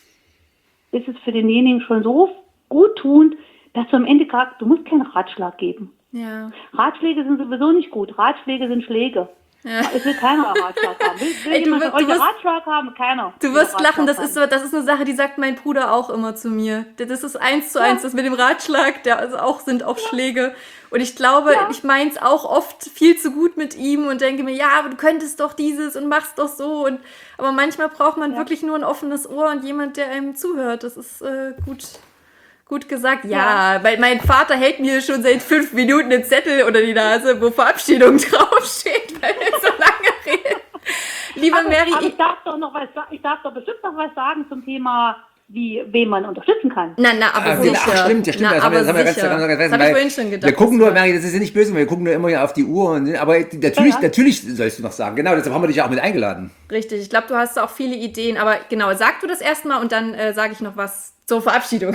ist es für denjenigen schon so gut tun, dass du am Ende gerade, du musst keinen Ratschlag geben. Ja. Ratschläge sind sowieso nicht gut. Ratschläge sind Schläge. Ja. Es will keiner einen Ratschlag haben. Will, will Ey, du jemand wirst- von euch du einen wirst- Ratschlag haben? Keiner. Du will wirst einen lachen, das Ratschlag ist, so, das ist eine Sache, die sagt mein Bruder auch immer zu mir. Das ist eins zu eins, das mit dem Ratschlag, der also auch sind auch Schläge. Und ich glaube, Ja. ich meine es auch oft viel zu gut mit ihm und denke mir, ja, aber du könntest doch dieses und machst doch so. Und, aber manchmal braucht man Ja. wirklich nur ein offenes Ohr und jemand, der einem zuhört. Das ist äh, gut, gut gesagt. Ja, weil mein Vater hält mir schon seit fünf Minuten einen Zettel unter die Nase, wo Verabschiedung draufsteht, weil er so lange redet. Liebe aber, Mary, aber ich, ich darf doch noch was, sa- ich darf doch bestimmt noch was sagen zum Thema, wie, wen man unterstützen kann. na, na, aber Ah, sicher. Ach, stimmt, ja, stimmt. Na, das haben wir, aber das haben wir ganz, sicher. ganz, ganz Das vergessen. habe ich weil vorhin schon gedacht. Wir gucken das nur, war- Mary, das ist ja nicht böse, wir gucken nur immer ja auf die Uhr. Und, aber natürlich, Ja, ja. natürlich sollst du noch sagen. Genau, deshalb haben wir dich ja auch mit eingeladen. Richtig, ich glaube, du hast auch viele Ideen, aber genau, sag du das erstmal und dann äh, sage ich noch was zur Verabschiedung.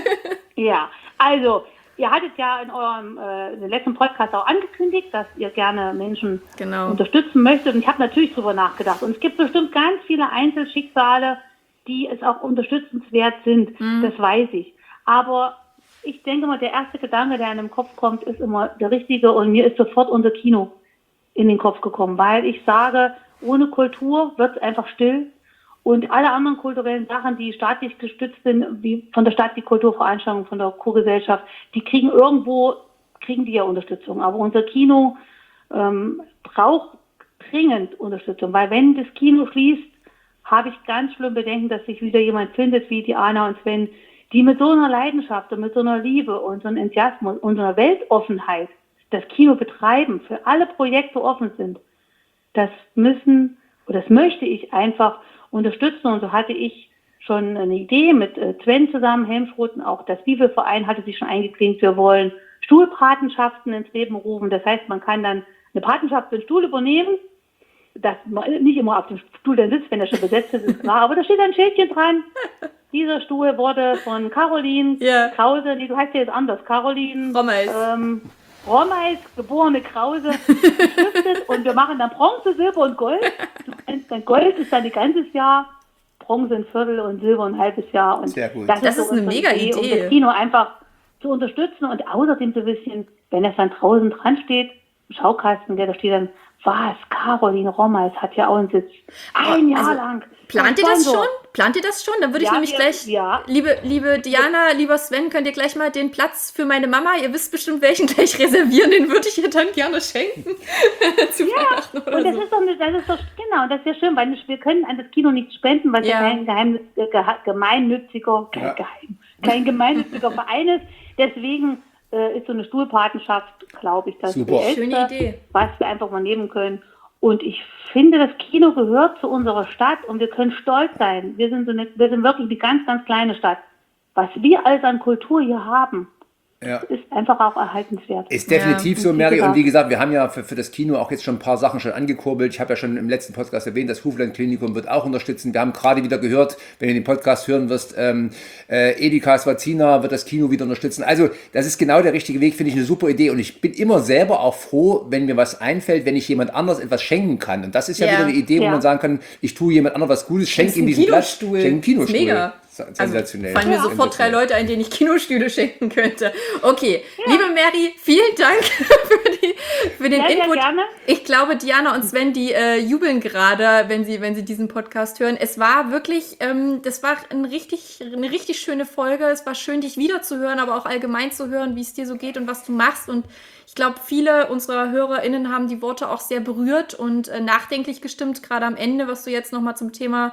Ja, also, ihr hattet ja in eurem äh, in dem letzten Podcast auch angekündigt, dass ihr gerne Menschen Genau. unterstützen möchtet. Und ich habe natürlich drüber nachgedacht. Und es gibt bestimmt ganz viele Einzelschicksale, die es auch unterstützenswert sind. Mhm. Das weiß ich. Aber ich denke mal, der erste Gedanke, der einem Kopf kommt, ist immer der richtige. Und mir ist sofort unser Kino in den Kopf gekommen, weil ich sage, ohne Kultur wird es einfach still. Und alle anderen kulturellen Sachen, die staatlich gestützt sind, wie von der Stadt die Kulturveranstaltungen, von der Kurgesellschaft, die kriegen irgendwo, kriegen die ja Unterstützung. Aber unser Kino ähm, braucht dringend Unterstützung, weil wenn das Kino schließt, habe ich ganz schlimm Bedenken, dass sich wieder jemand findet wie die Anna und Sven, die mit so einer Leidenschaft und mit so einer Liebe und so einem Enthusiasmus und so einer Weltoffenheit das Kino betreiben, für alle Projekte offen sind. Das müssen, oder das möchte ich einfach unterstützen. Und so hatte ich schon eine Idee mit äh, Sven zusammen, Helmsroth, auch das Bibelverein hatte sich schon eingeklinkt. Wir wollen Stuhlpatenschaften ins Leben rufen. Das heißt, man kann dann eine Patenschaft für den Stuhl übernehmen, dass man nicht immer auf dem Stuhl dann sitzt, wenn er schon besetzt ist, ist klar. Aber da steht ein Schildchen dran. Dieser Stuhl wurde von Caroline Ja. Krause, nee, du heißt ja jetzt anders, Caroline Rommeis. ähm, Rommeis, geborene Krause, beschriftet. Und wir machen dann Bronze, Silber und Gold. Du kennst dann Gold ist dann ein ganzes Jahr, Bronze ein Viertel und Silber ein halbes Jahr. Und Sehr gut. Das ist so eine unsere mega Idee. Um das Kino einfach zu unterstützen und außerdem so ein bisschen, wenn das dann draußen dran steht, im Schaukasten, der da steht dann, was, Caroline Rommeis hat ja auch einen Sitz. Ein Jahr Also, lang. Plant ihr das Sponsor. schon? Plant ihr das schon? Dann würde ich Ja, nämlich wir- gleich, ja. liebe, liebe Diana, lieber Sven, könnt ihr gleich mal den Platz für meine Mama, ihr wisst bestimmt welchen, gleich reservieren, den würde ich ihr dann gerne schenken. Zu Weihnachten oder Und das so. ist doch, eine- das ist doch, genau, das ist ja schön, weil wir können an das Kino nichts spenden, weil es Ja. ja kein geheim, äh, geha- gemeinnütziger, kein, Ja. geheim, kein gemeinnütziger Verein ist. Deswegen äh, ist so eine Stuhlpatenschaft, glaube ich, das Super. Beste, Schöne Idee. was wir einfach mal nehmen können. Und ich finde, das Kino gehört zu unserer Stadt und wir können stolz sein. Wir sind, so eine, wir sind wirklich eine ganz, ganz kleine Stadt. Was wir alles an Kultur hier haben, Ja. ist einfach auch erhaltenswert. Ist definitiv Ja. so, Und wie Mary. Und gesagt- wie gesagt, wir haben ja für, für das Kino auch jetzt schon ein paar Sachen schon angekurbelt. Ich habe ja schon im letzten Podcast erwähnt, das Hufland Klinikum wird auch unterstützen. Wir haben gerade wieder gehört, wenn du den Podcast hören wirst, ähm, äh, Edeka Swazina wird das Kino wieder unterstützen. Also das ist genau der richtige Weg, finde ich eine super Idee. Und ich bin immer selber auch froh, wenn mir was einfällt, wenn ich jemand anders etwas schenken kann. Und das ist ja, Ja. wieder eine Idee, wo Ja. man sagen kann, ich tue jemand anderem was Gutes, schenke ihm Ein diesen Platz, Kinostuhl. schenke einen Kinostuhl. Mega. Sensationell. Also, fallen mir sofort drei Sensationell. Leute ein, denen ich Kinostühle schenken könnte. Okay, liebe Mary, vielen Dank für, die, für den Sehr, sehr Input. gerne. Ich glaube, Diana und Sven, die äh, jubeln gerade, wenn sie, wenn sie diesen Podcast hören. Es war wirklich, ähm, das war ein richtig, eine richtig schöne Folge. Es war schön, dich wiederzuhören, aber auch allgemein zu hören, wie es dir so geht und was du machst. Und ich glaube, viele unserer HörerInnen haben die Worte auch sehr berührt und äh, nachdenklich gestimmt, gerade am Ende, was du jetzt nochmal zum Thema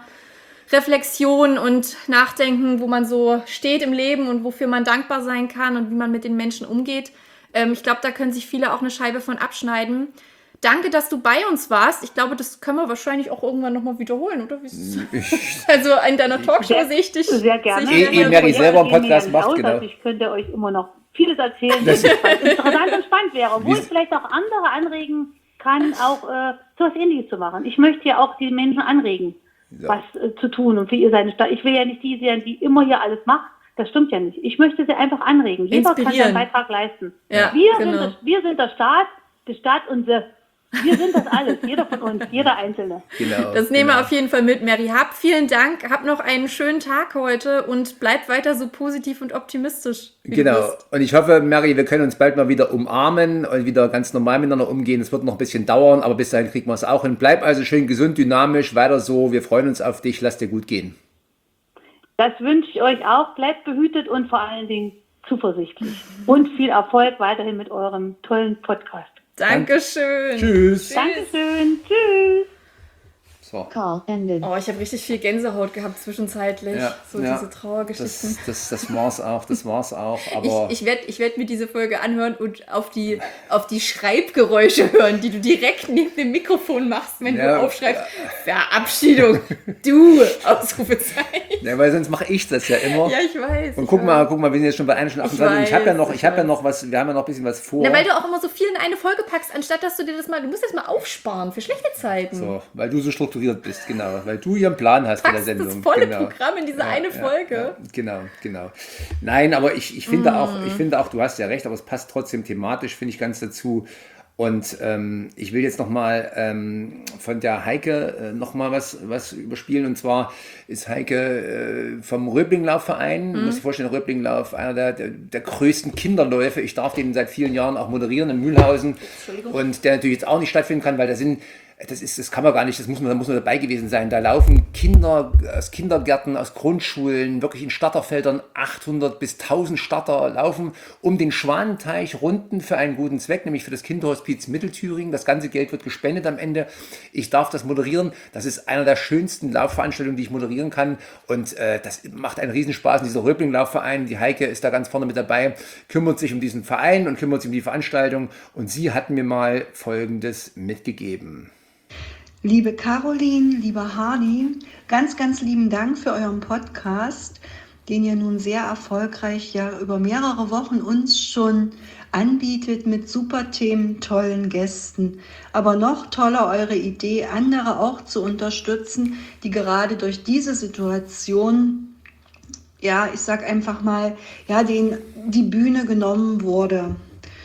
Reflexion und Nachdenken, wo man so steht im Leben und wofür man dankbar sein kann und wie man mit den Menschen umgeht. Ähm, ich glaube, da können sich viele auch eine Scheibe von abschneiden. Danke, dass du bei uns warst. Ich glaube, das können wir wahrscheinlich auch irgendwann nochmal wiederholen, oder? Wie ist es? Also in deiner Talkshow Sehr- sehe ich dich. Sehr gerne. sehe ich Eh- dich eh gerne. Mary Projekte selber einen gehen mir Podcast ja nicht macht, aus, genau. Also ich könnte euch immer noch vieles erzählen, was interessant und spannend wäre, wo Wie- ich vielleicht auch andere anregen kann, auch äh, so was Ähnliches zu machen. Ich möchte ja auch die Menschen anregen, Ja. was äh, zu tun und für ihr seine Stadt. Ich will ja nicht die sein, die immer hier alles macht. Das stimmt ja nicht. Ich möchte sie einfach anregen. Jeder kann Inspirieren. seinen Beitrag leisten. Ja, wir, genau. sind das, wir sind der Staat, die Stadt und sie Wir sind das alles, jeder von uns, jeder Einzelne. Genau. Das nehmen genau. wir auf jeden Fall mit, Mary. Hab vielen Dank. Hab noch einen schönen Tag heute und bleib weiter so positiv und optimistisch. Wie du Genau. bist. Und ich hoffe, Mary, wir können uns bald mal wieder umarmen und wieder ganz normal miteinander umgehen. Es wird noch ein bisschen dauern, aber bis dahin kriegen wir es auch hin. Bleib also schön gesund, dynamisch, weiter so. Wir freuen uns auf dich. Lass dir gut gehen. Das wünsche ich euch auch. Bleibt behütet und vor allen Dingen zuversichtlich. Und viel Erfolg weiterhin mit eurem tollen Podcast. Dankeschön. Tschüss. Dankeschön. Tschüss. So. Call ended. Oh, ich habe richtig viel Gänsehaut gehabt zwischenzeitlich. Ja, so ja. diese Trauergeschichten. Das, das, das war's auch, das war's auch. Aber Ich, ich werde ich werd mir diese Folge anhören und auf die, auf die Schreibgeräusche hören, die du direkt neben dem Mikrofon machst, wenn Ja. du aufschreibst. Verabschiedung. Du, Ausrufezeichen. ja, weil sonst mache ich das ja immer. Ja, ich weiß. Und ich guck weiß. mal, guck mal, wir sind jetzt schon bei einer Stunde achtundzwanzig. Und ich habe ja weiß, noch, ich ich habe ja weiß. noch was, wir haben ja noch ein bisschen was vor. Na, weil du auch immer so viel in eine Folge packst, anstatt dass du dir das mal, du musst das mal aufsparen für schlechte Zeiten. So, weil du so strukturiert bist, genau. Weil du hier einen Plan hast bei der Packst Sendung. das volle genau. Programm in diese eine Folge. Ja, genau, genau. Nein, aber ich, ich finde Mm. auch, ich finde auch, du hast ja recht, aber es passt trotzdem thematisch, finde ich, ganz dazu. Und ähm, ich will jetzt nochmal ähm, von der Heike äh, nochmal was, was überspielen. Und zwar ist Heike äh, vom Röblinglaufverein, du musst dir vorstellen, Röblinglauf, einer der, der, der größten Kinderläufe. Ich darf den seit vielen Jahren auch moderieren in Mühlhausen. Und der natürlich jetzt auch nicht stattfinden kann, weil da sind Das, ist, das kann man gar nicht, das muss man, da muss man dabei gewesen sein. Da laufen Kinder aus Kindergärten, aus Grundschulen, wirklich in Starterfeldern, achthundert bis tausend Starter laufen um den Schwanenteich Runden für einen guten Zweck, nämlich für das Kinderhospiz Mittelthüringen. Das ganze Geld wird gespendet am Ende. Ich darf das moderieren. Das ist einer der schönsten Laufveranstaltungen, die ich moderieren kann. Und äh, das macht einen Riesenspaß. Und dieser Röbling-Laufverein, die Heike ist da ganz vorne mit dabei, kümmert sich um diesen Verein und kümmert sich um die Veranstaltung. Und sie hat mir mal Folgendes mitgegeben. Liebe Caroline, lieber Hardy, ganz, ganz lieben Dank für euren Podcast, den ihr nun sehr erfolgreich ja über mehrere Wochen uns schon anbietet mit super Themen, tollen Gästen. Aber noch toller eure Idee, andere auch zu unterstützen, die gerade durch diese Situation, ja, ich sag einfach mal, ja, denen die Bühne genommen wurde.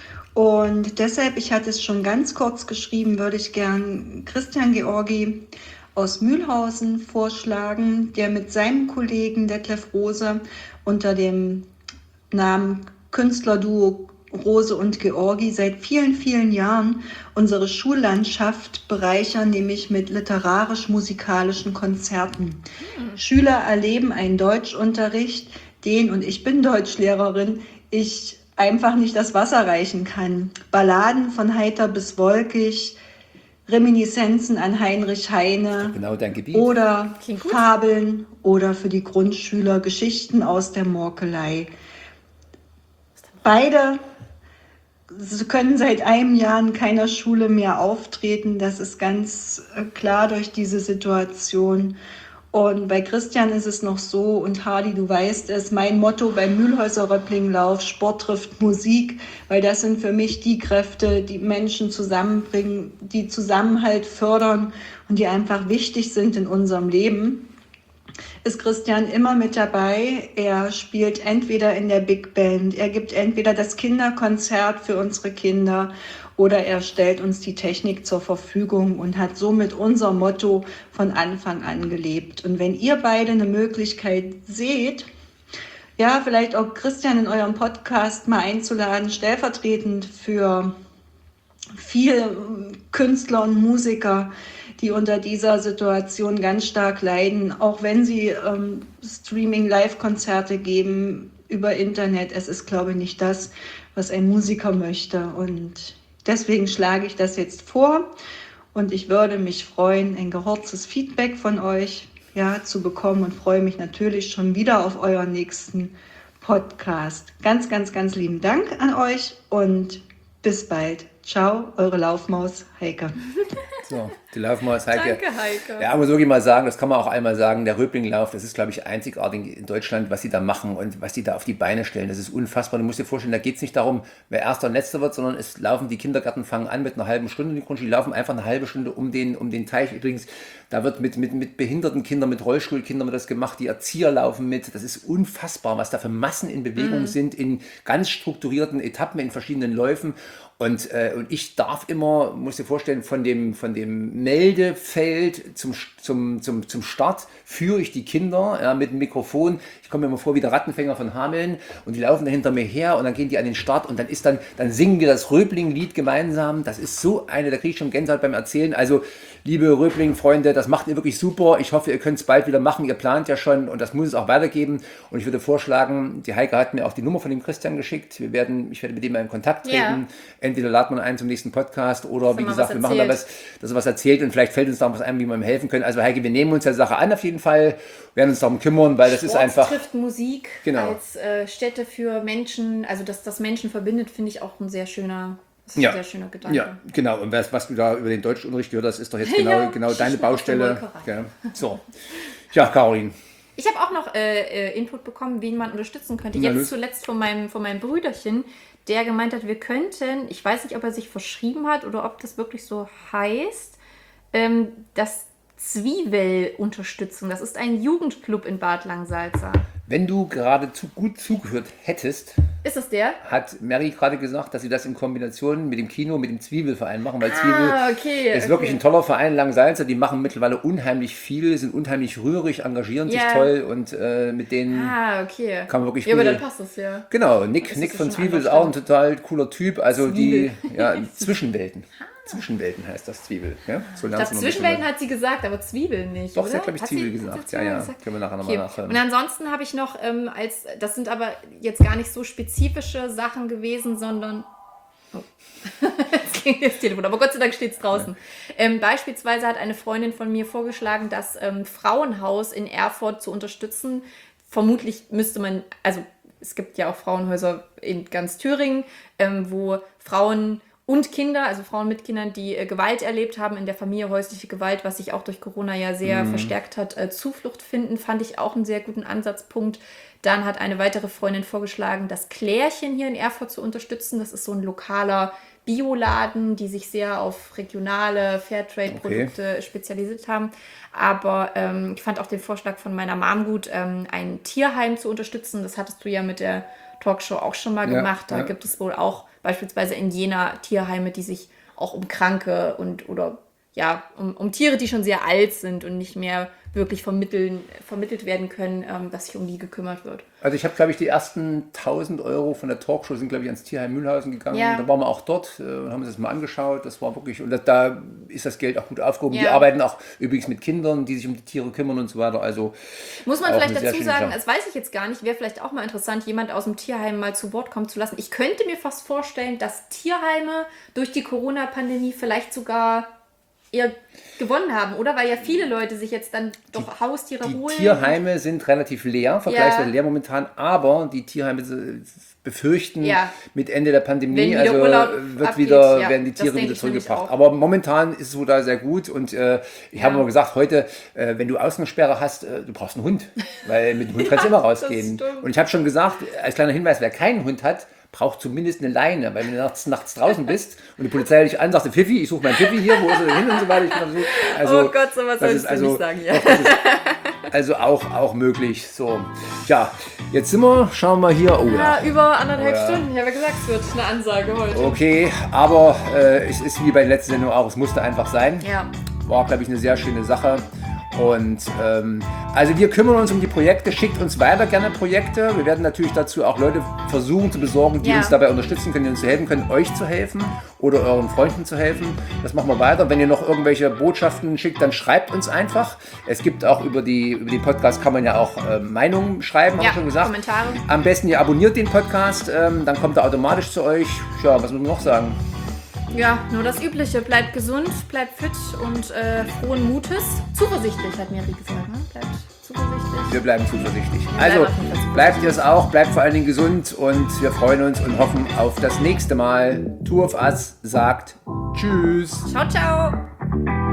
Und deshalb, ich hatte es schon ganz kurz geschrieben, würde ich gern Christian Georgi aus Mühlhausen vorschlagen, der mit seinem Kollegen Detlef Rose unter dem Namen Künstlerduo Rose und Georgi seit vielen, vielen Jahren unsere Schullandschaft bereichern, nämlich mit literarisch-musikalischen Konzerten. Mhm. Schüler erleben einen Deutschunterricht, den, und ich bin Deutschlehrerin, ich einfach nicht das Wasser reichen kann. Balladen von heiter bis wolkig, Reminiszenzen an Heinrich Heine, genau dein Gebiet. Oder Fabeln oder für die Grundschüler Geschichten aus der Morkelei. Beide können seit einem Jahr in keiner Schule mehr auftreten. Das ist ganz klar durch diese Situation. Und bei Christian ist es noch so, und Hardy, du weißt es, mein Motto beim Mühlhäuser Röpplinglauf, Sport trifft Musik, weil das sind für mich die Kräfte, die Menschen zusammenbringen, die Zusammenhalt fördern und die einfach wichtig sind in unserem Leben. Ist Christian immer mit dabei. Er spielt entweder in der Big Band, er gibt entweder das Kinderkonzert für unsere Kinder oder er stellt uns die Technik zur Verfügung und hat somit unser Motto von Anfang an gelebt. Und wenn ihr beide eine Möglichkeit seht, ja, vielleicht auch Christian in eurem Podcast mal einzuladen, stellvertretend für viele Künstler und Musiker, die unter dieser Situation ganz stark leiden, auch wenn sie ähm, Streaming-Live-Konzerte geben über Internet. Es ist, glaube ich, nicht das, was ein Musiker möchte. Und deswegen schlage ich das jetzt vor und ich würde mich freuen, ein gehorztes Feedback von euch ja, zu bekommen und freue mich natürlich schon wieder auf euren nächsten Podcast. Ganz, ganz, ganz lieben Dank an euch und bis bald. Ciao, eure Laufmaus Heike. So, die laufen mal als Heike. Danke, Heike. Ja, muss wirklich mal sagen, das kann man auch einmal sagen, der Röblinglauf, das ist, glaube ich, einzigartig in Deutschland, was sie da machen und was sie da auf die Beine stellen. Das ist unfassbar. Du musst dir vorstellen, da geht es nicht darum, wer Erster und Letzter wird, sondern es laufen, die Kindergärten fangen an mit einer halben Stunde, die Grundschule, die laufen einfach eine halbe Stunde um den, um den Teich. Übrigens, da wird mit, mit, mit behinderten Kindern, mit Rollstuhlkindern wird das gemacht, die Erzieher laufen mit. Das ist unfassbar, was da für Massen in Bewegung mm. sind, in ganz strukturierten Etappen, in verschiedenen Läufen. Und, äh, und ich darf immer, muss dir vorstellen, von dem, von dem Meldefeld zum, zum, zum, zum Start führe ich die Kinder ja, mit dem Mikrofon. Ich komme mir immer vor wie der Rattenfänger von Hameln und die laufen da hinter mir her und dann gehen die an den Start und dann ist dann, dann singen wir das Röbling-Lied gemeinsam. Das ist so eine, da kriege ich schon Gänsehaut beim Erzählen. Also, liebe Röbling-Freunde, das macht ihr wirklich super. Ich hoffe, ihr könnt es bald wieder machen. Ihr plant ja schon und das muss es auch weitergeben. Und ich würde vorschlagen, die Heike hat mir auch die Nummer von dem Christian geschickt. Wir werden, ich werde mit ihm mal in Kontakt treten. Ja. Entweder laden wir ihn ein zum nächsten Podcast oder wie gesagt, wir machen da was, dass er was erzählt und vielleicht fällt uns da was ein, wie wir ihm helfen können. Also Heike, wir nehmen uns der Sache an auf jeden Fall, werden uns darum kümmern, weil das Sport ist einfach... trifft Musik genau. als äh, Stätte für Menschen, also dass das Menschen verbindet, finde ich auch ein sehr schöner, das ist ja. ein sehr schöner Gedanke. Ja, genau. Und was, was du da über den Deutschunterricht gehört hast, ist doch jetzt genau, ja, genau deine Baustelle. Ja. So. Ja, Caroline. Ich habe auch noch äh, Input bekommen, wen man unterstützen könnte. Na, Jetzt los. zuletzt von meinem, von meinem Brüderchen, der gemeint hat, wir könnten, ich weiß nicht, ob er sich verschrieben hat oder ob das wirklich so heißt, ähm, das Zwiebel-Unterstützung. Das ist ein Jugendclub in Bad Langsalza. Wenn du gerade zu gut zugehört hättest, ist es der? Hat Mary gerade gesagt, dass sie das in Kombination mit dem Kino, mit dem Zwiebelverein machen, weil ah, Zwiebel okay, ist okay. wirklich ein toller Verein, Langsalza, die machen mittlerweile unheimlich viel, sind unheimlich rührig, engagieren sich ja. toll und äh, mit denen ah, okay. kann man wirklich ja, gut... aber dann passt es ja. Genau, Nick, Nick von Zwiebel ist auch ein total cooler Typ, also Zwiebel. die ja, Zwischenwelten. Zwischenwelten heißt das Zwiebel. Ja? So ich glaube, Zwischenwelten hat sie gesagt, aber Zwiebel nicht. Doch, oder? sie hat, glaube ich, hat Zwiebel sie, gesagt. Zwiebel ja, ja. gesagt? Können wir nachher Okay. nochmal nachhören. Und ansonsten habe ich noch, ähm, als das sind aber jetzt gar nicht so spezifische Sachen gewesen, sondern. Oh. Jetzt klingt das Telefon, aber Gott sei Dank steht es draußen. Ja. Ähm, beispielsweise hat eine Freundin von mir vorgeschlagen, das ähm, Frauenhaus in Erfurt zu unterstützen. Vermutlich müsste man, also es gibt ja auch Frauenhäuser in ganz Thüringen, ähm, wo Frauen und Kinder, also Frauen mit Kindern, die äh, Gewalt erlebt haben in der Familie, häusliche Gewalt, was sich auch durch Corona ja sehr mhm. verstärkt hat, äh, Zuflucht finden, fand ich auch einen sehr guten Ansatzpunkt. Dann hat eine weitere Freundin vorgeschlagen, das Klärchen hier in Erfurt zu unterstützen. Das ist so ein lokaler Bioladen, die sich sehr auf regionale Fairtrade-Produkte okay. spezialisiert haben. Aber ähm, ich fand auch den Vorschlag von meiner Mom gut, ähm, ein Tierheim zu unterstützen. Das hattest du ja mit der Talkshow auch schon mal ja, gemacht. Da ja. gibt es wohl auch beispielsweise in Jena Tierheime, die sich auch um Kranke und oder ja, um, um Tiere, die schon sehr alt sind und nicht mehr wirklich vermitteln, vermittelt werden können, ähm, dass sich um die gekümmert wird. Also ich habe, glaube ich, die ersten tausend Euro von der Talkshow sind, glaube ich, ans Tierheim Mühlhausen gegangen. Ja. Da waren wir auch dort äh, und haben uns das mal angeschaut. Das war wirklich, und da, da ist das Geld auch gut aufgehoben. Ja. Die arbeiten auch übrigens mit Kindern, die sich um die Tiere kümmern und so weiter. Also muss man vielleicht dazu sagen, Sache. das weiß ich jetzt gar nicht, wäre vielleicht auch mal interessant, jemand aus dem Tierheim mal zu Wort kommen zu lassen. Ich könnte mir fast vorstellen, dass Tierheime durch die Corona-Pandemie vielleicht sogar eher gewonnen haben, oder? Weil ja viele Leute sich jetzt dann doch die, Haustiere die holen. Die Tierheime sind relativ leer, vergleichsweise ja. leer momentan, aber die Tierheime befürchten ja. mit Ende der Pandemie, wieder also Urlaub wird abgeht, wieder, ja, werden die Tiere wieder zurückgebracht. auch. Aber momentan ist es so da sehr gut und äh, ich ja. habe immer gesagt, heute, äh, wenn du Außensperre hast, äh, du brauchst einen Hund, weil mit dem Hund kannst du immer rausgehen. Und ich habe schon gesagt, als kleiner Hinweis, wer keinen Hund hat, braucht zumindest eine Leine, weil wenn du nachts, nachts draußen bist und die Polizei dich an, sagst du, Pfiffi, ich suche meinen Pfiffi hier, wo ist er denn hin und so weiter. Ich so, also, oh Gott, so was sollst du also, nicht sagen. Ja. Das ist also auch, auch möglich. So, ja, jetzt sind wir, schauen wir hier. Oh, ja, ja. über anderthalb oh, ja. Stunden. Ich habe ja gesagt, es wird eine Ansage heute. Okay, aber äh, es ist wie bei der letzten Sendung auch, es musste einfach sein. Ja. War, glaube ich, eine sehr schöne Sache. Und ähm, also wir kümmern uns um die Projekte, schickt uns weiter gerne Projekte. Wir werden natürlich dazu auch Leute versuchen zu besorgen, die ja. uns dabei unterstützen können, die uns helfen können, euch zu helfen oder euren Freunden zu helfen. Das machen wir weiter. Wenn ihr noch irgendwelche Botschaften schickt, dann schreibt uns einfach. Es gibt auch über die über den Podcast kann man ja auch äh, Meinungen schreiben, ja, haben wir schon gesagt. Kommentare. Am besten ihr abonniert den Podcast, ähm, dann kommt er automatisch zu euch. Ja, was muss man noch sagen? Ja, nur das Übliche. Bleibt gesund, bleibt fit und äh, frohen Mutes. Zuversichtlich, hat Mary gesagt. Ne? Bleibt zuversichtlich. Wir bleiben zuversichtlich. Wir also bleiben zuversichtlich. bleibt ihr es auch, bleibt vor allen Dingen gesund und wir freuen uns und hoffen auf das nächste Mal. Two of Us sagt Tschüss. Ciao, ciao. Tschüss.